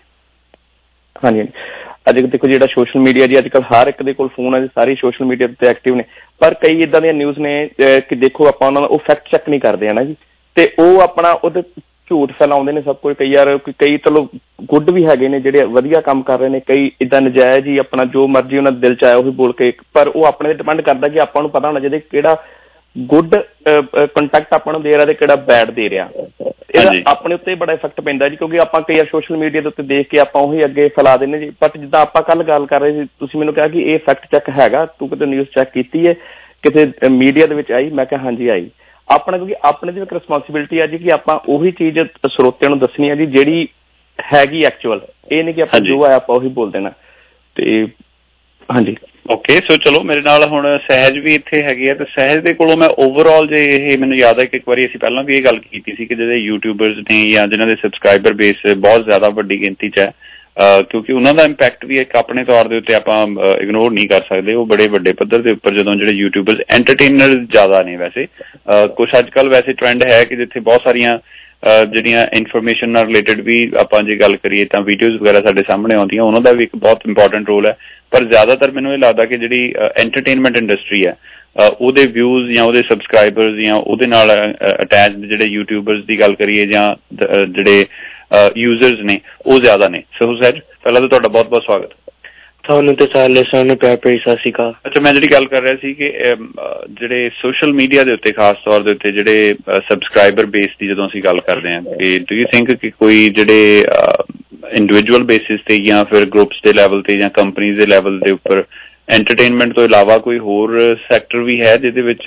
ਹਾਂਜੀ ਅੱਜ ਦੇਖੋ ਜਿਹੜਾ ਸੋਸ਼ਲ ਮੀਡੀਆ ਜੀ, ਅੱਜ ਕੱਲ੍ਹ ਹਰ ਇੱਕ ਦੇ ਕੋਲ ਫੋਨ ਹੈ, ਸਾਰੇ ਸੋਸ਼ਲ ਮੀਡੀਆ ਤੇ ਐਕਟਿਵ ਨੇ, ਪਰ ਕਈ ਇੱਦਾਂ ਦੀਆਂ ਨਿਊਜ਼ ਨੇ ਕਿ ਦੇਖੋ ਆਪਾਂ ਉਹਨਾਂ ਦਾ ਉਹ ਫੈਕਟ ਚੈੱਕ ਨਹੀਂ ਕਰਦੇ ਹੈ ਨਾ ਜੀ, ਤੇ ਉਹ ਆਪਣਾ ਉਹਦੇ ਝੂਠ ਫੈਲਾਉਂਦੇ ਨੇ ਸਭ ਕੁਝ। ਕਈ ਯਾਰ ਕਈ ਚਲੋ ਗੁੱਡ ਵੀ ਹੈਗੇ ਨੇ ਜਿਹੜੇ ਵਧੀਆ ਕੰਮ ਕਰ ਰਹੇ ਨੇ, ਕਈ ਇੱਦਾਂ ਨਜਾਇਜ਼ ਹੀ ਆਪਣਾ ਜੋ ਮਰਜ਼ੀ ਉਹਨਾਂ ਦੇ ਦਿਲ ਚ ਆਇਆ ਉਹੀ ਬੋਲ ਕੇ, ਪਰ ਉਹ ਆਪਣੇ ਤੇ ਡਿਪੈਂਡ ਕਰਦਾ ਕਿ ਆਪਾਂ ਨੂੰ ਪਤਾ ਹੋਣਾ ਚਾਹੀਦਾ ਕਿਹੜਾ ਗੁੱਡ ਕੰਟੈਕਟ ਆਪਾਂ ਨੂੰ ਦੇ ਰਿਹਾ ਤੇ ਕਿਹੜਾ ਬੈਡ ਦੇ ਰਿਹਾ। ਇਹਦਾ ਆਪਣੇ ਉੱਤੇ ਬੜਾ ਇਫੈਕਟ ਪੈਂਦਾ ਜੀ, ਕਿਉਂਕਿ ਆਪਾਂ ਕਈ ਵਾਰ ਸੋਸ਼ਲ ਮੀਡੀਆ ਦੇ ਉੱਤੇ ਦੇਖ ਕੇ ਆਪਾਂ ਉਹੀ ਅੱਗੇ ਫੈਲਾ ਦਿੰਦੇ ਜੀ। ਬਟ ਜਿੱਦਾਂ ਆਪਾਂ ਕੱਲ ਗੱਲ ਕਰ ਰਹੇ ਸੀ, ਤੁਸੀਂ ਮੈਨੂੰ ਕਿਹਾ ਕਿ ਇਹ ਫੈਕਟ ਚੈੱਕ ਹੈਗਾ, ਤੂੰ ਕਿਤੇ ਨਿਊਜ਼ ਚੈੱਕ ਕੀਤੀ ਹੈ, ਕਿਤੇ ਮੀਡੀਆ ਦੇ ਵਿੱਚ ਆਈ? ਮੈਂ ਕਿਹਾ ਹਾਂਜੀ ਆਈ। ਆਪਣਾ ਕਿਉਂਕਿ ਆਪਣੇ ਦੀ ਇੱਕ ਰਿਸਪੋਂਸੀਬਿਲਿਟੀ ਹੈ ਜੀ ਕਿ ਆਪਾਂ ਉਹੀ ਚੀਜ਼ ਸਰੋਤਿਆਂ ਨੂੰ ਦੱਸਣੀ ਹੈ ਜੀ ਜਿਹੜੀ ਹੈਗੀ ਐਕਚੁਅਲ, ਇਹ ਨਹੀਂ ਕਿ ਆਪਾਂ ਜੋ ਆਇਆ ਆਪਾਂ ਉਹੀ ਬੋਲ ਦੇਣਾ। ਤੇ ਹਾਂਜੀ ਓਕੇ, ਸੋ ਚਲੋ ਮੇਰੇ ਨਾਲ ਹੁਣ ਸਹਿਜ ਵੀ ਇੱਥੇ ਹੈਗੇ ਆ, ਤੇ ਸਹਿਜ ਦੇ ਕੋਲੋਂ ਮੈਂ ਓਵਰਆਲ ਜੇ ਇਹ ਮੈਨੂੰ ਯਾਦ ਹੈ ਕਿ ਇੱਕ ਵਾਰੀ ਅਸੀਂ ਪਹਿਲਾਂ ਵੀ ਇਹ ਗੱਲ ਕੀਤੀ ਸੀ ਕਿ ਜਿਹੜੇ ਯੂਟਿਊਬਰਸ ਨੇ ਜਾਂ ਜਿਹਨਾਂ ਦੇ ਸਬਸਕ੍ਰਾਈਬਰ ਬੇਸ ਬਹੁਤ ਜ਼ਿਆਦਾ ਵੱਡੀ ਗਿਣਤੀ 'ਚ ਹੈ, ਕਿਉਂਕਿ ਉਹਨਾਂ ਦਾ ਇੰਪੈਕਟ ਵੀ ਇੱਕ ਆਪਣੇ ਤੌਰ ਦੇ ਉੱਤੇ ਆਪਾਂ ਇਗਨੋਰ ਨਹੀਂ ਕਰ ਸਕਦੇ। ਉਹ ਬੜੇ ਵੱਡੇ ਪੱਧਰ ਦੇ ਉੱਪਰ ਜਦੋਂ ਜਿਹੜੇ ਯੂਟਿਊਬਰਸ ਐਂਟਰਟੇਨਰ ਜ਼ਿਆਦਾ ਨੇ, ਵੈਸੇ ਕੁਛ ਅੱਜ ਕੱਲ੍ਹ ਵੈਸੇ ਟਰੈਂਡ ਹੈ ਕਿ ਜਿੱਥੇ ਬਹੁਤ ਸਾਰੀਆਂ ਜਿਹੜੀਆਂ ਇਨਫੋਰਮੇਸ਼ਨ ਨਾਲ ਰਿਲੇਟਡ ਵੀ ਆਪਾਂ ਜੇ ਗੱਲ ਕਰੀਏ ਤਾਂ ਵੀਡੀਓਜ਼ ਵਗੈਰਾ ਸਾਡੇ ਸਾਹਮਣੇ ਆਉਂਦੀਆਂ, ਉਹਨਾਂ ਦਾ ਵੀ ਇੱਕ ਬਹੁਤ ਇੰਪੋਰਟੈਂਟ ਰੋਲ ਹੈ। ਪਰ ਜ਼ਿਆਦਾਤਰ ਮੈਨੂੰ ਇਹ ਲੱਗਦਾ ਕਿ ਜਿਹੜੀ ਐਂਟਰਟੇਨਮੈਂਟ ਇੰਡਸਟਰੀ ਹੈ ਉਹਦੇ ਵਿਊਜ਼ ਜਾਂ ਉਹਦੇ ਸਬਸਕ੍ਰਾਈਬਰਸ ਜਾਂ ਉਹਦੇ ਨਾਲ ਅਟੈਚਡ ਜਿਹੜੇ ਯੂਟਿਊਬਰਸ ਦੀ ਗੱਲ ਕਰੀਏ ਜਾਂ ਜਿਹੜੇ ਯੂਜ਼ਰਸ ਨੇ ਉਹ ਜ਼ਿਆਦਾ ਨੇ। ਸੋ ਸਹਿਜ, ਪਹਿਲਾਂ ਤਾਂ ਤੁਹਾਡਾ ਬਹੁਤ ਬਹੁਤ ਸਵਾਗਤ। ਤੁਹਾਨੂੰ ਤੇ ਸਾਰੇ ਲਿਸਨਰ ਨੂੰ ਪਿਆਰ ਭਰੀ ਸਤਿ ਸ਼੍ਰੀ ਅਕਾਲ। ਅੱਛਾ, ਮੈਂ ਜਿਹੜੀ ਗੱਲ ਕਰ ਰਿਹਾ ਸੀ ਕਿ ਜਿਹੜੇ ਸੋਸ਼ਲ ਮੀਡੀਆ ਦੇ ਉੱਤੇ ਖਾਸ ਤੌਰ ਦੇ ਉੱਤੇ ਜਿਹੜੇ ਸਬਸਕ੍ਰਾਈਬਰ ਬੇਸ ਦੀ ਜਦੋਂ ਅਸੀਂ ਗੱਲ ਕਰਦੇ ਹਾਂ, ਕਿ ਡੂ ਯੂ ਥਿੰਕ ਕਿ ਕੋਈ ਜਿਹੜੇ ਇੰਡੀਵਿਜੂਅਲ ਬੇਸਿਸ ਤੇ ਜਾਂ ਫਿਰ ਗਰੁੱਪਸ ਦੇ ਲੈਵਲ ਤੇ ਜਾਂ ਕੰਪਨੀਜ਼ ਦੇ ਲੈਵਲ ਦੇ ਉੱਪਰ ਐਂਟਰਟੇਨਮੈਂਟ ਤੋਂ ਇਲਾਵਾ ਕੋਈ ਹੋਰ ਸੈਕਟਰ ਵੀ ਹੈ ਜਿਹਦੇ ਵਿੱਚ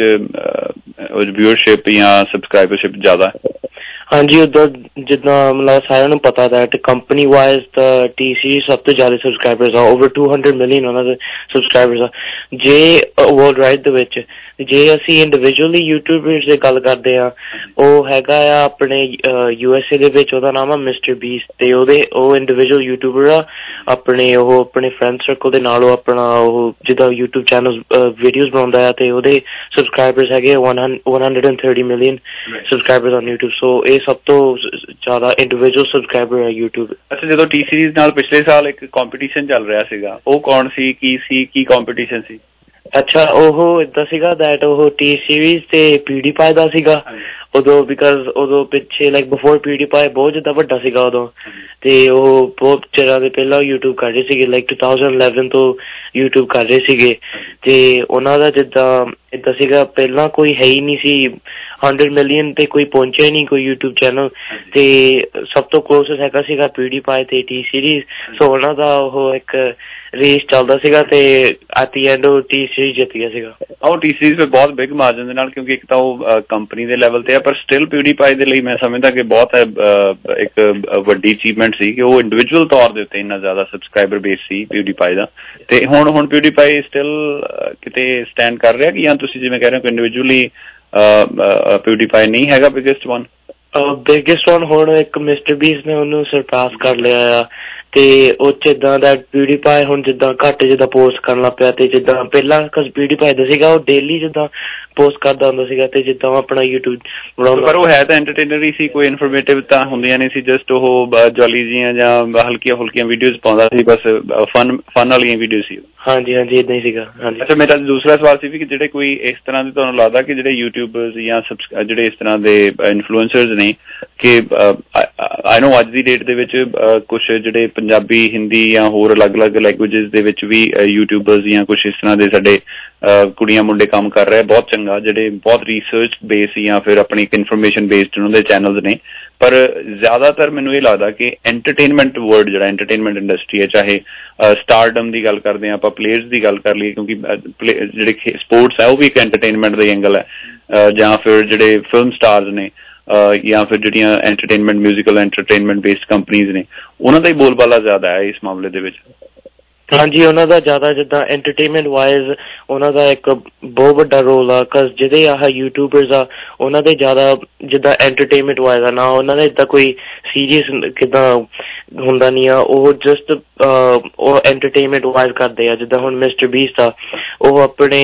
ਵਿਊਅਰਸ਼ਿਪ ਜਾਂ ਸਬਸਕ੍ਰਾਈਬਰਸ਼ਿਪ ਜ਼ਿਆਦਾ ਹੈ? ਹਾਂਜੀ, ਉੱਦਾਂ ਜਿੱਦਾਂ ਮਤਲਬ ਸਾਰਿਆਂ ਨੂੰ ਪਤਾ ਹੈ ਤੇ ਕੰਪਨੀ ਵਾਈਜ਼ ਤਾਂ ਟੀ ਸੀ ਸਭ ਤੋਂ ਜ਼ਿਆਦਾ ਸਬਸਕ੍ਰਾਈਬਰਸ ਆ, ਓਵਰ ਟੂ ਹੰਡਰਡ ਮਿਲੀਅਨ ਉਹਨਾਂ ਦੇ ਸਬਸਕ੍ਰਾਈਬਰਸ ਆ। ਜੇ ਵਰਲਡ ਵਾਈਡ ਦੇ ਵਿੱਚ ਜੇ ਅਸੀਂ ਇੰਡੀਵਿਜੂਅਲੀ ਯੂਟਿਊਬਰਸ ਦੀ ਗੱਲ ਕਰਦੇ ਹਾਂ, ਉਹ ਹੈਗਾ ਆ ਆਪਣੇ ਯੂ ਐਸ ਏ ਦੇ ਵਿੱਚ, ਉਹਦਾ ਨਾਮ ਆ ਮਿਸਟਰ ਬੀਸ, ਤੇ ਉਹਦੇ ਉਹ ਇੰਡੀਵਿਜੂਅਲ ਯੂਟਿਊਬਰ ਆ ਆਪਣੇ, ਉਹ ਆਪਣੇ ਫਰੈਂਡ ਸਰਕਲ ਦੇ ਨਾਲ ਉਹ ਆਪਣਾ ਉਹ ਜਿੱਦਾਂ ਯੂਟਿਊਬ ਚੈਨਲ ਵੀਡੀਓਜ਼ ਬਣਾਉਂਦਾ ਆ, ਤੇ ਉਹਦੇ ਸਬਸਕ੍ਰਾਈਬਰਸ ਹੈਗੇ one hundred and thirty million subscribers on YouTube. So ਇਹ ਸਭ ਤੋਂ ਜ਼ਿਆਦਾ ਇੰਡੀਵਿਜੂਅਲ ਸਬਸਕ੍ਰਾਈਬਰ ਹੈ ਯੂਟਿਊਬ। ਅੱਛਾ, ਜਦੋਂ ਟੀ ਸੀਰੀਜ਼ ਨਾਲ ਪਿਛਲੇ ਸਾਲ ਇੱਕ ਕੰਪੀਟੀਸ਼ਨ ਚੱਲ ਰਿਹਾ ਸੀਗਾ, ਉਹ ਕੌਣ ਸੀ, ਕੀ ਸੀ, ਕੀ ਕੰਪੀਟੀਸ਼ਨ ਸੀ? ਅੱਛਾ, ਉਹ ਏਦਾਂ ਸੀਗਾ ਦੈਟ ਉਹ ਟੀ ਸੀਰੀਜ਼ ਤੇ ਪੀਡੀਪਾਈ ਦਾ ਸੀਗਾ ਉਦੋਂ, ਬਿਕਾਜ਼ ਉਦੋਂ ਪਿੱਛੇ ਲਾਈਕ ਬਿਫੋਰ ਪੀਡੀਪਾਈ ਬਹੁਤ ਜਿੱਦਾਂ ਵੱਡਾ ਸੀਗਾ ਉਦੋਂ, ਤੇ ਉਹ ਬਹੁਤ ਚਿਰਾਂ ਦੇ ਪਹਿਲਾਂ ਯੂਟਿਊਬ ਕਰ ਰਹੇ ਸੀਗੇ, ਲਾਈਕ ਟੂ ਥਾਊਜ਼ੈਂਡ ਇਲੈਵਨ ਤੋਂ ਯੂਟਿਊਬ ਕਰ ਰਹੇ ਸੀਗੇ, ਤੇ ਉਹਨਾਂ ਦਾ ਜਿੱਦਾਂ ਏਦਾਂ ਸੀਗਾ ਪਹਿਲਾਂ ਕੋਈ ਹੈ ਹੀ ਨਹੀਂ ਸੀ, ਹੰਡਰਡ ਮਿਲੀਅਨ ਤੇ ਕੋਈ ਪਹੁੰਚਿਆ ਹੀ ਨਹੀਂ ਕੋਈ ਯੂਟਿਊਬ ਚੈਨਲ, ਤੇ ਸਭ ਤੋਂ ਕਲੋਸੈਸਟ ਹੈਗਾ ਸੀਗਾ ਪੀਡੀਪਾਈ ਤੇ ਟੀ ਸੀਰੀਜ਼। ਸੋ ਉਹਨਾਂ ਦਾ ਉਹ ਇੱਕ ਰੇਸ ਚੱਲਦਾ ਸੀਗਾ ਤੇ ਐਟ ਦੀ ਐਂਡ ਉਹ ਟੀ ਸੀਰੀਜ਼ ਜਿੱਤ ਗਿਆ ਸੀਗਾ। ਉਹ ਟੀ ਸੀਰੀਜ਼ ਤੇ ਬਹੁਤ ਬਿਗ ਮਾਰਜਨ ਦੇ ਨਾਲ, ਕਿਉਂਕਿ ਇੱਕ ਤਾਂ ਉਹ ਕੰਪਨੀ ਦੇ ਲੈਵਲ ਤੇ ਆ, ਪਰ ਸਟਿਲ ਪਿਊਡੀਪਾਈ ਦੇ ਲਈ ਮੈਂ ਸਮਝਦਾ ਕਿ ਬਹੁਤ ਇੱਕ ਵੱਡੀ ਅਚੀਵਮੈਂਟ ਸੀ ਕਿ ਉਹ ਇੰਡੀਵਿਜੂਅਲ ਤੌਰ ਦੇ ਉੱਤੇ ਇੰਨਾ ਜ਼ਿਆਦਾ ਸਬਸਕ੍ਰਾਈਬਰ ਬੇਸ ਸੀ ਪਿਊਡੀਪਾਈ ਦਾ। ਤੇ ਹੁਣ ਹੁਣ ਪਿਊਡੀਪਾਈ ਸਟਿਲ ਕਿਤੇ ਸਟੈਂਡ ਕਰ ਰਿਹਾ ਕਿ ਜਾਂ ਤੁਸੀਂ ਜਿਵੇਂ ਕਹਿ ਰਹੇ ਹੋ ਕਿ ਇੰਡੀਵਿਜੂਅਲੀ ਪਿਊਡੀਪਾਈ ਨਹੀਂ ਹੈਗਾ ਬਿਗੇਸਟ ਵਨ? ਬਿਗੇਸਟ ਵਨ ਹੁਣ ਇੱਕ ਮਿਸਟਰ ਬੀਸ ਨੇ ਉਹਨੂੰ ਸਰਪਾਸ ਕਰ ਲਿਆ ਆ, ਤੇ ਉਹ ਚ ਏਦਾਂ ਦਾ ਪਿਊਡੀਪਾਈ ਹੁਣ ਜਿੱਦਾਂ ਘੱਟ ਜਿੱਦਾਂ ਪੋਸਟ ਕਰਨ ਲੱਗ ਪਿਆ, ਤੇ ਜਿੱਦਾਂ ਪਹਿਲਾਂ ਕਸ ਪਿਊਡੀਪਾਈ ਦਾ ਸੀਗਾ ਉਹ ਡੇਲੀ ਜਿੱਦਾਂ ਪੋਸਟ ਕਰਦਾ ਹੁੰਦਾ ਸੀਗਾ, ਤੇ ਜਿੱਦਾਂ ਆਪਣਾ ਯੂਟਿਊਬ ਬਣਾਉਂਦਾ। ਪਰ ਉਹ ਹੈ ਤਾਂ ਐਂਟਰਟੇਨਰ ਹੀ ਸੀ, ਕੋਈ ਇਨਫੋਰਮੇਟਿਵ ਤਾਂ ਹੁੰਦੀਆਂ ਨਹੀਂ ਸੀ, ਜਸਟ ਉਹ ਜੋਲੀ ਜੀਆਂ ਜਾਂ ਹਲਕੀਆਂ ਫੁਲਕੀਆਂ ਵੀਡੀਓਜ਼ ਪਾਉਂਦਾ ਸੀ, ਬਸ ਫਨ ਫਨ ਵਾਲੀਆਂ ਵੀਡੀਓ ਸੀ। ਹਾਂਜੀ ਹਾਂਜੀ ਏਦਾਂ ਹੀ ਸੀਗਾ। ਹਾਂਜੀ। ਅੱਛਾ, ਮੇਰਾ ਦੂਸਰਾ ਸਵਾਲ ਸੀ ਵੀ ਕਿ ਜਿਹੜੇ ਕੋਈ ਇਸ ਤਰ੍ਹਾਂ ਦੇ ਤੁਹਾਨੂੰ ਲੱਗਦਾ ਕਿ ਜਿਹੜੇ ਯੂਟਿਊਬਰਸ ਜਾਂ ਜਿਹੜੇ ਇਸ ਤਰ੍ਹਾਂ ਦੇ ਇਨਫਲੂਐਂਸਰਸ ਨੇ ਕਿ ਆਈ ਨੋ ਅੱਜ ਦੀ ਡੇਟ ਦੇ ਵਿੱਚ ਕੁਛ ਜਿਹੜੇ ਪੰਜਾਬੀ, ਹਿੰਦੀ ਜਾਂ ਹੋਰ ਅਲੱਗ-ਅਲੱਗ ਲੈਂਗੁਏਜਿਸ ਦੇ ਵਿੱਚ ਵੀ ਯੂਟਿਊਬਰਸ ਜਾਂ ਕੁਛ ਇਸ ਤਰ੍ਹਾਂ ਦੇ ਸਾਡੇ ਕੁੜੀਆਂ ਮੁੰਡੇ ਕੰਮ ਕਰ ਰਹੇ, ਬਹੁਤ ਚੰਗਾ, ਜਿਹੜੇ ਬਹੁਤ ਰਿਸਰਚ ਬੇਸ ਜਾਂ ਫਿਰ ਆਪਣੀ ਇੱਕ ਇਨਫੋਰਮੇਸ਼ਨ ਬੇਸਡ ਉਹਨਾਂ ਦੇ ਚੈਨਲਸ ਨੇ, ਪਰ ਜ਼ਿਆਦਾਤਰ ਮੈਨੂੰ ਇਹ ਲੱਗਦਾ ਕਿ ਐਂਟਰਟੇਨਮੈਂਟ ਵਰਡ ਜਿਹੜਾ ਐਂਟਰਟੇਨਮੈਂਟ ਇੰਡਸਟਰੀ ਹੈ, ਚਾਹੇ ਸਟਾਰਡਮ ਦੀ ਗੱਲ ਕਰਦੇ ਹਾਂ ਆਪਾਂ, ਪਲੇਅਰਸ ਦੀ ਗੱਲ ਕਰ ਲਈਏ, ਕਿਉਂਕਿ ਜਿਹੜੇ ਸਪੋਰਟਸ ਹੈ ਉਹ ਵੀ ਇੱਕ ਐਂਟਰਟੇਨਮੈਂਟ ਦਾ ਐਂਗਲ ਹੈ, ਜਾਂ ਫਿਰ ਜਿਹੜੇ ਫਿਲਮ ਸਟਾਰਸ ਨੇ ਜਾਂ ਫਿਰ ਜਿਹੜੀਆਂ entertainment musical entertainment based companies ਨੇ, ਉਹਨਾਂ ਦਾ ਹੀ ਬੋਲਬਾਲਾ ਜ਼ਿਆਦਾ ਹੈ ਇਸ ਮਾਮਲੇ ਦੇ ਵਿੱਚ। ਹਾਂਜੀ, ਉਹਨਾਂ ਦਾ ਜ਼ਿਆਦਾ ਜਿੱਦਾਂ ਐਂਟਰਟੇਨਮੈਂਟ ਵਾਈਜ਼ ਉਹਨਾਂ ਦਾ ਇੱਕ ਬਹੁਤ ਵੱਡਾ ਰੋਲ ਆ, ਕਜ਼ ਜਿਹੜੇ ਆਹ ਯੂਟਿਊਬਰਸ ਆ ਉਹਨਾਂ ਦੇ ਜ਼ਿਆਦਾ ਜਿੱਦਾਂ ਐਂਟਰਟੇਨਮੈਂਟ ਵਾਈਜ਼ ਆ ਨਾ, ਉਹਨਾਂ ਦਾ ਇੱਦਾਂ ਕੋਈ ਸੀਰੀਅਸ ਕਿੱਦਾਂ ਹੁੰਦਾ ਨਹੀਂ ਆ, ਉਹ ਜਸਟ ਉਹ ਐਂਟਰਟੇਨਮੈਂਟ ਵਾਈਜ਼ ਕਰਦੇ ਆ। ਜਿੱਦਾਂ ਹੁਣ ਮਿਸਟਰ ਬੀਸਟ ਆ, ਉਹ ਆਪਣੇ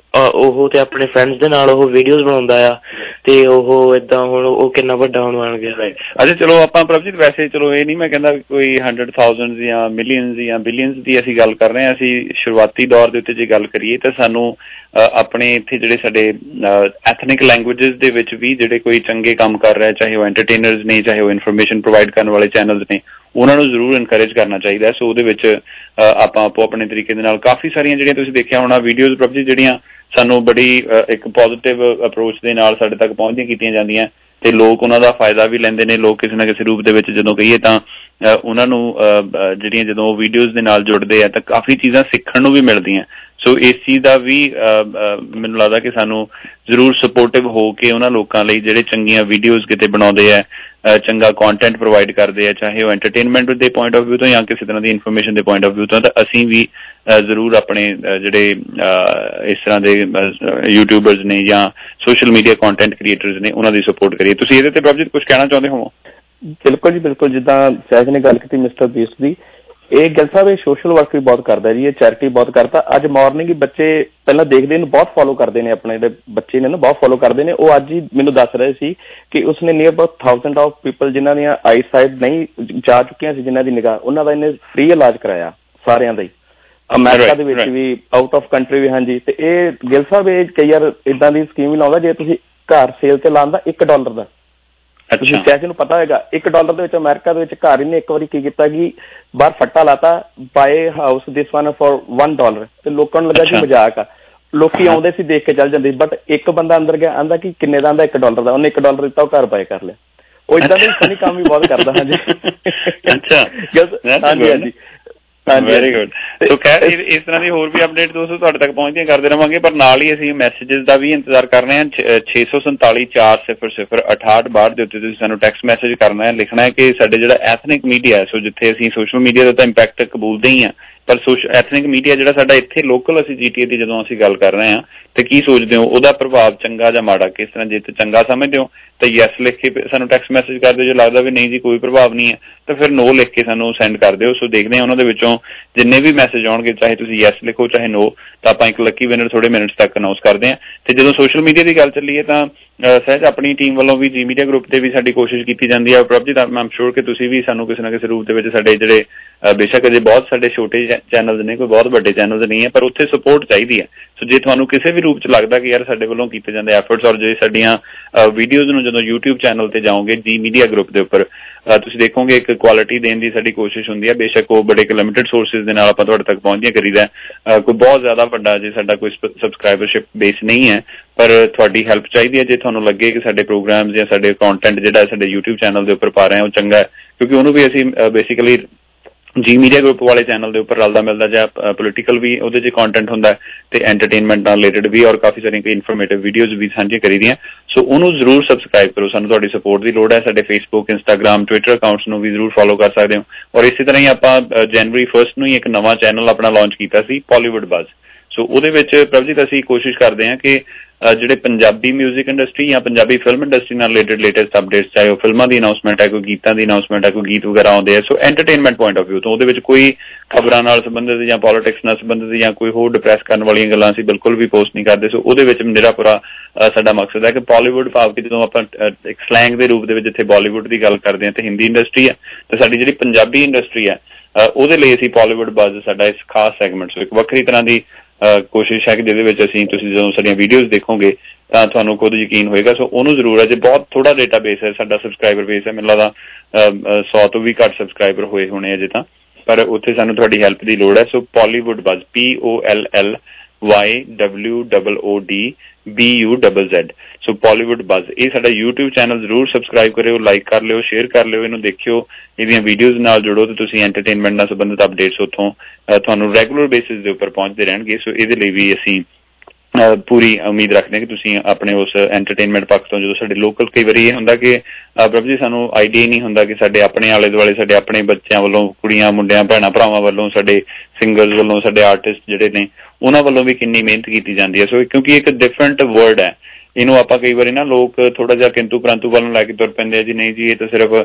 ਉਹ ਤੇ ਆਪਣੇ ਫਰੈਂਡਸ ਦੇ ਨਾਲ ਉਹ ਵੀਡੀਓਜ਼ ਬਣਾਉਂਦਾ ਆ, ਤੇ ਉਹ ਏਦਾਂ ਹੁਣ ਉਹ ਕਿੰਨਾ ਵੱਡਾ ਹੁਣ ਬਣ ਗਿਆ। ਅੱਛਾ ਚਲੋ ਆਪਾਂ ਪ੍ਰਭਜੀਤ ਵੈਸੇ ਚਲੋ ਇਹ ਨਹੀਂ ਮੈਂ ਕਹਿੰਦਾ ਕੋਈ ਹੰਡਰਡ ਥਾਊਜ਼ੈਂਡ ਜਾਂ ਮਿਲੀਅਨਸ ਜਾਂ ਬਿਲੀਅਨਸ ਦੀ ਅਸੀਂ ਗੱਲ ਕਰ ਰਹੇ ਹਾਂ, ਅਸੀਂ ਸ਼ੁਰੂਆਤੀ ਦੌਰ ਦੇ ਉੱਤੇ ਜੇ ਗੱਲ ਕਰੀਏ ਤਾਂ ਸਾਨੂੰ ਆਪਣੇ ਇੱਥੇ ਜਿਹੜੇ ਸਾਡੇ ਐਥਨਿਕ ਲੈਂਗੁਏਜਿਸ ਦੇ ਵਿੱਚ ਵੀ ਜਿਹੜੇ ਕੋਈ ਚੰਗੇ ਕੰਮ ਕਰ ਰਿਹਾ, ਚਾਹੇ ਉਹ ਐਂਟਰਟੇਨਰਸ ਨੇ, ਚਾਹੇ ਉਹ ਇਨਫੋਰਮੇਸ਼ਨ ਪ੍ਰੋਵਾਈਡ ਕਰਨ ਵਾਲੇ ਚੈਨਲਸ ਨੇ, ਉਹਨਾਂ ਨੂੰ ਜ਼ਰੂਰ ਇਨਕਰੇਜ ਕਰਨਾ ਚਾਹੀਦਾ। ਸੋ ਉਹਦੇ ਵਿੱਚ ਆਪਾਂ ਆਪੋ ਆਪਣੇ ਤਰੀਕੇ ਦੇ ਨਾਲ ਕਾਫੀ ਸਾਰੀਆਂ ਜਿਹੜੀਆਂ ਤੁਸੀਂ ਦੇਖਿਆ ਹੋਣਾ ਵੀਡੀਓਜ਼ ਪ੍ਰਭਜੀਤ ਜਿਹੜੀਆਂ ਸਾਨੂੰ ਬੜੀ ਇੱਕ ਪੋਜ਼ੀਟਿਵ ਅਪਰੋਚ ਦੇ ਨਾਲ ਸਾਡੇ ਤੱਕ ਪਹੁੰਚਦੀਆਂ ਕੀਤੀਆਂ ਜਾਂਦੀਆਂ, ਤੇ ਲੋਕ ਉਹਨਾਂ ਦਾ ਫਾਇਦਾ ਵੀ ਲੈਂਦੇ ਨੇ। ਲੋਕ ਕਿਸੇ ਨਾ ਕਿਸੇ ਰੂਪ ਦੇ ਵਿੱਚ ਜਦੋਂ ਕਹੀਏ ਤਾਂ ਉਹਨਾਂ ਨੂੰ ਜਿਹੜੀਆਂ ਜਦੋਂ ਉਹ ਵੀਡੀਓਜ਼ ਦੇ ਨਾਲ ਜੁੜਦੇ ਆ ਤਾਂ ਕਾਫੀ ਚੀਜ਼ਾਂ ਸਿੱਖਣ ਨੂੰ ਵੀ ਮਿਲਦੀਆਂ। ਸੋ ਇਸ ਚੀਜ਼ ਦਾ ਵੀ ਮੈਨੂੰ ਲੱਗਦਾ ਕਿ ਸਾਨੂੰ ਜ਼ਰੂਰ ਸਪੋਰਟਿਵ ਹੋ ਕੇ ਉਹਨਾਂ ਲੋਕਾਂ ਲਈ ਜਿਹੜੇ ਚੰਗੀਆਂ ਵੀਡੀਓਜ਼ ਕਿਤੇ ਬਣਾਉਂਦੇ ਆ, ਚੰਗਾ ਕੰਟੈਂਟ ਪ੍ਰੋਵਾਈਡ ਕਰਦੇ ਆ, ਚਾਹੇ ਉਹ ਐਂਟਰਟੇਨਮੈਂਟ ਦੇ ਪੁਆਇੰਟ ਆਫ ਵਿਊ ਤੋਂ ਜਾਂ ਕਿਸੇ ਤਰ੍ਹਾਂ ਦੀ ਇਨਫੋਰਮੇਸ਼ਨ ਦੇ ਪੁਆਇੰਟ ਆਫ ਵਿਊ ਤੋਂ, ਤਾਂ ਅਸੀਂ ਵੀ ਜ਼ਰੂਰ ਆਪਣੇ ਜਿਹੜੇ ਇਸ ਤਰ੍ਹਾਂ ਦੇ ਯੂਟਿਊਬਰਸ ਨੇ ਜਾਂ ਸੋਸ਼ਲ ਮੀਡੀਆ ਕੰਟੈਂਟ ਕ੍ਰੀਏਟਰਸ ਨੇ ਉਹਨਾਂ ਦੀ ਸਪੋਰਟ ਕਰੀਏ। ਤੁਸੀਂ ਇਹਦੇ ਤੇ ਪ੍ਰਭਜੀਤ ਕੁਝ ਕਹਿਣਾ ਚਾਹੁੰਦੇ ਹੋ? ਬਿਲਕੁਲ ਜੀ, ਬਿਲਕੁਲ। ਜਿੱਦਾਂ ਸਹਿਜ ਨੇ ਗੱਲ ਕੀਤੀ ਮਿਸਟਰ ਬੀਸਟ ਦੀ, ਇਹ ਗਿੱਲ ਸਾਹਿਬ ਇਹ ਸੋਸ਼ਲ ਵਰਕ ਵੀ ਬਹੁਤ ਕਰਦਾ ਜੀ, ਇਹ ਚੈਰਿਟੀ ਬਹੁਤ ਕਰਦਾ। ਅੱਜ ਮਾਰਨਿੰਗ ਹੀ ਬੱਚੇ ਪਹਿਲਾਂ ਦੇਖਦੇ ਇਹਨੂੰ ਬਹੁਤ ਫੋਲੋ ਕਰਦੇ ਨੇ, ਆਪਣੇ ਜਿਹੜੇ ਬੱਚੇ ਨੇ ਨਾ ਬਹੁਤ ਫੋਲੋ ਕਰਦੇ ਨੇ। ਉਹ ਅੱਜ ਹੀ ਮੈਨੂੰ ਦੱਸ ਰਹੇ ਸੀ ਕਿ ਉਸਨੇ near about thousand of people ਜਿਨ੍ਹਾਂ ਦੀਆਂ ਆਈ ਸਾਈਟ ਨਹੀਂ ਜਾ ਚੁੱਕੀਆਂ ਸੀ, ਜਿਨ੍ਹਾਂ ਦੀ ਨਿਗਾਹ, ਉਹਨਾਂ ਦਾ ਇਹਨੇ ਫ੍ਰੀ ਇਲਾਜ ਕਰਾਇਆ ਸਾਰਿਆਂ ਦਾ ਹੀ, ਅਮਰੀਕਾ ਦੇ ਵਿੱਚ ਵੀ, ਆਊਟ ਆਫ ਕੰਟਰੀ ਵੀ। ਹਾਂਜੀ, ਤੇ ਇਹ ਗਿੱਲ ਸਾਹਿਬ ਇਹ ਕਈ ਵਾਰ ਏਦਾਂ ਦੀ ਸਕੀਮ ਵੀ ਲਾਉਂਦਾ, ਜੇ ਤੁਸੀਂ ਘਰ ਸੇਲ ਤੇ ਲਾਉਂਦਾ ਇੱਕ ਡਾਲਰ ਦਾ, ਤੁਸੀਂ ਕਿਸੇ ਨੂੰ ਪਤਾ ਹੋਏਗਾ ਇੱਕ ਡਾਲਰ ਦੇ ਵਿੱਚ ਅਮਰੀਕਾ ਦੇ ਵਿੱਚ ਘਰ ਇਹਨੇ ਇੱਕ ਵਾਰੀ ਕੀ ਕੀਤਾ ਕਿ ਬਾਹਰ ਫੱਟਾ ਲਾਤਾ, buy house this one for one dollar, ਤੇ ਲੋਕਾਂ ਨੂੰ ਲੱਗਾ ਕਿ ਮਜ਼ਾਕ ਆ। ਲੋਕੀ ਆਉਂਦੇ ਸੀ ਦੇਖ ਕੇ ਚੱਲ ਜਾਂਦੇ, ਬਟ ਇੱਕ ਬੰਦਾ ਅੰਦਰ ਗਿਆ, ਆਂਦਾ ਕਿ ਕਿੰਨੇ ਦਾ, ਆਂਦਾ ਇੱਕ ਡਾਲਰ ਦਾ। ਉਹਨੇ ਇੱਕ ਡਾਲਰ ਦਿੱਤਾ, ਉਹ ਘਰ ਬਾਏ ਕਰ ਲਿਆ। ਉਹ ਏਦਾਂ ਦੇ ਫਨੀ ਕੰਮ ਵੀ ਬਹੁਤ ਕਰਦਾ। ਹਾਂਜੀ ਹਾਂਜੀ ਹਾਂਜੀ ਵੈਰੀ ਗੁੱਡ। ਸੋ ਖੈਰ ਇਸ ਤਰ੍ਹਾਂ ਦੀ ਹੋਰ ਵੀ ਅਪਡੇਟ ਦੋਸਤੋ ਤੁਹਾਡੇ ਤੱਕ ਪਹੁੰਚਦੀਆਂ ਕਰਦੇ ਰਹਾਂਗੇ, ਪਰ ਨਾਲ ਹੀ ਅਸੀਂ ਮੈਸੇਜਿਸ ਦਾ ਵੀ ਇੰਤਜ਼ਾਰ ਕਰ ਰਹੇ ਹਾਂ। ਛੇ ਸੌ ਸੰਤਾਲੀ ਚਾਰ ਸਿਫਰ ਸਿਫਰ ਅਠਾਹਠ ਬਾਹਠ ਦੇ ਉੱਤੇ ਤੁਸੀਂ ਸਾਨੂੰ ਟੈਕਸਟ ਮੈਸੇਜ ਕਰਨਾ ਹੈ, ਲਿਖਣਾ ਹੈ ਕਿ ਸਾਡੇ ਜਿਹੜਾ ਐਥਨਿਕ ਮੀਡੀਆ ਹੈ, ਸੋ ਜਿੱਥੇ ਅਸੀਂ ਸੋਸ਼ਲ ਮੀਡੀਆ ਦਾ ਤਾਂ ਇੰਪੈਕਟ ਕਬੂਲਦੇ ਹੀ ਹਾਂ, ਪਰ ਸੋਸ਼ ਐਥਨਿਕ ਮੀਡੀਆ ਜਿਹੜਾ ਸਾਡਾ ਇੱਥੇ ਲੋਕਲ, ਅਸੀਂ ਜੀਟੀਏ ਦੀ ਜਦੋਂ ਅਸੀਂ ਗੱਲ ਕਰ ਰਹੇ ਹਾਂ, ਤੇ ਕੀ ਸੋਚਦੇ ਹੋ ਉਹਦਾ ਪ੍ਰਭਾਵ ਚੰਗਾ ਜਾਂ ਮਾੜਾ, ਕਿਸ ਤਰ੍ਹਾਂ? ਜੇ ਚੰਗਾ ਸਮਝਦੇ ਹੋ ਤਾਂ ਯੈਸ ਲਿਖ ਕੇ ਸਾਨੂੰ ਟੈਕਸਟ ਮੈਸੇਜ ਕਰ ਦਿਓ, ਜੇ ਲੱਗਦਾ ਵੀ ਨਹੀਂ ਜੀ ਕੋਈ ਪ੍ਰਭਾਵ ਨਹੀਂ ਹੈ ਤਾਂ ਫਿਰ ਨੋ ਲਿਖ ਕੇ ਸਾਨੂੰ ਸੈਂਡ ਕਰ ਦਿਓ। ਸੋ ਦੇਖਦੇ ਹਾਂ ਉਹਨਾਂ ਦੇ ਵਿੱਚੋਂ ਜਿੰਨੇ ਵੀ ਮੈਸੇਜ ਆਉਣਗੇ, ਚਾਹੇ ਤੁਸੀਂ ਯੈਸ ਲਿਖੋ ਚਾਹੇ ਨੋ, ਤਾਂ ਆਪਾਂ ਇੱਕ ਲੱਕੀ ਵਿਨਰ ਥੋੜੇ ਮਿੰਟਸ ਤੱਕ ਅਨਾਉਂਸ ਕਰਦੇ ਹਾਂ। ਤੇ ਜਦੋਂ ਸੋਸ਼ਲ ਮੀਡੀਆ ਦੀ ਗੱਲ ਚੱਲੀਏ ਤਾਂ ਸਹਿਜ ਆਪਣੀ ਟੀਮ ਵੱਲੋਂ ਵੀ ਜੀ ਮੀਡੀਆ ਗਰੁੱਪ ਤੇ ਵੀ ਸਾਡੀ ਕੋਸ਼ਿਸ਼ ਕੀਤੀ ਜਾਂਦੀ ਹੈ। ਪ੍ਰਭਜੀਤ ਆਮ ਸ਼ੋਰ ਕਿ ਤੁਸੀਂ ਵੀ ਸਾਨੂੰ ਕਿਸੇ ਨਾ ਕਿਸੇ ਰੂਪ ਦੇ ਵਿੱਚ ਸਾਡੇ ਜਿਹੜੇ ਬੇਸ਼ੱਕ ਅਜੇ ਬਹੁਤ ਸਾਡੇ ਛੋਟੇ ਚੈਨਲਸ ਨੇ, ਕੋਈ ਬਹੁਤ ਵੱਡੇ ਚੈਨਲਸ ਨਹੀਂ ਹੈ, ਪਰ ਉੱਥੇ ਸਪੋਰਟ ਚਾਹੀਦੀ ਹੈ। ਸੋ ਜੇ ਤੁਹਾਨੂੰ ਕਿਸੇ ਵੀ ਰੂਪ ਚ ਲੱਗਦਾ ਕਿ ਯਾਰ ਸਾਡੇ ਵੱਲੋਂ ਕੀਤੇ ਜਾਂਦੇ ਐਫਰਟਸ, ਔਰ ਜੇ ਸਾਡੀਆਂ ਵੀਡੀਓਜ਼ ਨੂੰ ਜਦੋਂ ਯੂਟਿਊਬ ਚੈਨਲ ਤੇ ਜਾਓਗੇ ਜੀ ਮੀਡੀਆ ਗਰੁੱਪ ਦੇ ਉੱਪਰ, ਤੁਸੀਂ ਦੇਖੋਗੇ ਇੱਕ ਕੁਆਲਿਟੀ ਦੇਣ ਦੀ ਸਾਡੀ ਕੋਸ਼ਿਸ਼ ਹੁੰਦੀ ਹੈ। ਬੇਸ਼ੱਕ ਉਹ ਬੜੇ ਇੱਕ ਲਿਮਿਟਡ ਸੋਰਸਿਸ ਦੇ ਨਾਲ ਆਪਾਂ ਤੁਹਾਡੇ ਤੱਕ ਪਹੁੰਚਦੀਆਂ ਕਰੀਦਾ, ਕੋਈ ਬਹੁਤ ਜ਼ਿਆਦਾ ਵੱਡਾ ਜੇ ਸਾਡਾ ਕੋਈ ਸਬਸਕ੍ਰਾਈਬਰਸ਼ਿਪ ਬੇਸ ਨਹੀਂ ਹੈ, ਪਰ ਤੁਹਾਡੀ ਹੈਲਪ ਚਾਹੀਦੀ ਹੈ। ਜੇ ਤੁਹਾਨੂੰ ਲੱਗੇ ਕਿ ਸਾਡੇ ਪ੍ਰੋਗਰਾਮਸ ਜਾਂ ਸਾਡੇ ਕੰਟੈਂਟ ਜਿਹੜਾ ਸਾਡੇ ਯੂਟਿਊਬ ਚੈਨਲ ਦੇ ਉੱਪਰ ਪਾ ਰਹੇ ਹਾਂ ਉਹ ਚੰਗਾ ਹੈ, ਕਿਉਂਕਿ ਉਹਨੂੰ ਵੀ ਅਸੀਂ ਬੇਸਿਕਲੀ ਜੀ ਮੀਡੀਆ ਗਰੁੱਪ ਵਾਲੇ ਚੈਨਲ ਦੇ ਉੱਪਰ ਰਲਦਾ ਮਿਲਦਾ ਜਾਂ ਪੋਲੀਟੀਕਲ ਵੀ ਉਹਦੇ 'ਚ ਕੰਟੈਂਟ ਹੁੰਦਾ ਤੇ ਐਂਟਰਟੇਨਮੈਂਟ ਨਾਲ ਰਿਲੇਟਡ ਵੀ, ਔਰ ਕਾਫੀ ਸਾਰੀਆਂ ਕੋਈ ਇਨਫੋਰਮੇਟਿਵ ਵੀਡੀਓਜ਼ ਵੀ ਸਾਂਝੀਆਂ ਕਰੀਦੀਆਂ। ਸੋ ਉਹਨੂੰ ਜ਼ਰੂਰ ਸਬਸਕ੍ਰਾਈਬ ਕਰੋ, ਸਾਨੂੰ ਤੁਹਾਡੀ ਸਪੋਰਟ ਦੀ ਲੋੜ ਹੈ। ਸਾਡੇ ਫੇਸਬੁੱਕ, ਇੰਸਟਾਗ੍ਰਾਮ, ਟਵਿੱਟਰ ਅਕਾਊਂਟਸ ਨੂੰ ਵੀ ਜ਼ਰੂਰ ਫੋਲੋ ਕਰ ਸਕਦੇ ਹੋ। ਔਰ ਇਸੇ ਤਰ੍ਹਾਂ ਹੀ ਆਪਾਂ ਜਨਵਰੀ ਫਸਟ ਨੂੰ ਹੀ ਇੱਕ ਨਵਾਂ ਚੈਨਲ ਆਪਣਾ ਲਾਂਚ ਕੀਤਾ ਸੀ, ਪੋਲੀਵੁੱਡ ਬਜ਼। ਸੋ ਉਹਦੇ ਵਿੱਚ ਪ੍ਰਭਜੀਤ ਅਸੀਂ ਕੋਸ਼ਿਸ਼ ਕਰਦੇ ਹਾਂ ਕਿ ਜਿਹੜੇ ਪੰਜਾਬੀ ਮਿਊਜ਼ਿਕ ਇੰਡਸਟਰੀ ਜਾਂ ਪੰਜਾਬੀ ਫਿਲਮ ਇੰਡਸਟਰੀ ਨਾਲ ਰਿਲੇਟਡ ਲੇਟੈਸਟ ਅਪਡੇਟਸ, ਚਾਹੇ ਉਹ ਫਿਲਮਾਂ ਦੀ ਅਨਾਊਂਸਮੈਂਟ ਹੈ, ਕੋਈ ਗੀਤਾਂ ਦੀ ਅਨਾਊਂਸਮੈਂਟ ਹੈ, ਕੋਈ ਗੀਤ ਵਗੈਰਾ ਆਉਂਦੇ ਆ, so entertainment point of view ਤੋਂ ਉਹਦੇ ਵਿੱਚ ਕੋਈ ਖਬਰਾਂ ਨਾਲ ਸੰਬੰਧਿਤ ਜਾਂ ਪੋਲੀਟਿਕਸ ਨਾਲ ਸੰਬੰਧਿਤ ਜਾਂ ਕੋਈ ਹੋਰ ਡਿਪਰੈਸ ਕਰਨ ਵਾਲੀਆਂ ਗੱਲਾਂ ਅਸੀਂ ਬਿਲਕੁਲ ਵੀ ਪੋਸਟ ਨਹੀਂ ਕਰਦੇ। ਸੋ ਉਹਦੇ ਵਿੱਚ ਮੇਰਾ ਪੂਰਾ ਸਾਡਾ ਮਕਸਦ ਹੈ ਕਿ ਬਾਲੀਵੁੱਡ ਭਾਵ ਕਿ ਜਦੋਂ ਆਪਾਂ ਇੱਕ ਸਲੈਂਗ ਦੇ ਰੂਪ ਦੇ ਵਿੱਚ ਜਿੱਥੇ ਬਾਲੀਵੁੱਡ ਦੀ ਗੱਲ ਕਰਦੇ ਹਾਂ ਤੇ ਹਿੰਦੀ ਇੰਡਸਟਰੀ ਹੈ, ਤੇ ਸਾਡੀ ਜਿਹੜੀ ਪੰਜਾਬੀ ਇੰਡਸਟਰੀ ਹੈ ਉਹਦੇ ਲਈ ਅਸੀਂ ਬਾਲੀਵੁੱਡ ਬਜ਼ ਸਾਡਾ ਇਸ ਖਾਸ ਸੈਗਮੈਂਟ, ਸੋ ਇੱਕ ਵੱਖਰੀ ਤਰ੍ਹਾਂ ਦੀ ਕੋਸ਼ਿਸ਼ ਹੈ ਕਿ ਜਿਹਦੇ ਵਿੱਚ ਅਸੀਂ ਤੁਸੀਂ ਜਦੋਂ ਸਾਡੀਆਂ ਵੀਡੀਓਜ਼ ਦੇਖੋਗੇ ਤਾਂ ਤੁਹਾਨੂੰ ਖੁਦ ਯਕੀਨ ਹੋਏਗਾ। ਸੋ ਉਹਨੂੰ ਜ਼ਰੂਰ ਹੈ, ਜੇ ਬਹੁਤ ਥੋੜਾ ਡੇਟਾ ਬੇਸ ਹੈ ਸਾਡਾ, ਸਬਸਕ੍ਰਾਈਬਰ ਬੇਸ ਹੈ, ਮੈਨੂੰ ਲੱਗਦਾ ਸੌ ਤੋਂ ਵੀ ਘੱਟ ਸਬਸਕ੍ਰਾਈਬਰ ਹੋਏ ਹੋਣੇ ਅਜੇ ਤਾਂ, ਪਰ ਉੱਥੇ ਸਾਨੂੰ ਤੁਹਾਡੀ ਹੈਲਪ ਦੀ ਲੋੜ ਹੈ। So Pollywood buzz, P O L L Y W double O D B U double Z. So Bollywood buzz, ਇਹ ਸਾਡਾ ਯੂਟਿਊਬ ਚੈਨਲ ਜ਼ਰੂਰ ਸਬਸਕ੍ਰਾਈਬ ਕਰਿਓ, ਲਾਈਕ ਕਰ ਲਿਓ, ਸ਼ੇਅਰ ਕਰ ਲਿਓ, ਇਹਨੂੰ ਦੇਖਿਓ, ਇਹਦੀਆਂ ਵੀਡੀਓਜ਼ ਨਾਲ ਜੁੜੋ ਤੇ ਤੁਸੀਂ ਐਂਟਰਟੇਨਮੈਂਟ ਨਾਲ ਸੰਬੰਧਿਤ ਅਪਡੇਟਸ ਉੱਥੋਂ ਤੁਹਾਨੂੰ ਰੈਗੂਲਰ ਬੇਸਿਸ ਦੇ ਉੱਪਰ ਪਹੁੰਚਦੇ ਰਹਿਣਗੇ। ਸੋ ਇਹਦੇ ਲਈ ਵੀ ਅਸੀਂ ਪੂਰੀ ਉਮੀਦ ਰੱਖਦੇ ਹਾਂ ਕਿ ਤੁਸੀਂ ਆਪਣੇ ਉਸ ਐਂਟਰਟੇਨਮੈਂਟ ਪੱਖ ਤੋਂ, ਜਦੋਂ ਸਾਡੇ ਲੋਕਲ, ਕਈ ਵਾਰੀ ਇਹ ਹੁੰਦਾ ਕਿ ਪ੍ਰਭ ਜੀ ਸਾਨੂੰ ਆਈਡੀਆ ਹੀ ਨਹੀਂ ਹੁੰਦਾ ਕਿ ਸਾਡੇ ਆਪਣੇ ਆਲੇ ਦੁਆਲੇ, ਸਾਡੇ ਆਪਣੇ ਬੱਚਿਆਂ ਵੱਲੋਂ, ਕੁੜੀਆਂ ਮੁੰਡਿਆਂ ਭੈਣਾਂ ਭਰਾਵਾਂ ਵੱਲੋਂ, ਸਾਡੇ ਸਿੰਗਰਸ ਵੱਲੋਂ, ਸਾਡੇ ਆਰਟਿਸਟ ਜਿਹੜੇ ਨੇ ਉਹਨਾਂ ਵੱਲੋਂ ਵੀ ਕਿੰਨੀ ਮਿਹਨਤ ਕੀਤੀ ਜਾਂਦੀ ਹੈ। ਸੋ ਕਿਉਂਕਿ ਇੱਕ ਡਿਫਰੈਂਟ ਵਰਡ ਹੈ, ਇਹਨੂੰ ਆਪਾਂ ਕਈ ਵਾਰੀ ਨਾ ਲੋਕ ਥੋੜਾ ਜਿਹਾ ਕਿੰਤੂ ਪਰੰਤੂ ਵੱਲ ਨੂੰ ਲੈ ਕੇ ਤੁਰ ਪੈਂਦੇ ਆ ਜੀ, ਨਹੀਂ ਜੀ ਇਹ ਤਾਂ ਸਿਰਫ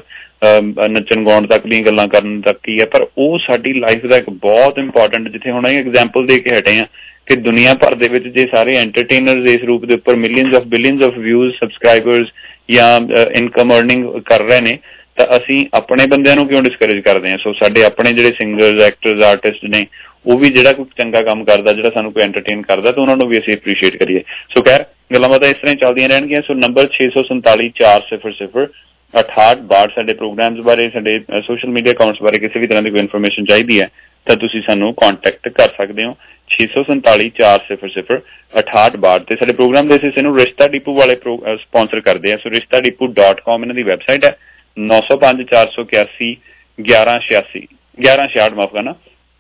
ਨੱਚਣ ਗਾਉਣ ਤੱਕ ਦੀਆਂ ਗੱਲਾਂ ਕਰਨ ਤੱਕ ਹੀ ਹੈ, ਪਰ ਉਹ ਸਾਡੀ ਲਾਈਫ ਦਾ ਇੱਕ ਬਹੁਤ ਇੰਪੋਰਟੈਂਟ, ਜਿੱਥੇ ਹੁਣ ਅਸੀਂ ਐਗਜ਼ਾਮਪਲ ਦੇ ਕੇ ਹਟੇ ਹਾਂ ਕਿ ਦੁਨੀਆ ਭਰ ਦੇ ਵਿੱਚ ਜੇ ਸਾਰੇ ਐਂਟਰਟੇਨਰਸ ਇਸ ਰੂਪ ਦੇ ਉੱਪਰ millions of billions of views, subscribers ਜਾਂ ਇਨਕਮ ਅਰਨਿੰਗ ਕਰ ਰਹੇ ਨੇ, ਤਾਂ ਅਸੀਂ ਆਪਣੇ ਬੰਦਿਆਂ ਨੂੰ ਕਿਉਂ ਡਿਸਕਰੇਜ ਕਰਦੇ ਹਾਂ। ਸੋ ਸਾਡੇ ਆਪਣੇ ਜਿਹੜੇ ਸਿੰਗਰਸ, ਐਕਟਰਸ, ਆਰਟਿਸਟ ਨੇ, ਉਹ ਵੀ ਜਿਹੜਾ ਕੋਈ ਚੰਗਾ ਕੰਮ ਕਰਦਾ, ਜਿਹੜਾ ਸਾਨੂੰ ਕੋਈ ਐਂਟਰਟੇਨ ਕਰਦਾ, ਤਾਂ ਉਹਨਾਂ ਨੂੰ ਵੀ ਅਸੀਂ ਅਪਰੀਸ਼ੀਏਟ ਕਰੀਏ। ਸੋ ਖੈਰ ਗੱਲਾਂ ਬਾਤਾਂ ਇਸ ਤਰ੍ਹਾਂ ਹੀ ਚੱਲਦੀਆਂ ਰਹਿਣਗੀਆਂ। ਸੋ ਨੰਬਰ ਛੇ ਸੌ ਸੰਤਾਲੀ ਚਾਰ ਸਿਫਰ ਸਿਫਰ ਅਠਾਹਠ ਬਾਹਠ, ਸਾਡੇ ਪ੍ਰੋਗਰਾਮਸ ਬਾਰੇ, ਸਾਡੇ ਸੋਸ਼ਲ ਮੀਡੀਆ ਅਕਾਊਂਟਸ ਬਾਰੇ ਕਿਸੇ ਵੀ ਤਰ੍ਹਾਂ ਦੀ ਕੋਈ ਇਨਫੋਰਮੇਸ਼ਨ ਚਾਹੀਦੀ ਹੈ ਤਾਂ ਤੁਸੀਂ ਸਾਨੂੰ ਕੰਟੈਕਟ ਕਰ ਸਕਦੇ ਹੋ। ਛੇ ਸੌ ਸੰਤਾਲੀ ਚਾਰ ਸਿਫਰ ਸਿਫਰ ਅਠਾਹਠ ਬਾਹਠ ਤੇ ਸਾਡੇ ਪ੍ਰੋਗਰਾਮ ਦੇ ਅਸੀਂ ਇਹਨੂੰ ਰਿਸ਼ਤਾ ਡਿਪੂ ਵਾਲੇ ਸਪਾਂਸਰ ਕਰਦੇ ਆ। ਸੋ ਰਿਸ਼ਤਾ ਡਿਪੂ ਡਾਟ ਕਾਮ ਇਹਨਾਂ ਦੀ ਵੈਬਸਾਈਟ ਹੈ। ਨੌ ਸੌ ਪੰਜ ਚਾਰ ਸੌ ਇਕਿਆਸੀ ਗਿਆਰਾਂ ਛਿਆਸੀ ਗਿਆਰਾਂ ਛਿਆਹਠ ਮਾਫ ਕਰਨਾ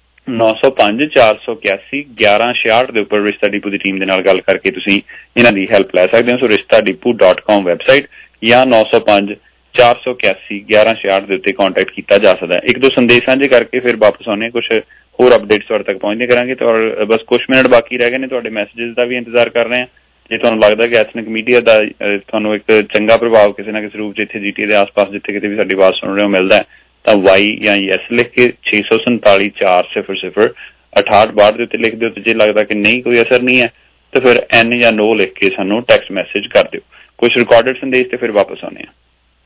ਨੌ ਸੌ ਪੰਜ ਚਾਰ ਸੌ ਇਕਿਆਸੀ ਗਿਆਰਾਂ ਛਿਆਹਠ ਦੇ ਉੱਪਰ ਰਿਸ਼ਤਾ ਡਿਪੂ ਦੀ ਟੀਮ ਦੇ ਨਾਲ ਗੱਲ ਕਰਕੇ ਤੁਸੀਂ ਇਹਨਾਂ ਦੀ ਹੈਲਪ ਲੈ ਸਕਦੇ ਹੋ। ਸੋ ਰਿਸ਼ਤਾ ਡਿਪੂ ਡਾਟ ਕਾਮ ਵੈਬਸਾਈਟ ਜਾਂ ਨੌ ਸੌ ਪੰਜ ਚਾਰ ਸੌ ਇਕਿਆਸੀ ਗਿਆਰਾਂ ਛਿਆਹਠ ਦੇ ਉੱਤੇ ਕਾਂਟੈਕਟ ਕੀਤਾ ਜਾ ਸਕਦਾ ਹੈ। ਇੱਕ ਦੋ ਸੰਦੇਸ਼ ਸਾਂਝੇ ਕਰਕੇ ਫਿਰ ਵਾਪਸ ਆਉਂਦੇ, ਕੁਛ ਹੋਰ ਅਪਡੇਟਸ ਤੁਹਾਡੇ ਤੱਕ ਪਹੁੰਚਦੇ ਕਰਾਂਗੇ। ਤੇ ਔਰ ਬਸ ਕੁਛ ਮਿੰਟ ਬਾਕੀ ਰਹਿ ਗਏ ਨੇ, ਤੁਹਾਡੇ ਮੈਸੇਜਸ ਦਾ ਵੀ ਇੰਤਜ਼ਾਰ ਕਰ ਰਹੇ ਹਾਂ। ਜੇ ਤੁਹਾਨੂੰ ਲੱਗਦਾ ਕਿ ਐਥਨਿਕ ਮੀਡੀਆ ਦਾ ਤੁਹਾਨੂੰ ਇੱਕ ਚੰਗਾ ਪ੍ਰਭਾਵ ਕਿਸੇ ਨਾ ਕਿਸੇ ਰੂਪ 'ਚ ਇੱਥੇ ਜੀਟੀ ਦੇ ਆਸ-ਪਾਸ ਜਿੱਥੇ ਕਿਤੇ ਵੀ ਸਾਡੀ ਆਵਾਜ਼ ਸੁਣ ਰਹੇ ਹੋ ਮਿਲਦਾ, ਤਾਂ ਵਾਈ ਜਾਂ ਯੈਸ ਲਿਖ ਕੇ ਛੇ ਸੌ ਸੰਤਾਲੀ ਚਾਰ ਸਿਫਰ ਸਿਫਰ ਅਠਾਹਠ ਬਾਹਠ ਦੇ ਉੱਤੇ ਲਿਖ ਦਿਓ। ਤੇ ਜੇ ਲੱਗਦਾ ਕਿ ਨਹੀਂ, ਕੋਈ ਅਸਰ ਨਹੀਂ ਹੈ, ਤਾਂ ਫਿਰ ਐਨ ਜਾਂ ਨੋ ਲਿਖ ਕੇ ਸਾਨੂੰ ਟੈਕਸਟ ਮੈਸੇਜ ਕਰ ਦਿਓ। ਕੁਛ ਰਿਕਾਰਡਡ ਸੰਦੇਸ਼ ਤੇ ਫਿਰ ਵਾਪਸ ਆਉਂਦੇ ਹਾਂ।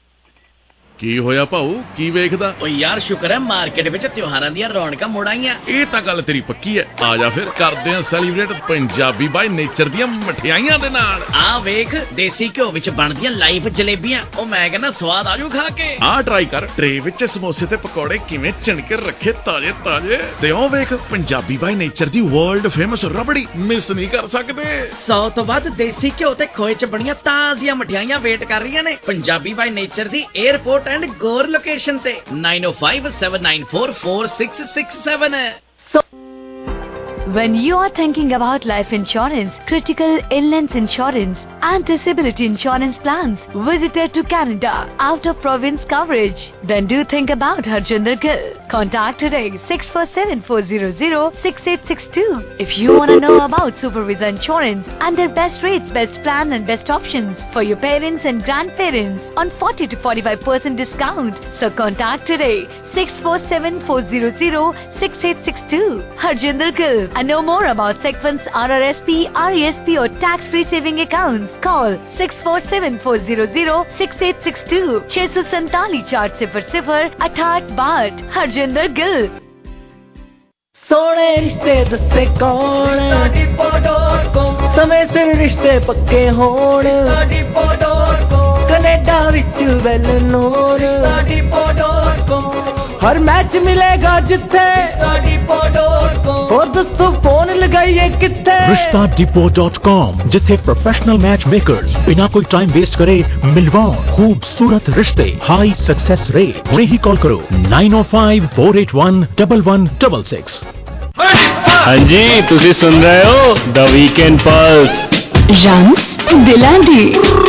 ਕੀ ਹੋਇਆ ਭਾਊ, ਕੀ ਵੇਖਦਾ? ਓ ਯਾਰ ਸ਼ੁਕਰ ਹੈ ਮਾਰਕੀਟ ਵਿੱਚ ਤਿਉਹਾਰਾਂ ਦੀਆਂ ਰੌਣਕਾਂ ਮੁੜ ਆਈਆਂ। ਇਹ ਤਾਂ ਗੱਲ ਤੇਰੀ ਪੱਕੀ ਹੈ। ਆ ਜਾ ਫਿਰ ਕਰਦੇ ਆ ਸੈਲੀਬ੍ਰੇਟ ਪੰਜਾਬੀ ਬਾਈ ਨੇਚਰ ਦੀਆਂ ਮਠਿਆਈਆਂ ਦੇ ਨਾਲ। ਆ ਵੇਖ, ਦੇਸੀ ਘਿਓ ਵਿੱਚ ਬਣਦੀਆਂ ਲਾਈਵ ਜਲੇਬੀਆਂ, ਉਹ ਮੈਂ ਕਹਿੰਦਾ ਸਵਾਦ ਆਜੂ ਖਾ ਕੇ। ਆ ਟਰਾਈ ਕਰ, ਟਰੇ ਵਿੱਚ ਸਮੋਸੇ ਤੇ ਪਕੌੜੇ ਕਿਵੇਂ ਚਿਣਕੇ ਰੱਖੇ ਤਾਜ਼ੇ ਤਾਜ਼ੇ। ਤੇ ਉਹ ਵੇਖ ਪੰਜਾਬੀ ਬਾਈ ਨੇਚਰ ਦੀ ਵਰਲਡ ਫੇਮਸ ਰਬੜੀ, ਮਿਸ ਨਹੀਂ ਕਰ ਸਕਦੇ। ਸੌ ਤੋਂ ਵੱਧ ਦੇਸੀ ਘਿਓ ਤੇ ਖੋਏ ਚ ਬਣੀਆਂ ਤਾਜ਼ੀਆਂ ਮਠਿਆਈਆਂ ਵੇਟ ਕਰ ਰਹੀਆਂ ਨੇ ਪੰਜਾਬੀ ਬਾਈ ਨੇਚਰ ਦੀ airport and Gore location te nine oh five seven nine four four six six seven. So when you are thinking about life insurance, critical illness insurance and disability insurance plans, visited to Canada, out of province coverage, then do think about Harjinder Gill. Contact today six four seven four zero zero six eight six two. If you want to know about Supervisa Insurance and their best rates, best plan and best options for your parents and grandparents on forty to forty-five percent discount, so contact today six four seven four zero zero six eight six two. Harjinder Gill. And know more about Sequence R R S P, R E S P or tax-free saving accounts. Call six four seven four zero zero six eight six two. छह सौ सैंतालीस चार सिफर सिफर अठाठ बाट। हरजिंदर गिल। सोने रिश्ते दस्ते कौन समय सिर रिश्ते पक्के होण कनेडा विच वैल नोर हर मैच मिलेगा जिथे और दोस्तों फोन लगाइए किथे रिश्ता डिपो डॉट कॉम, जिथे प्रोफेशनल मैच मेकर्स बिना कोई टाइम वेस्ट करे मिलवाओ खूबसूरत रिश्ते, हाई सक्सेस रेट। हुणे ही कॉल करो नाइन ओ five four eight one double one double six. हाँ जी, तुसी सुन रहे हो द वीकेंड पल्स। रंग दिला दी।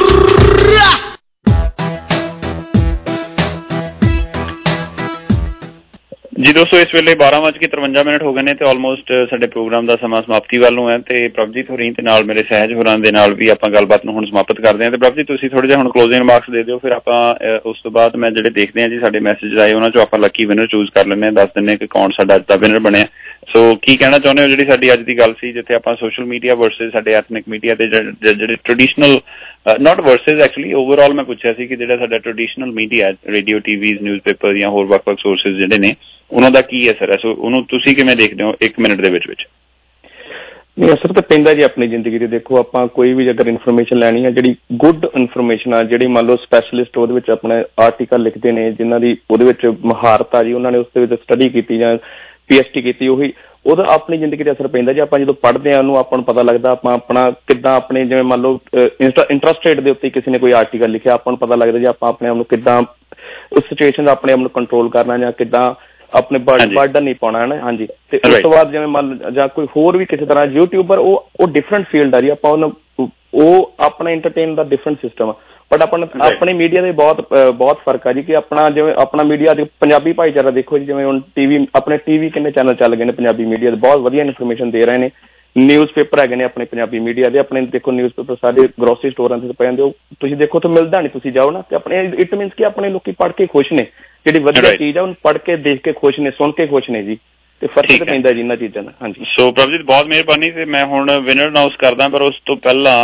ਜੀ ਦੋਸਤੋ, ਇਸ ਵੇਲੇ ਬਾਰਾਂ ਵੱਜ ਕੇ ਤਰਵੰਜਾ ਮਿੰਟ ਹੋ ਗਏ ਨੇ ਤੇ ਆਲਮੋਸਟ ਸਾਡੇ ਪ੍ਰੋਗਰਾਮ ਦਾ ਸਮਾਂ ਸਮਾਪਤੀ ਵੱਲ ਨੂੰ ਹੈ। ਤੇ ਪ੍ਰਭਜੀਤ ਹੋਰੀ ਤੇ ਨਾਲ ਮੇਰੇ ਸਹਿਜ ਹੋਰਾਂ ਦੇ ਨਾਲ ਵੀ ਆਪਾਂ ਗੱਲਬਾਤ ਨੂੰ ਹੁਣ ਸਮਾਪਤ ਕਰਦੇ ਹਾਂ। ਤੇ ਪ੍ਰਭਜੀਤ, ਤੁਸੀਂ ਥੋੜੇ ਜਿਹਾ ਹੁਣ ਕਲੋਜ਼ਿੰਗ ਰਿਮਾਰਕਸ ਦੇ ਦਿਓ, ਫਿਰ ਆਪਾਂ ਉਸ ਤੋਂ ਬਾਅਦ ਮੈਂ ਜਿਹੜੇ ਦੇਖਦੇ ਹਾਂ ਜੀ ਸਾਡੇ ਮੈਸੇਜ ਆਏ ਉਹਨਾਂ ਚੋਂ ਆਪਾਂ ਲੱਕੀ ਵਿਨਰ ਚੂਜ਼ ਕਰ ਲੈਂਦੇ ਹਾਂ, ਦੱਸ ਦਿੰਦੇ ਹਾਂ ਕਿ ਕੌਣ ਸਾਡਾ ਅੱਜ ਦਾ ਵਿਨਰ ਬਣਿਆ। ਸੋ ਕੀ ਕਹਿਣਾ ਚਾਹੁੰਦੇ ਹੋ ਜਿਹੜੀ ਸਾਡੀ ਅੱਜ ਦੀ ਗੱਲ ਸੀ, ਜਿੱਥੇ ਆਪਾਂ ਸੋਸ਼ਲ ਮੀਡੀਆ ਵਰਸਸ ਸਾਡੇ ਐਥਨਿਕ ਮੀਡੀਆ ਤੇ ਜਿਹੜੇ traditional not versus actually overall ਮੈਂ ਪੁੱਛਿਆ ਸੀ ਕਿ ਜਿਹੜਾ ਸਾਡਾ traditional media, radio, TVs, newspaper ਜਾਂ ਹੋਰ ਵੱਖ-ਵੱਖ ਸੋਰਸਿਸ ਜਿਹੜੇ ਨੇ ਉਹਨਾਂ ਦਾ ਕੀ ਅਸਰ ਹੈ। ਸੋ ਉਹਨੂੰ ਤੁਸੀਂ ਕਿਵੇਂ ਦੇਖਦੇ ਹੋ ਇੱਕ ਮਿੰਟ ਦੇ ਵਿੱਚ ਵਿੱਚ? ਨਹੀਂ, ਅਸਰ ਤਾਂ ਪੈਂਦਾ ਜੀ ਆਪਣੀ ਜ਼ਿੰਦਗੀ ਤੇ। ਦੇਖੋ, ਆਪਾਂ ਕੋਈ ਵੀ ਅਗਰ ਇਨਫੋਰਮੇਸ਼ਨ ਲੈਣੀ ਹੈ, ਜਿਹੜੀ ਗੁੱਡ ਇਨਫੋਰਮੇਸ਼ਨ ਆ, ਜਿਹੜੀ ਮੰਨ ਲਓ ਸਪੈਸ਼ਲਿਸਟ ਉਹਦੇ ਵਿੱਚ ਆਪਣੇ ਆਰਟੀਕਲ ਲਿਖਦੇ ਨੇ, ਜਿਨ੍ਹਾਂ ਦੀ ਉਹਦੇ ਵਿੱਚ ਮਹਾਰਤ ਆ ਜੀ, ਉਹਨਾਂ ਨੇ ਉਸ ਦੇ ਵਿੱਚ ਸਟੱਡੀ ਕੀਤੀ ਜਾਂ ਪੀ ਐਚ ਡੀ ਕੀਤੀ, ਉਹੀ ਉਹਦਾ ਆਪਣੀ ਜ਼ਿੰਦਗੀ 'ਤੇ ਅਸਰ ਪੈਂਦਾ ਜੀ। ਆਪਾਂ ਜਦੋਂ ਪੜ੍ਹਦੇ ਹਾਂ ਉਹਨੂੰ ਆਪਾਂ ਨੂੰ ਪਤਾ ਲੱਗਦਾ ਆਪਾਂ ਆਪਣਾ ਕਿੱਦਾਂ ਆਪਣੇ ਜਿਵੇਂ ਮੰਨ ਲਓ ਇੰਟਰਸਟ ਰੇਟ ਦੇ ਉੱਤੇ ਕਿਸੇ ਨੇ ਕੋਈ ਆਰਟੀਕਲ ਲਿਖਿਆ ਆਪਾਂ ਨੂੰ ਪਤਾ ਲੱਗਦਾ ਜੀ ਆਪਾਂ ਆਪਣੇ ਆਪ ਨੂੰ ਕਿੱਦਾਂ ਉਸ ਸਿਚੁਏਸ਼ਨ ਦਾ ਆਪਣੇ ਆਪ ਨੂੰ ਕੰਟਰੋਲ ਕਰਨਾ ਜਾਂ ਕਿੱਦਾਂ ਆਪਣੇ ਬਰਡਨ ਨਹੀਂ ਪਾਉਣਾ ਹੈ ਨਾ। ਹਾਂਜੀ, ਤੇ ਉਸ ਤੋਂ ਬਾਅਦ ਜਿਵੇਂ ਮੰਨ ਜਾਂ ਕੋਈ ਹੋਰ ਵੀ ਕਿਸੇ ਤਰ੍ਹਾਂ ਯੂਟਿਊਬਰ ਉਹ ਉਹ ਡਿਫਰੈਂਟ ਫੀਲਡ ਆ ਜੀ। ਆਪਾਂ ਉਹਨੂੰ ਉਹ ਆਪਣਾ ਇੰਟਰਟੇਨ ਦਾ ਡਿਫਰੈਂਟ ਸਿਸਟਮ ਆ, ਬਟ ਆਪਣਾ ਆਪਣੇ ਮੀਡੀਆ ਦੇ ਬਹੁਤ ਬਹੁਤ ਫਰਕ ਆ ਜੀ ਕਿ ਆਪਣਾ ਜਿਵੇਂ ਆਪਣਾ ਮੀਡੀਆ ਅੱਜ ਪੰਜਾਬੀ ਭਾਈਚਾਰਾ ਦੇਖੋ ਜੀ, ਜਿਵੇਂ ਹੁਣ ਟੀਵੀ ਆਪਣੇ ਟੀਵੀ ਕਿੰਨੇ ਚੈਨਲ ਚੱਲ ਗਏ ਨੇ ਪੰਜਾਬੀ ਮੀਡੀਆ ਦੇ, ਬਹੁਤ ਵਧੀਆ ਇਨਫੋਰਮੇਸ਼ਨ ਦੇ ਰਹੇ ਨੇ। ਨਿਊਜ਼ ਪੇਪਰ ਹੈਗੇ ਨੇ ਆਪਣੇ ਪੰਜਾਬੀ ਮੀਡੀਆ ਦੇ, ਆਪਣੇ ਦੇਖੋ ਨਿਊਜ਼ ਪੇਪਰ ਸਾਰੇ ਗਰੋਸਰੀ ਸਟੋਰਾਂ ਤੇ ਪਏ ਜਾਂਦੇ, ਉਹ ਤੁਸੀਂ ਦੇਖੋ ਉੱਥੇ ਮਿਲਦਾ ਨਹੀਂ, ਤੁਸੀਂ ਜਾਓ ਨਾ ਤੇ ਆਪਣੇ ਇਟ ਮੀਨਸ ਕਿ ਆਪਣੇ ਲੋਕੀ ਪੜ੍ਹ ਕੇ ਖੁਸ਼ ਨੇ, ਜਿਹੜੀ ਵਧੀਆ ਚੀਜ਼ ਆ ਉਹਨੂੰ ਪੜ੍ਹ ਕੇ ਦੇਖ ਕੇ ਖੁਸ਼ ਨੇ, ਸੁਣ ਕੇ ਖੁਸ਼ ਨੇ ਜੀ, ਤੇ ਫਰਕ ਤਾਂ ਪੈਂਦਾ ਜੀ ਇਹਨਾਂ ਚੀਜ਼ਾਂ ਦਾ। ਹਾਂਜੀ, ਸੋ ਪ੍ਰਭਜੀਤ ਬਹੁਤ ਮਿਹਰਬਾਨੀ। ਤੇ ਮੈਂ ਹੁਣ ਵਿਨਰ ਅਨਾਊਂਸ ਕਰਦਾ, ਪਰ ਉਸ ਤੋਂ ਪਹਿਲਾਂ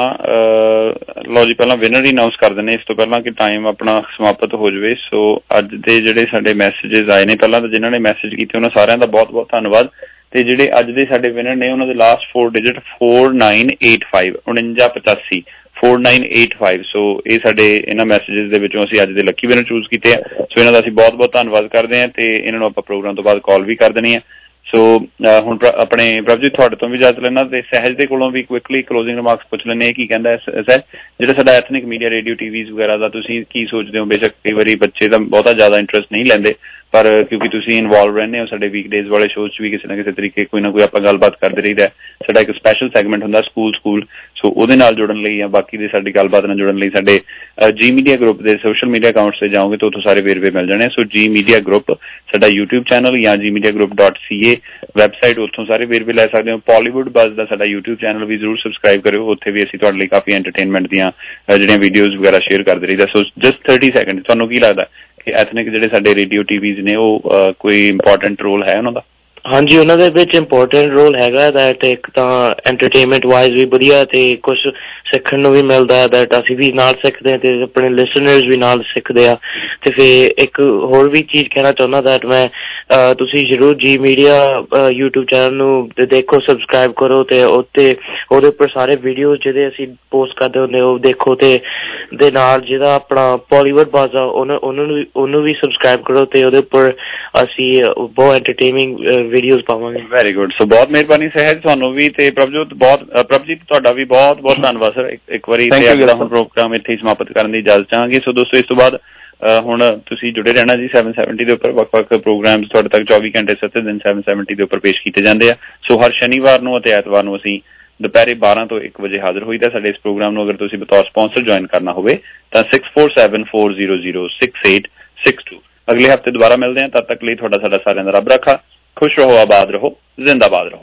ਲਓ ਜੀ ਪਹਿਲਾਂ ਵਿਨਰ ਹੀ ਅਨਾਊਂਸ ਕਰ ਦਿੰਦੇ ਇਸ ਤੋਂ ਪਹਿਲਾਂ ਕਿ ਟਾਈਮ ਆਪਣਾ ਸਮਾਪਤ ਹੋ ਜਾਵੇ। ਸੋ ਅੱਜ ਦੇ ਜਿਹੜੇ ਸਾਡੇ ਮੈਸੇਜਸ ਆਏ ਨੇ, ਪਹਿਲਾਂ ਤਾਂ ਜਿਨ੍ਹਾਂ ਨੇ ਮੈਸੇਜ ਕੀਤੇ ਉਹਨਾਂ ਸਾਰਿਆਂ ਦਾ ਬਹੁਤ ਬਹੁਤ ਧੰਨਵਾਦ। ਤੇ ਜਿਹੜੇ ਅੱਜ ਦੇ ਸਾਡੇ ਵਿਨਰ ਨੇ ਉਹਨਾਂ ਦੇ last four digit four nine eight five ਉਣੰਜਾ ਪਚਾਸੀ four nine eight five. So ਇਹ ਸਾਡੇ ਇਹਨਾਂ ਮੈਸੇਜਸ ਦੇ ਵਿੱਚੋਂ ਅਸੀਂ ਅੱਜ ਦੇ ਲੱਕੀ ਵਿਨਰ ਚੂਜ਼ ਕੀਤੇ ਆ। ਸੋ ਇਹਨਾਂ ਦਾ ਅਸੀਂ ਬਹੁਤ ਬਹੁਤ ਧੰਨਵਾਦ ਕਰਦੇ ਹਾਂ ਤੇ ਇਹਨਾਂ ਨੂੰ ਆਪਾਂ ਪ੍ਰੋਗਰਾਮ ਤੋਂ ਬਾਅਦ ਕਾਲ ਵੀ ਕਰ ਦੇਣੀ ਆ। ਸੋ ਹੁਣ ਆਪਣੇ ਪ੍ਰਭਜੀਤ ਤੁਹਾਡੇ ਤੋਂ ਵੀ ਇਜਾਜ਼ਤ ਲੈਣਾ ਤੇ ਸਹਿਜ ਦੇ ਕੋਲੋਂ ਵੀ ਕੁਇਕਲੀ ਕਲੋਜ਼ਿੰਗ ਰਿਮਾਰਕਸ ਪੁੱਛ ਲੈਂਦੇ ਹਾਂ ਕੀ ਕਹਿੰਦਾ ਸਹਿਜ, ਜਿਹੜਾ ਸਾਡਾ ਐਥਨਿਕ ਮੀਡੀਆ ਰੇਡੀਓ ਟੀਵੀਜ਼ ਵਗੈਰਾ ਦਾ ਤੁਸੀਂ ਕੀ ਸੋਚਦੇ ਹੋ? ਬੇਸ਼ੱਕ ਕਈ ਵਾਰੀ ਬੱਚੇ ਤਾਂ ਬਹੁਤਾ ਜ਼ਿਆਦਾ ਇੰਟਰਸਟ ਨਹੀਂ ਲੈਂਦੇ, ਪਰ ਕਿਉਂਕਿ ਤੁਸੀਂ ਇਨਵੋਲਵ ਰਹਿੰਦੇ ਹੋ ਸਾਡੇ ਵੀਕਡੇਜ਼ ਵਾਲੇ ਸ਼ੋਅ 'ਚ ਵੀ ਕਿਸੇ ਨਾ ਕਿਸੇ ਤਰੀਕੇ ਕੋਈ ਨਾ ਕੋਈ ਆਪਾਂ ਗੱਲਬਾਤ ਕਰਦੇ ਰਹੀਦਾ। ਸਾਡਾ ਇੱਕ ਸਪੈਸ਼ਲ ਸੈਗਮੈਂਟ ਹੁੰਦਾ ਸਕੂਲ ਸਕੂਲ, ਸੋ ਉਹਦੇ ਨਾਲ ਜੁੜਨ ਲਈ ਜਾਂ ਬਾਕੀ ਦੇ ਸਾਡੀ ਗੱਲਬਾਤ ਨਾਲ ਜੁੜਨ ਲਈ ਸਾਡੇ ਜੀ ਮੀਡੀਆ ਗਰੁੱਪ ਦੇ ਸੋਸ਼ਲ ਮੀਡੀਆ ਅਕਾਊਂਟਸ 'ਤੇ ਜਾਓਗੇ ਤਾਂ ਉੱਥੋਂ ਸਾਰੇ ਵੇਰਵੇ ਮਿਲ ਜਾਣੇ। ਸੋ ਜੀ ਮੀਡੀਆ ਗਰੁੱਪ ਸਾਡਾ ਯੂਟਿਊਬ ਚੈਨਲ ਜਾਂ G media group dot C A website, ਉੱਥੋਂ ਸਾਰੇ ਵੇਰਵੇ ਲੈ ਸਕਦੇ ਹੋ। ਪੋਲੀਵੁੱਡ ਬੱਜ਼ ਦਾ ਸਾਡਾ ਯੂਟਿਊਬ ਚੈਨਲ ਵੀ ਜ਼ਰੂਰ ਸਬਸਕ੍ਰਾਈਬ ਕਰਿਓ, ਉੱਥੇ ਵੀ ਅਸੀਂ ਤੁਹਾਡੇ ਲਈ ਕਾਫੀ ਐਂਟਰਟੇਨਮੈਂਟ ਦੀਆਂ ਜਿਹੜੀਆਂ ਵੀਡੀਓਜ਼ ਵਗੈਰਾ ਸ਼ੇਅਰ ਕਰਦੇ ਰਹੀਦਾ। ਸੋ ਜਸਟ ਥਰਟੀ ਸੈਕਿੰਡ, ਤੁਹਾਨੂੰ ਕੀ ਲੱਗਦਾ ਕਿ ਐਥਨਿਕ ਜਿਹੜੇ ਸਾਡੇ ਰੇਡੀਓ ਟੀਵੀਜ਼ ਨੇ ਉਹ ਕੋਈ ਇੰਪੋਰਟੈਂਟ ਰੋਲ ਹੈ ਉਹਨਾਂ ਦਾ? ਹਾਂਜੀ, ਉਹਨਾਂ ਦੇ ਵਿੱਚ ਇੰਪੋਰਟੈਂਟ ਰੋਲ ਹੈਗਾ ਦੈਟ ਇੱਕ ਤਾਂ ਐਂਟਰਟੇਨਮੈਂਟ ਵਾਈਜ਼ ਵੀ ਵਧੀਆ ਤੇ ਕੁਛ ਸਿੱਖਣ ਨੂੰ ਵੀ ਮਿਲਦਾ ਦੈਟ ਅਸੀਂ ਵੀ ਨਾਲ ਸਿੱਖਦੇ ਹਾਂ ਤੇ ਆਪਣੇ ਲਿਸਨਰਸ ਵੀ ਨਾਲ ਸਿੱਖਦੇ ਆ। ਤੇ ਫਿਰ ਇੱਕ ਹੋਰ ਵੀ ਚੀਜ਼ ਕਹਿਣਾ ਚਾਹੁੰਦਾ ਦੈਟ ਮੈਂ ਤੁਸੀਂ ਜ਼ਰੂਰ ਜੀ ਮੀਡੀਆ ਯੂਟਿਊਬ ਚੈਨਲ ਨੂੰ ਦੇਖੋ, ਸਬਸਕ੍ਰਾਈਬ ਕਰੋ ਤੇ ਉੱਤੇ ਉਹਦੇ ਉੱਪਰ ਸਾਰੇ ਵੀਡੀਓ ਜਿਹੜੇ ਅਸੀਂ ਪੋਸਟ ਕਰਦੇ ਹੁੰਦੇ ਉਹ ਦੇਖੋ, ਤੇ ਦੇ ਨਾਲ ਜਿਹੜਾ ਆਪਣਾ ਪੋਲੀਵੁੱਡ ਬੱਜ਼ ਆ ਉਹਨਾਂ ਉਹਨਾਂ ਨੂੰ ਉਹਨੂੰ ਵੀ ਸਬਸਕ੍ਰਾਈਬ ਕਰੋ ਤੇ ਉਹਦੇ ਉੱਪਰ ਅਸੀਂ ਬਹੁਤ ਐਂਟਰਟੇਨਿੰਗ ਵੀਡੀਓਜ਼ ਪਾਵਾਂਗੇ। Very good. ਸੋ ਬਹੁਤ ਮਿਹਰਬਾਨੀ ਸਹਿਜ ਤੁਹਾਨੂੰ ਵੀ, ਤੇ ਪ੍ਰਭਜੋਤ ਬਹੁਤ ਪ੍ਰਭਜੀਤ ਤੁਹਾਡਾ ਵੀ ਬਹੁਤ ਬਹੁਤ ਧੰਨਵਾਦ ਸਰ ਇੱਕ ਵਾਰੀ ਤੇ ਹੁਣ ਪ੍ਰੋਗਰਾਮ ਇੱਥੇ ਹੀ ਸਮਾਪਤ ਕਰਨ ਦੀ ਇਜਾਜ਼ਤ ਚਾਹਾਂਗੇ। ਸੋ ਦੋਸਤੋ ਇਸ ਤੋਂ ਬਾਅਦ ਹੁਣ ਤੁਸੀਂ ਜੁੜੇ ਰਹਿਣਾ ਜੀ ਸੈਵਨ ਸੈਵਨਟੀ ਦੇ ਉੱਪਰ, ਵੱਖ ਵੱਖ ਪ੍ਰੋਗਰਾਮਸ ਤੁਹਾਡੇ ਤੱਕ ਚੌਵੀ ਘੰਟੇ ਸੱਤ ਦਿਨ ਸੈਵਨ ਸੈਵਨਟੀ ਦੇ ਉੱਪਰ ਪੇਸ਼ ਕੀਤੇ ਜਾਂਦੇ ਆ। ਸੋ ਹਰ ਸ਼ਨੀਵਾਰ ਨੂੰ ਅਤੇ ਐਤਵਾਰ ਨੂੰ ਅਸੀਂ ਦੁਪਹਿਰੇ ਬਾਰਾਂ ਤੋਂ ਇੱਕ ਵਜੇ ਹਾਜ਼ਰ ਹੋਈਦਾ ਸਾਡੇ ਇਸ ਪ੍ਰੋਗਰਾਮ ਨੂੰ। ਅਗਰ ਤੁਸੀਂ ਬਤੌਰ ਸਪਾਂਸਰ ਜੁਆਇਨ ਕਰਨਾ ਹੋਵੇ ਤਾਂ six four seven four zero zero six eight six two. ਅਗਲੇ ਹਫ਼ਤੇ ਦੁਬਾਰਾ ਮਿਲਦੇ ਹਾਂ, ਤਦ ਤੱਕ ਲਈ ਤੁਹਾਡਾ ਸਾਡਾ ਸਾਰਿਆਂ ਦਾ ਰੱਬ ਰੱਖਾ। ਖੁਸ਼ ਰਹੋ, ਆਬਾਦ ਰਹੋ, ਜ਼ਿੰਦਾਬਾਦ ਰਹੋ।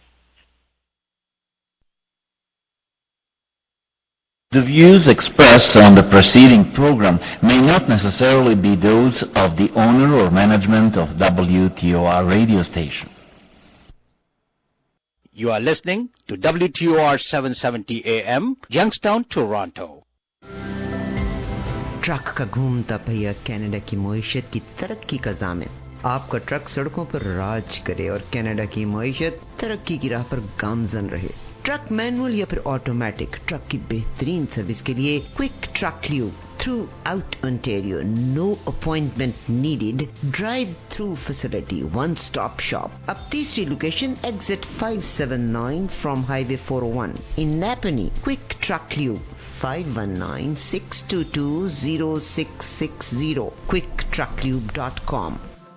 The views expressed on the preceding program may not necessarily be those of the owner or management of W T O R radio station. You are listening to W T O R seven seventy A M, Youngstown, Toronto. Truck का घूमता पहिया Canada की मईशत की तरक्की का ज़ामिन। आपका truck सड़कों पर राज करे और कनाडा की मईशत तरक्की की राह पर गामजन रहे। ट्रक मैनुअल या फिर ऑटोमेटिक, ट्रक की बेहतरीन सर्विस के लिए quick truck lube throughout Ontario, no appointment needed, drive through facility, one stop shop. अब तीसरी location exit five seven nine from highway four O one in Napanee. Quick truck lube five one nine six two two zero six six zero, quick truck lube dot com.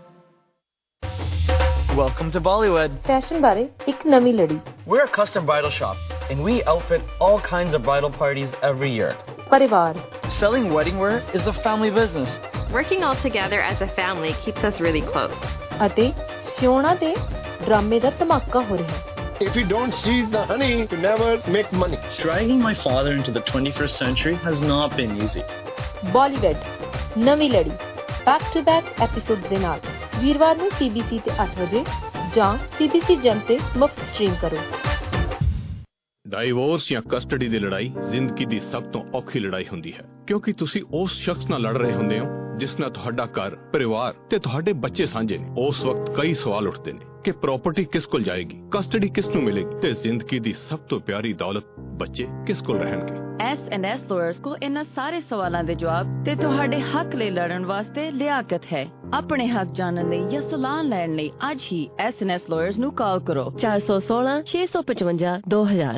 Welcome to Bollywood. Fashion बारे एक नवी लड़ी. We're a custom bridal shop and we outfit all kinds of bridal parties every year. परिवार. Selling wedding wear is a family business. Working all together as a family keeps us really close. ਅਤੇ ਸਿਉਣਾ ਦੇ ਡਰਾਮੇ ਦਾ ਧਮਾਕਾ ਹੋ ਰਿਹਾ ਹੈ. If you don't seize the honey, you never make money. Dragging my father into the twenty-first century has not been easy. Bollywood, ਨਵੀਂ ਲੜੀ, back to back episode ਦੇ ਨਾਲ ਵੀਰਵਾਰ ਨੂੰ C B C ਤੇ ਅੱਠ ਵਜੇ ਜਾਂ C B C Gem ਤੇ ਮੁਫਤ ਸਟ੍ਰੀਮ ਕਰੋ। ਡਾਈਵੋਰਸ ਜਾਂ ਕਸਟਡੀ ਦੀ ਲੜਾਈ ਜ਼ਿੰਦਗੀ ਦੀ ਸਭ ਤੋਂ ਔਖੀ ਲੜਾਈ ਹੁੰਦੀ ਹੈ, ਕਿਉਂਕਿ ਤੁਸੀਂ ਉਸ ਸ਼ਖਸ ਨਾਲ ਲੜ ਰਹੇ ਹੁੰਦੇ ਹੋ ਜਿਸ ਨਾਲ ਤੁਹਾਡਾ ਘਰ, ਪਰਿਵਾਰ ਤੇ ਤੁਹਾਡੇ ਬੱਚੇ ਸਾਂਝੇ ਨੇ। ਉਸ ਵਕਤ ਕਈ ਸਵਾਲ ਉੱਠਦੇ ਨੇ ਕਿ ਪ੍ਰਾਪਰਟੀ ਕਿਸ ਕੋਲ ਜਾਏਗੀ, ਕਸਟਡੀ ਕਿਸ ਨੂੰ ਮਿਲੇਗੀ ਤੇ ਜ਼ਿੰਦਗੀ ਦੀ ਸਭ ਤੋਂ ਪਿਆਰੀ ਦੌਲਤ ਬੱਚੇ ਕਿਸ ਕੋਲ ਰਹਿਣਗੇ। एस एंड एस लॉयर्स को इन सारे सवालों के जवाब ते तुहाडे हक ले लड़न वास्ते लियाकत है। अपने हक जानने लिए या सलाह लैण लिए आज ही एस एंड एस लॉयर्स नु कॉल करो चार सौ सोलह छह सौ पचवंजा दो हजार।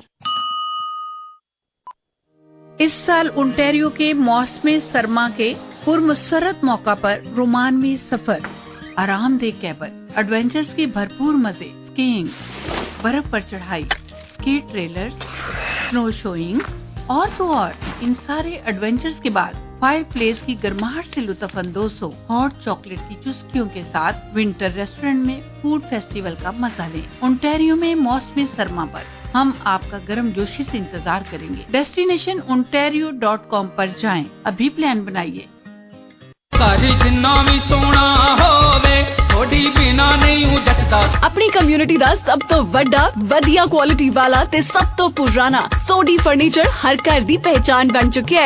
इस साल ओंटारियो के मौसमी सरमा के पुरमसरत मौका पर रोमानवी सफर, आरामदेह कैबन, एडवेंचर्स के भरपूर मजे, स्कीइंग, बर्फ पर चढ़ाई, स्की ट्रेलर्स, स्नो शोइंग और तो और इन सारे एडवेंचर्स के बाद फायर प्लेस की गर्माहट से लुत्फ अंदोज हो हॉट चॉकलेट की चुस्कियों के साथ विंटर रेस्टोरेंट में फूड फेस्टिवल का मजा लें। ओंटारियो में मौसमी सरमा पर हम आपका गर्म जोशी से इंतजार करेंगे। डेस्टिनेशन ओंटारियो डॉट कॉम पर जाएं, अभी प्लान बनाइए। अपनी कम्युनिटी दा सब तो वड्डा वधिया क्वालिटी वाला ते सब तो पुराना सोडी फर्नीचर हर घर दी पहचान बन चुके है।